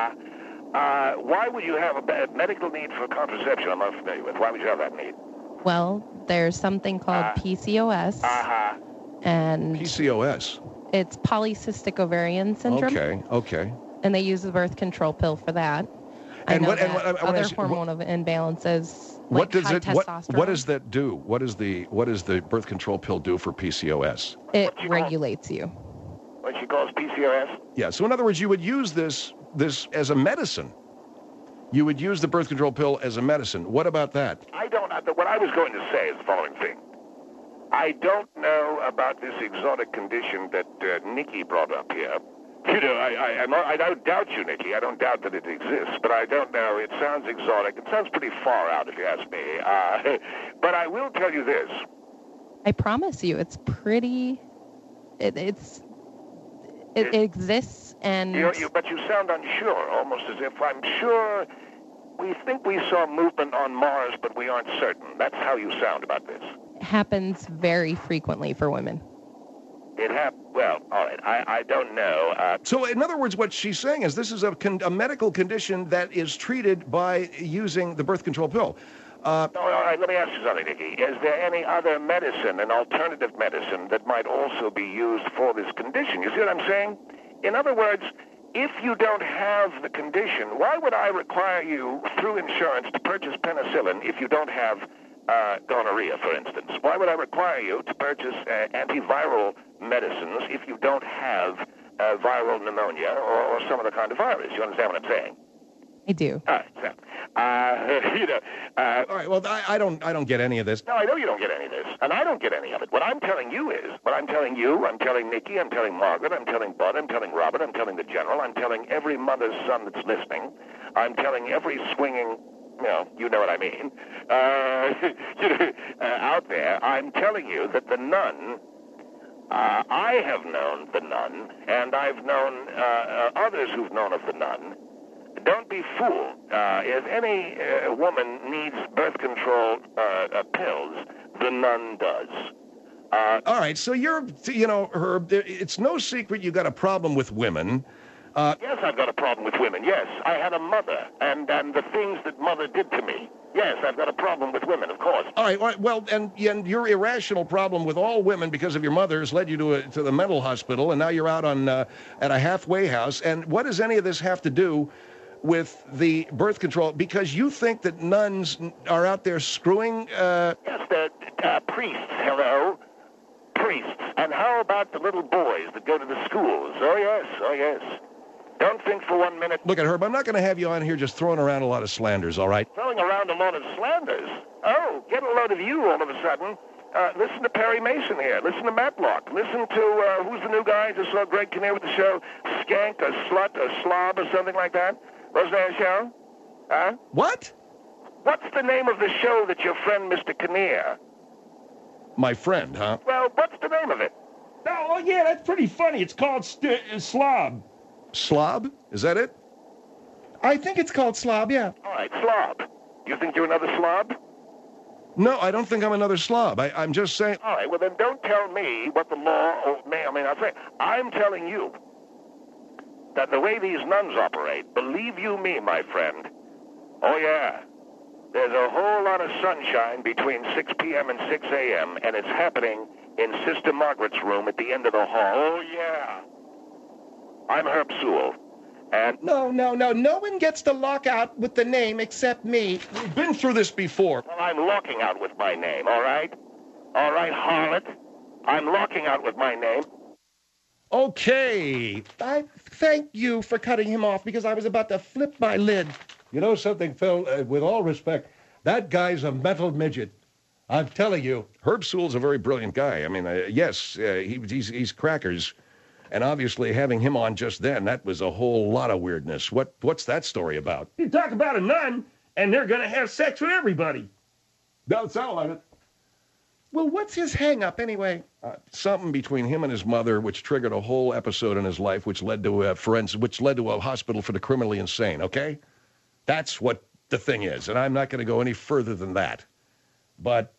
Why would you have a medical need for contraception? I'm not familiar with. Why would you have that need? Well, there's something called PCOS. And PCOS? It's polycystic ovarian syndrome. Okay. And they use the birth control pill for that. And other hormonal imbalances, like high testosterone. What does that do? What does the birth control pill do for PCOS? It regulates you. What she calls PCOS? Yeah. So in other words, you would use this as a medicine. You would use the birth control pill as a medicine. What about that? What I was going to say is the following thing. I don't know about this exotic condition that Nikki brought up here. I don't doubt you, Nikki. I don't doubt that it exists, but I don't know. It sounds exotic. It sounds pretty far out, if you ask me. But I will tell you this. I promise you, it's pretty... It exists, and... But you sound unsure, almost as if I'm sure... We think we saw movement on Mars, but we aren't certain. That's how you sound about this. It happens very frequently for women. Well, all right. I don't know. So, in other words, what she's saying is this is a medical condition that is treated by using the birth control pill. All right, let me ask you something, Nikki. Is there any other medicine, an alternative medicine, that might also be used for this condition? You see what I'm saying? In other words... If you don't have the condition, why would I require you, through insurance, to purchase penicillin if you don't have gonorrhea, for instance? Why would I require you to purchase antiviral medicines if you don't have viral pneumonia or some other kind of virus? You understand what I'm saying? I do. All right, so, All right, well, I don't get any of this. No, I know you don't get any of this, and I don't get any of it. What I'm telling you, I'm telling Nikki, I'm telling Margaret, I'm telling Bud, I'm telling Robert, I'm telling the General, I'm telling every mother's son that's listening, I'm telling every swinging, you know what I mean, out there, I'm telling you that the nun, I have known the nun, and I've known others who've known of the nun. Don't be fooled. If any woman needs birth control pills, the nun does. All right, so Herb, it's no secret you got a problem with women. Yes, I've got a problem with women. Yes, I had a mother, and the things that mother did to me. Yes, I've got a problem with women, of course. All right, well, and your irrational problem with all women because of your mother has led you to the mental hospital, and now you're out at a halfway house. And what does any of this have to do with the birth control? Because you think that nuns are out there screwing... Yes, the priests, hello. Priests. And how about the little boys that go to the schools? Oh, yes. Don't think for 1 minute... Look at Herb, I'm not going to have you on here just throwing around a lot of slanders, all right? Throwing around a lot of slanders? Oh, get a load of you all of a sudden. Listen to Perry Mason here. Listen to Matlock. Listen to, who's the new guy? I just saw Greg Kinnear with the show. Skank, a slut, a slob, or something like that. Wasn't that a show? Huh? What? What's the name of the show that your friend Mr. Kinnear? My friend, huh? Well, what's the name of it? Oh, yeah, that's pretty funny. It's called Slob. Slob? Is that it? I think it's called Slob, yeah. All right, slob. Do you think you're another slob? No, I don't think I'm another slob. I'm just saying... All right, well, then don't tell me what the law may or may not say. I'm telling you that the way these nuns operate, believe you me, my friend, oh, yeah, there's a whole lot of sunshine between 6 p.m. and 6 a.m., and it's happening in Sister Margaret's room at the end of the hall. Oh, yeah. I'm Herb Sewell, and... No. No one gets to lock out with the name except me. We've been through this before. Well, I'm locking out with my name, all right? All right, harlot. I'm locking out with my name. Okay. I thank you for cutting him off because I was about to flip my lid. You know something, Phil? With all respect, that guy's a mental midget. I'm telling you. Herb Sewell's a very brilliant guy. I mean, yes, he's crackers. And obviously having him on just then, that was a whole lot of weirdness. What's that story about? You talk about a nun, and they're going to have sex with everybody. Don't sound like it. Well, what's his hang-up anyway? Something between him and his mother, which triggered a whole episode in his life, which led to a hospital for the criminally insane, okay? That's what the thing is, and I'm not going to go any further than that. But,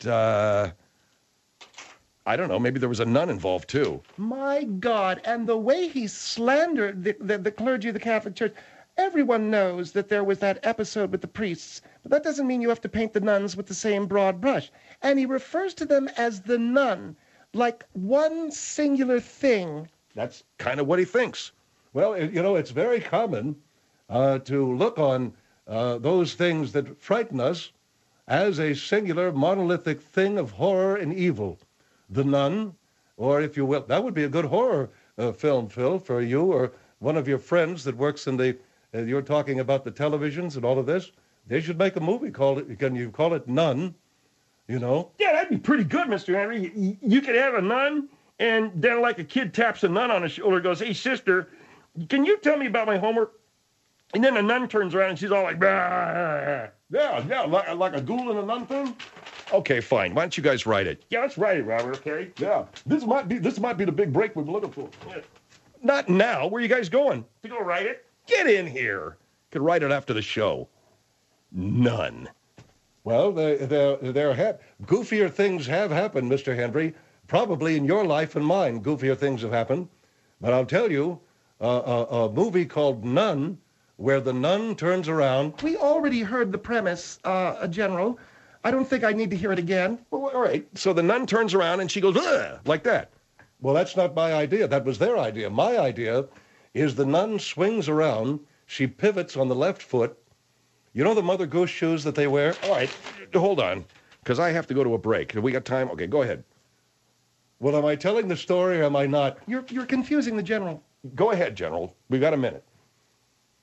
I don't know, maybe there was a nun involved, too. My God, and the way he slandered the clergy of the Catholic Church. Everyone knows that there was that episode with the priests, but that doesn't mean you have to paint the nuns with the same broad brush. And he refers to them as the nun, like one singular thing. That's kind of what he thinks. Well, it's very common to look on those things that frighten us as a singular monolithic thing of horror and evil. The nun, or if you will, that would be a good horror film, Phil, for you or one of your friends that works in the, you're talking about the televisions and all of this. They should make a movie called, can you call it Nun, you know? Yeah, that'd be pretty good, Mr. Henry. You could have a nun, and then like a kid taps a nun on the shoulder and goes, hey, sister, can you tell me about my homework? And then the nun turns around and she's all like, bah. Yeah, like a ghoul in a nun thing? Okay, fine. Why don't you guys write it? Yeah, let's write it, Robert, okay? Yeah. This might be the big break we've been looking for. Yeah. Not now. Where are you guys going? To go write it? Get in here. Could write it after the show. None. Well, goofier things have happened, Mr. Henry. Probably in your life and mine, goofier things have happened. But I'll tell you, a movie called Nun, where the nun turns around. We already heard the premise, General. I don't think I need to hear it again. Well, all right. So the nun turns around and she goes, ugh, like that. Well, that's not my idea. That was their idea. My idea is the nun swings around. She pivots on the left foot. You know the Mother Goose shoes that they wear? All right. Hold on, because I have to go to a break. Have we got time? Okay, go ahead. Well, am I telling the story or am I not? You're confusing the General. Go ahead, General. We've got a minute.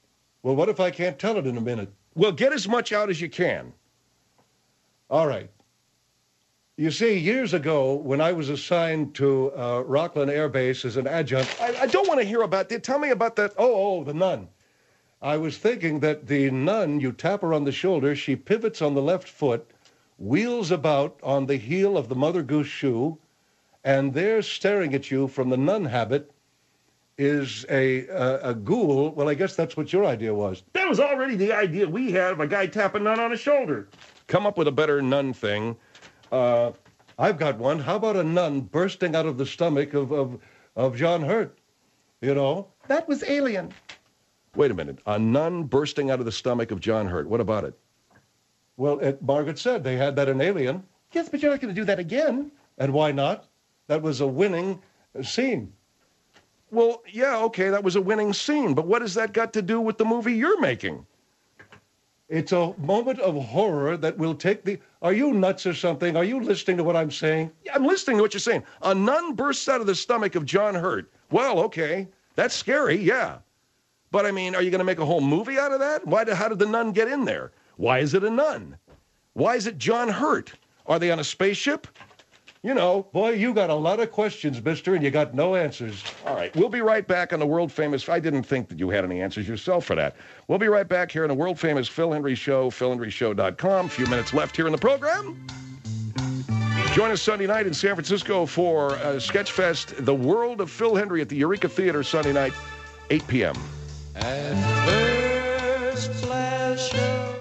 Well, what if I can't tell it in a minute? Well, get as much out as you can. All right. You see, years ago, when I was assigned to Rockland Air Base as an adjunct... I don't want to hear about that. Tell me about that. Oh, the nun. I was thinking that the nun, you tap her on the shoulder, she pivots on the left foot, wheels about on the heel of the Mother Goose shoe, and there staring at you from the nun habit is a ghoul. Well, I guess that's what your idea was. That was already the idea we had of a guy tapping nun on the shoulder. Come up with a better nun thing. I've got one. How about a nun bursting out of the stomach of John Hurt? You know? That was Alien. Wait a minute. A nun bursting out of the stomach of John Hurt. What about it? Well, Margaret said they had that in Alien. Yes, but you're not going to do that again. And why not? That was a winning scene. Well, yeah, okay, that was a winning scene, but what has that got to do with the movie you're making? It's a moment of horror that will take the... Are you nuts or something? Are you listening to what I'm saying? Yeah, I'm listening to what you're saying. A nun bursts out of the stomach of John Hurt. Well, okay, that's scary, yeah. But, I mean, are you going to make a whole movie out of that? How did the nun get in there? Why is it a nun? Why is it John Hurt? Are they on a spaceship? You know. Boy, you got a lot of questions, mister, and you got no answers. All right, we'll be right back on the world-famous... I didn't think that you had any answers yourself for that. We'll be right back here on the world-famous Phil Hendrie Show, philhendrieshow.com. A few minutes left here in the program. Join us Sunday night in San Francisco for Sketchfest, The World of Phil Hendrie at the Eureka Theater Sunday night, 8 p.m. At first flash of...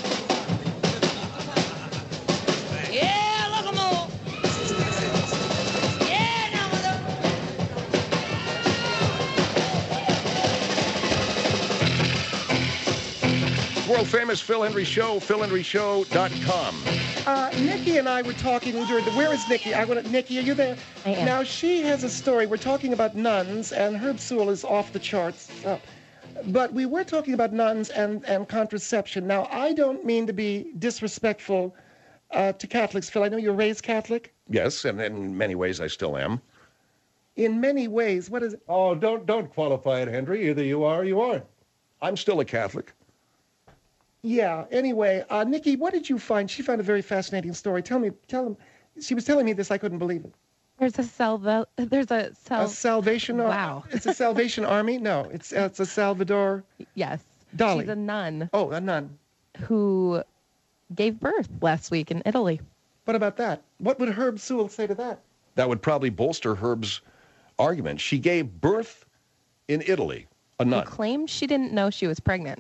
Yeah, look 'em all. Yeah, now World-famous Phil Hendrie Show, philhendrieshow.com. Nikki and I were talking during the... Where is Nikki? Nikki, are you there? I am. Now, she has a story. We're talking about nuns, and Herb Sewell is off the charts. But we were talking about nuns and contraception. Now, I don't mean to be disrespectful to Catholics, Phil. I know you're raised Catholic. Yes, and in many ways I still am. In many ways. What is it? Oh, don't qualify it, Henry. Either you are or you aren't. I'm still a Catholic. Yeah. Anyway, Nikki, what did you find? She found a very fascinating story. Tell him. She was telling me this. I couldn't believe it. There's a A Salvation Army. Wow. It's a Salvation Army? No, it's a Salvador. Yes. Dolly. She's a nun. Oh, a nun. Who gave birth last week in Italy. What about that? What would Herb Sewell say to that? That would probably bolster Herb's argument. She gave birth in Italy, a nun. Who claimed she didn't know she was pregnant.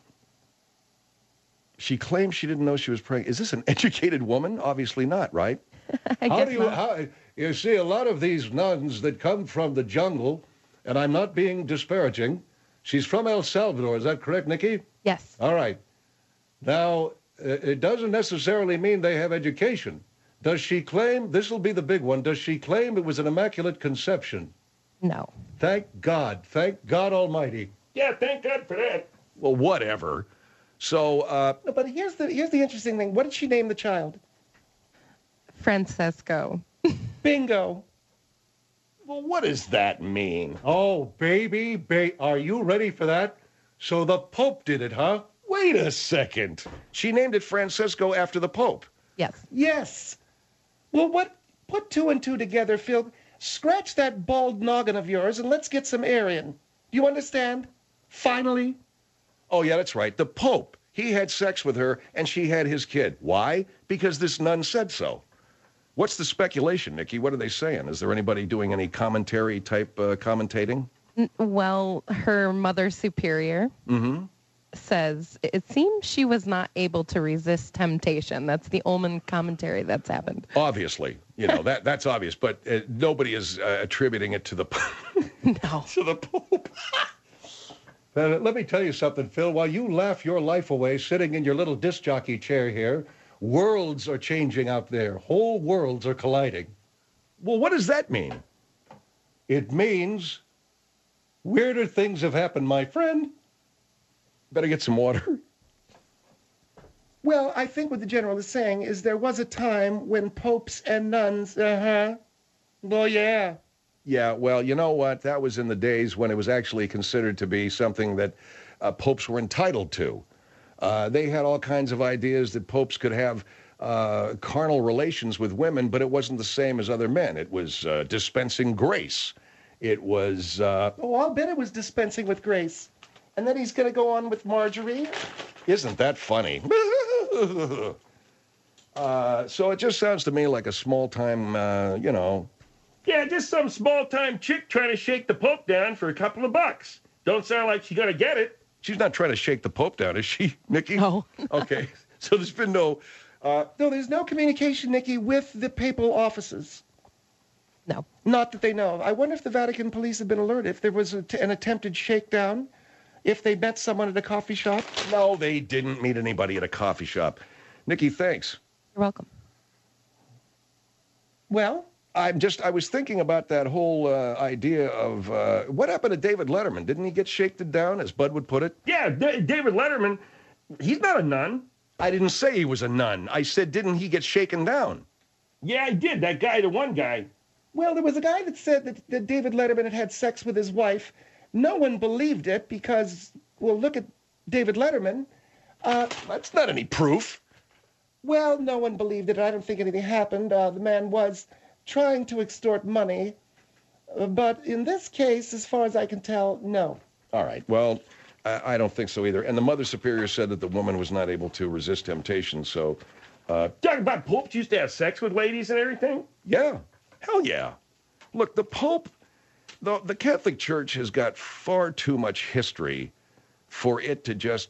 She claimed she didn't know she was pregnant. Is this an educated woman? Obviously not, right? I guess not. You see, a lot of these nuns that come from the jungle, and I'm not being disparaging, she's from El Salvador. Is that correct, Nikki? Yes. All right. Now, it doesn't necessarily mean they have education. Does she claim, this will be the big one, does she claim it was an immaculate conception? No. Thank God. Thank God Almighty. Yeah, thank God for that. Well, whatever. So, No, but here's the interesting thing. What did she name the child? Francesco. Bingo. well, what does that mean? Oh, baby, are you ready for that? So the Pope did it, huh? Wait a second. She named it Francesco after the Pope. Yes. Yes. Well, put two and two together, Phil. Scratch that bald noggin of yours and let's get some air in. Do you understand? Finally. Oh, yeah, that's right. The Pope. He had sex with her, and she had his kid. Why? Because this nun said so. What's the speculation, Nikki? What are they saying? Is there anybody doing any commentary type commentating? Well, her mother superior says it seems she was not able to resist temptation. That's the Ullman commentary that's happened. Obviously. You know, that's obvious. But nobody is attributing it to the No. to the Pope. Let me tell you something, Phil. While you laugh your life away sitting in your little disc jockey chair here, worlds are changing out there. Whole worlds are colliding. Well, what does that mean? It means weirder things have happened, my friend. Better get some water. Well, I think what the general is saying is there was a time when popes and nuns, oh yeah, Yeah, well, you know what? That was in the days when it was actually considered to be something that popes were entitled to. They had all kinds of ideas that popes could have carnal relations with women, but it wasn't the same as other men. It was dispensing grace. It was... Oh, I'll bet it was dispensing with grace. And then he's going to go on with Marjorie. Isn't that funny? So it just sounds to me like a small-time, Yeah, just some small-time chick trying to shake the Pope down for a couple of bucks. Don't sound like she's going to get it. She's not trying to shake the Pope down, is she, Nikki? No. Okay, so there's been no... No, there's no communication, Nikki, with the papal offices. No. Not that they know. I wonder if the Vatican police have been alerted, if there was an attempted shakedown, if they met someone at a coffee shop. No, they didn't meet anybody at a coffee shop. Nikki, thanks. You're welcome. Well, I was thinking about that whole idea of what happened to David Letterman? Didn't he get shaken down, as Bud would put it? Yeah, David Letterman, he's not a nun. I didn't say he was a nun. I said, didn't he get shaken down? Yeah, he did. That guy, the one guy. well, there was a guy that said that David Letterman had had sex with his wife. No one believed it because, well, look at David Letterman. That's not any proof. Well, no one believed it. I don't think anything happened. The man was trying to extort money. But in this case, as far as I can tell, no. All right. Well, I don't think so either. And the Mother Superior said that the woman was not able to resist temptation, so... Talking about popes used to have sex with ladies and everything? Yeah. Hell yeah. Look, the Pope, the Catholic Church has got far too much history for it to just,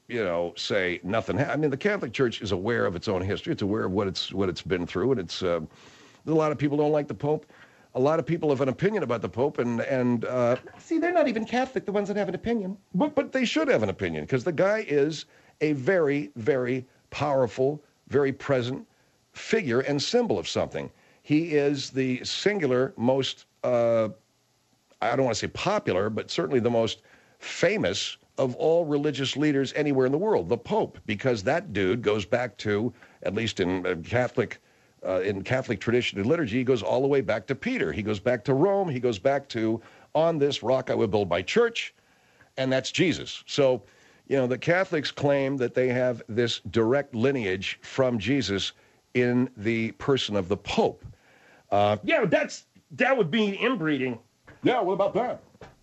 say nothing. I mean, the Catholic Church is aware of its own history. It's aware of what it's been through, and it's a lot of people don't like the Pope. A lot of people have an opinion about the Pope, and see, they're not even Catholic, the ones that have an opinion. But they should have an opinion, because the guy is a very, very powerful, very present figure and symbol of something. He is the singular most, I don't want to say popular, but certainly the most famous of all religious leaders anywhere in the world, the Pope, because that dude goes back to, at least in Catholic tradition and liturgy, he goes all the way back to Peter. He goes back to Rome. He goes back to, on this rock I will build my church, and that's Jesus. So, the Catholics claim that they have this direct lineage from Jesus in the person of the Pope. Yeah, that would be inbreeding. Yeah, what about that?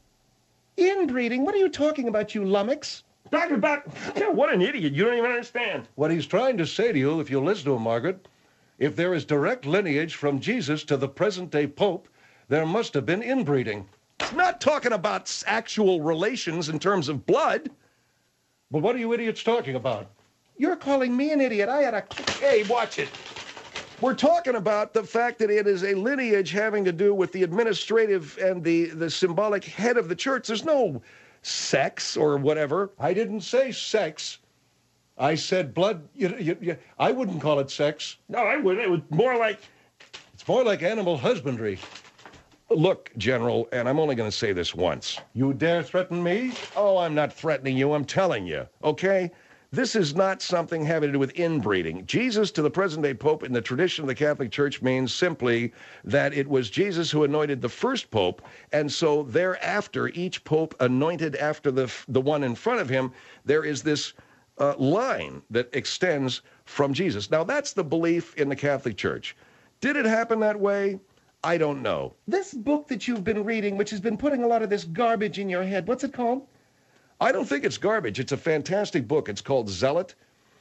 Inbreeding? What are you talking about, you lummox? Talking about, what an idiot. You don't even understand. What he's trying to say to you, if you listen to him, Margaret, if there is direct lineage from Jesus to the present-day Pope, there must have been inbreeding. It's not talking about actual relations in terms of blood. But what are you idiots talking about? You're calling me an idiot. I had a... Hey, watch it. We're talking about the fact that it is a lineage having to do with the administrative and the symbolic head of the church. There's no sex or whatever. I didn't say sex. I said blood. I wouldn't call it sex. No, I wouldn't. It was more like... It's more like animal husbandry. Look, General, and I'm only going to say this once. You dare threaten me? Oh, I'm not threatening you. I'm telling you, okay? This is not something having to do with inbreeding. Jesus to the present-day Pope in the tradition of the Catholic Church means simply that it was Jesus who anointed the first Pope, and so thereafter, each Pope anointed after the one in front of him, there is this line that extends from Jesus. Now, that's the belief in the Catholic Church. Did it happen that way? I don't know. This book that you've been reading, which has been putting a lot of this garbage in your head, what's it called? I don't think it's garbage. It's a fantastic book. It's called Zealot,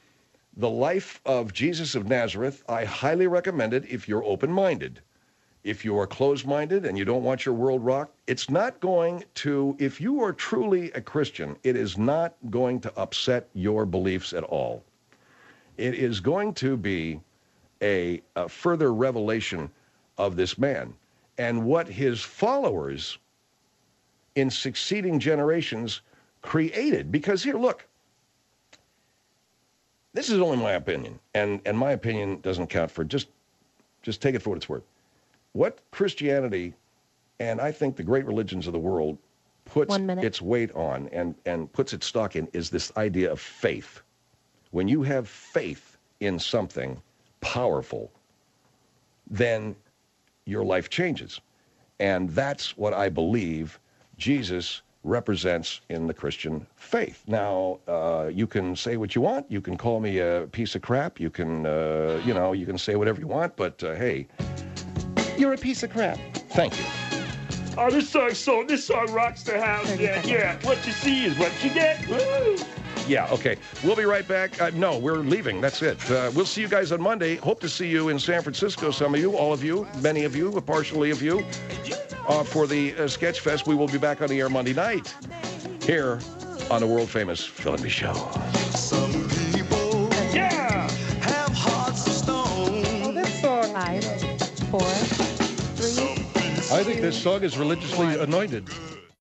The Life of Jesus of Nazareth. I highly recommend it if you're open-minded. If you are closed-minded and you don't want your world rocked, it's not going to, if you are truly a Christian, it is not going to upset your beliefs at all. It is going to be a further revelation of this man and what his followers in succeeding generations created. Because here, look, this is only my opinion, and my opinion doesn't count for, just take it for what it's worth. What Christianity, and I think the great religions of the world, puts its weight on and puts its stock in is this idea of faith. When you have faith in something powerful, then your life changes. And that's what I believe Jesus represents in the Christian faith. Now, you can say what you want. You can call me a piece of crap. You can, you can say whatever you want. But, hey, You're a piece of crap. thank you. Oh, this song rocks the house. Yeah. What you see is what you get. Woo! Yeah, okay. We'll be right back. No, we're leaving. That's it. We'll see you guys on Monday. Hope to see you in San Francisco, some of you, all of you, many of you, partially of you. For the Sketch Fest, we will be back on the air Monday night here on the world-famous Phil and Me Show. Some people have hearts of stone. Oh, this song. 5, 4, 3. I think this song is religiously anointed.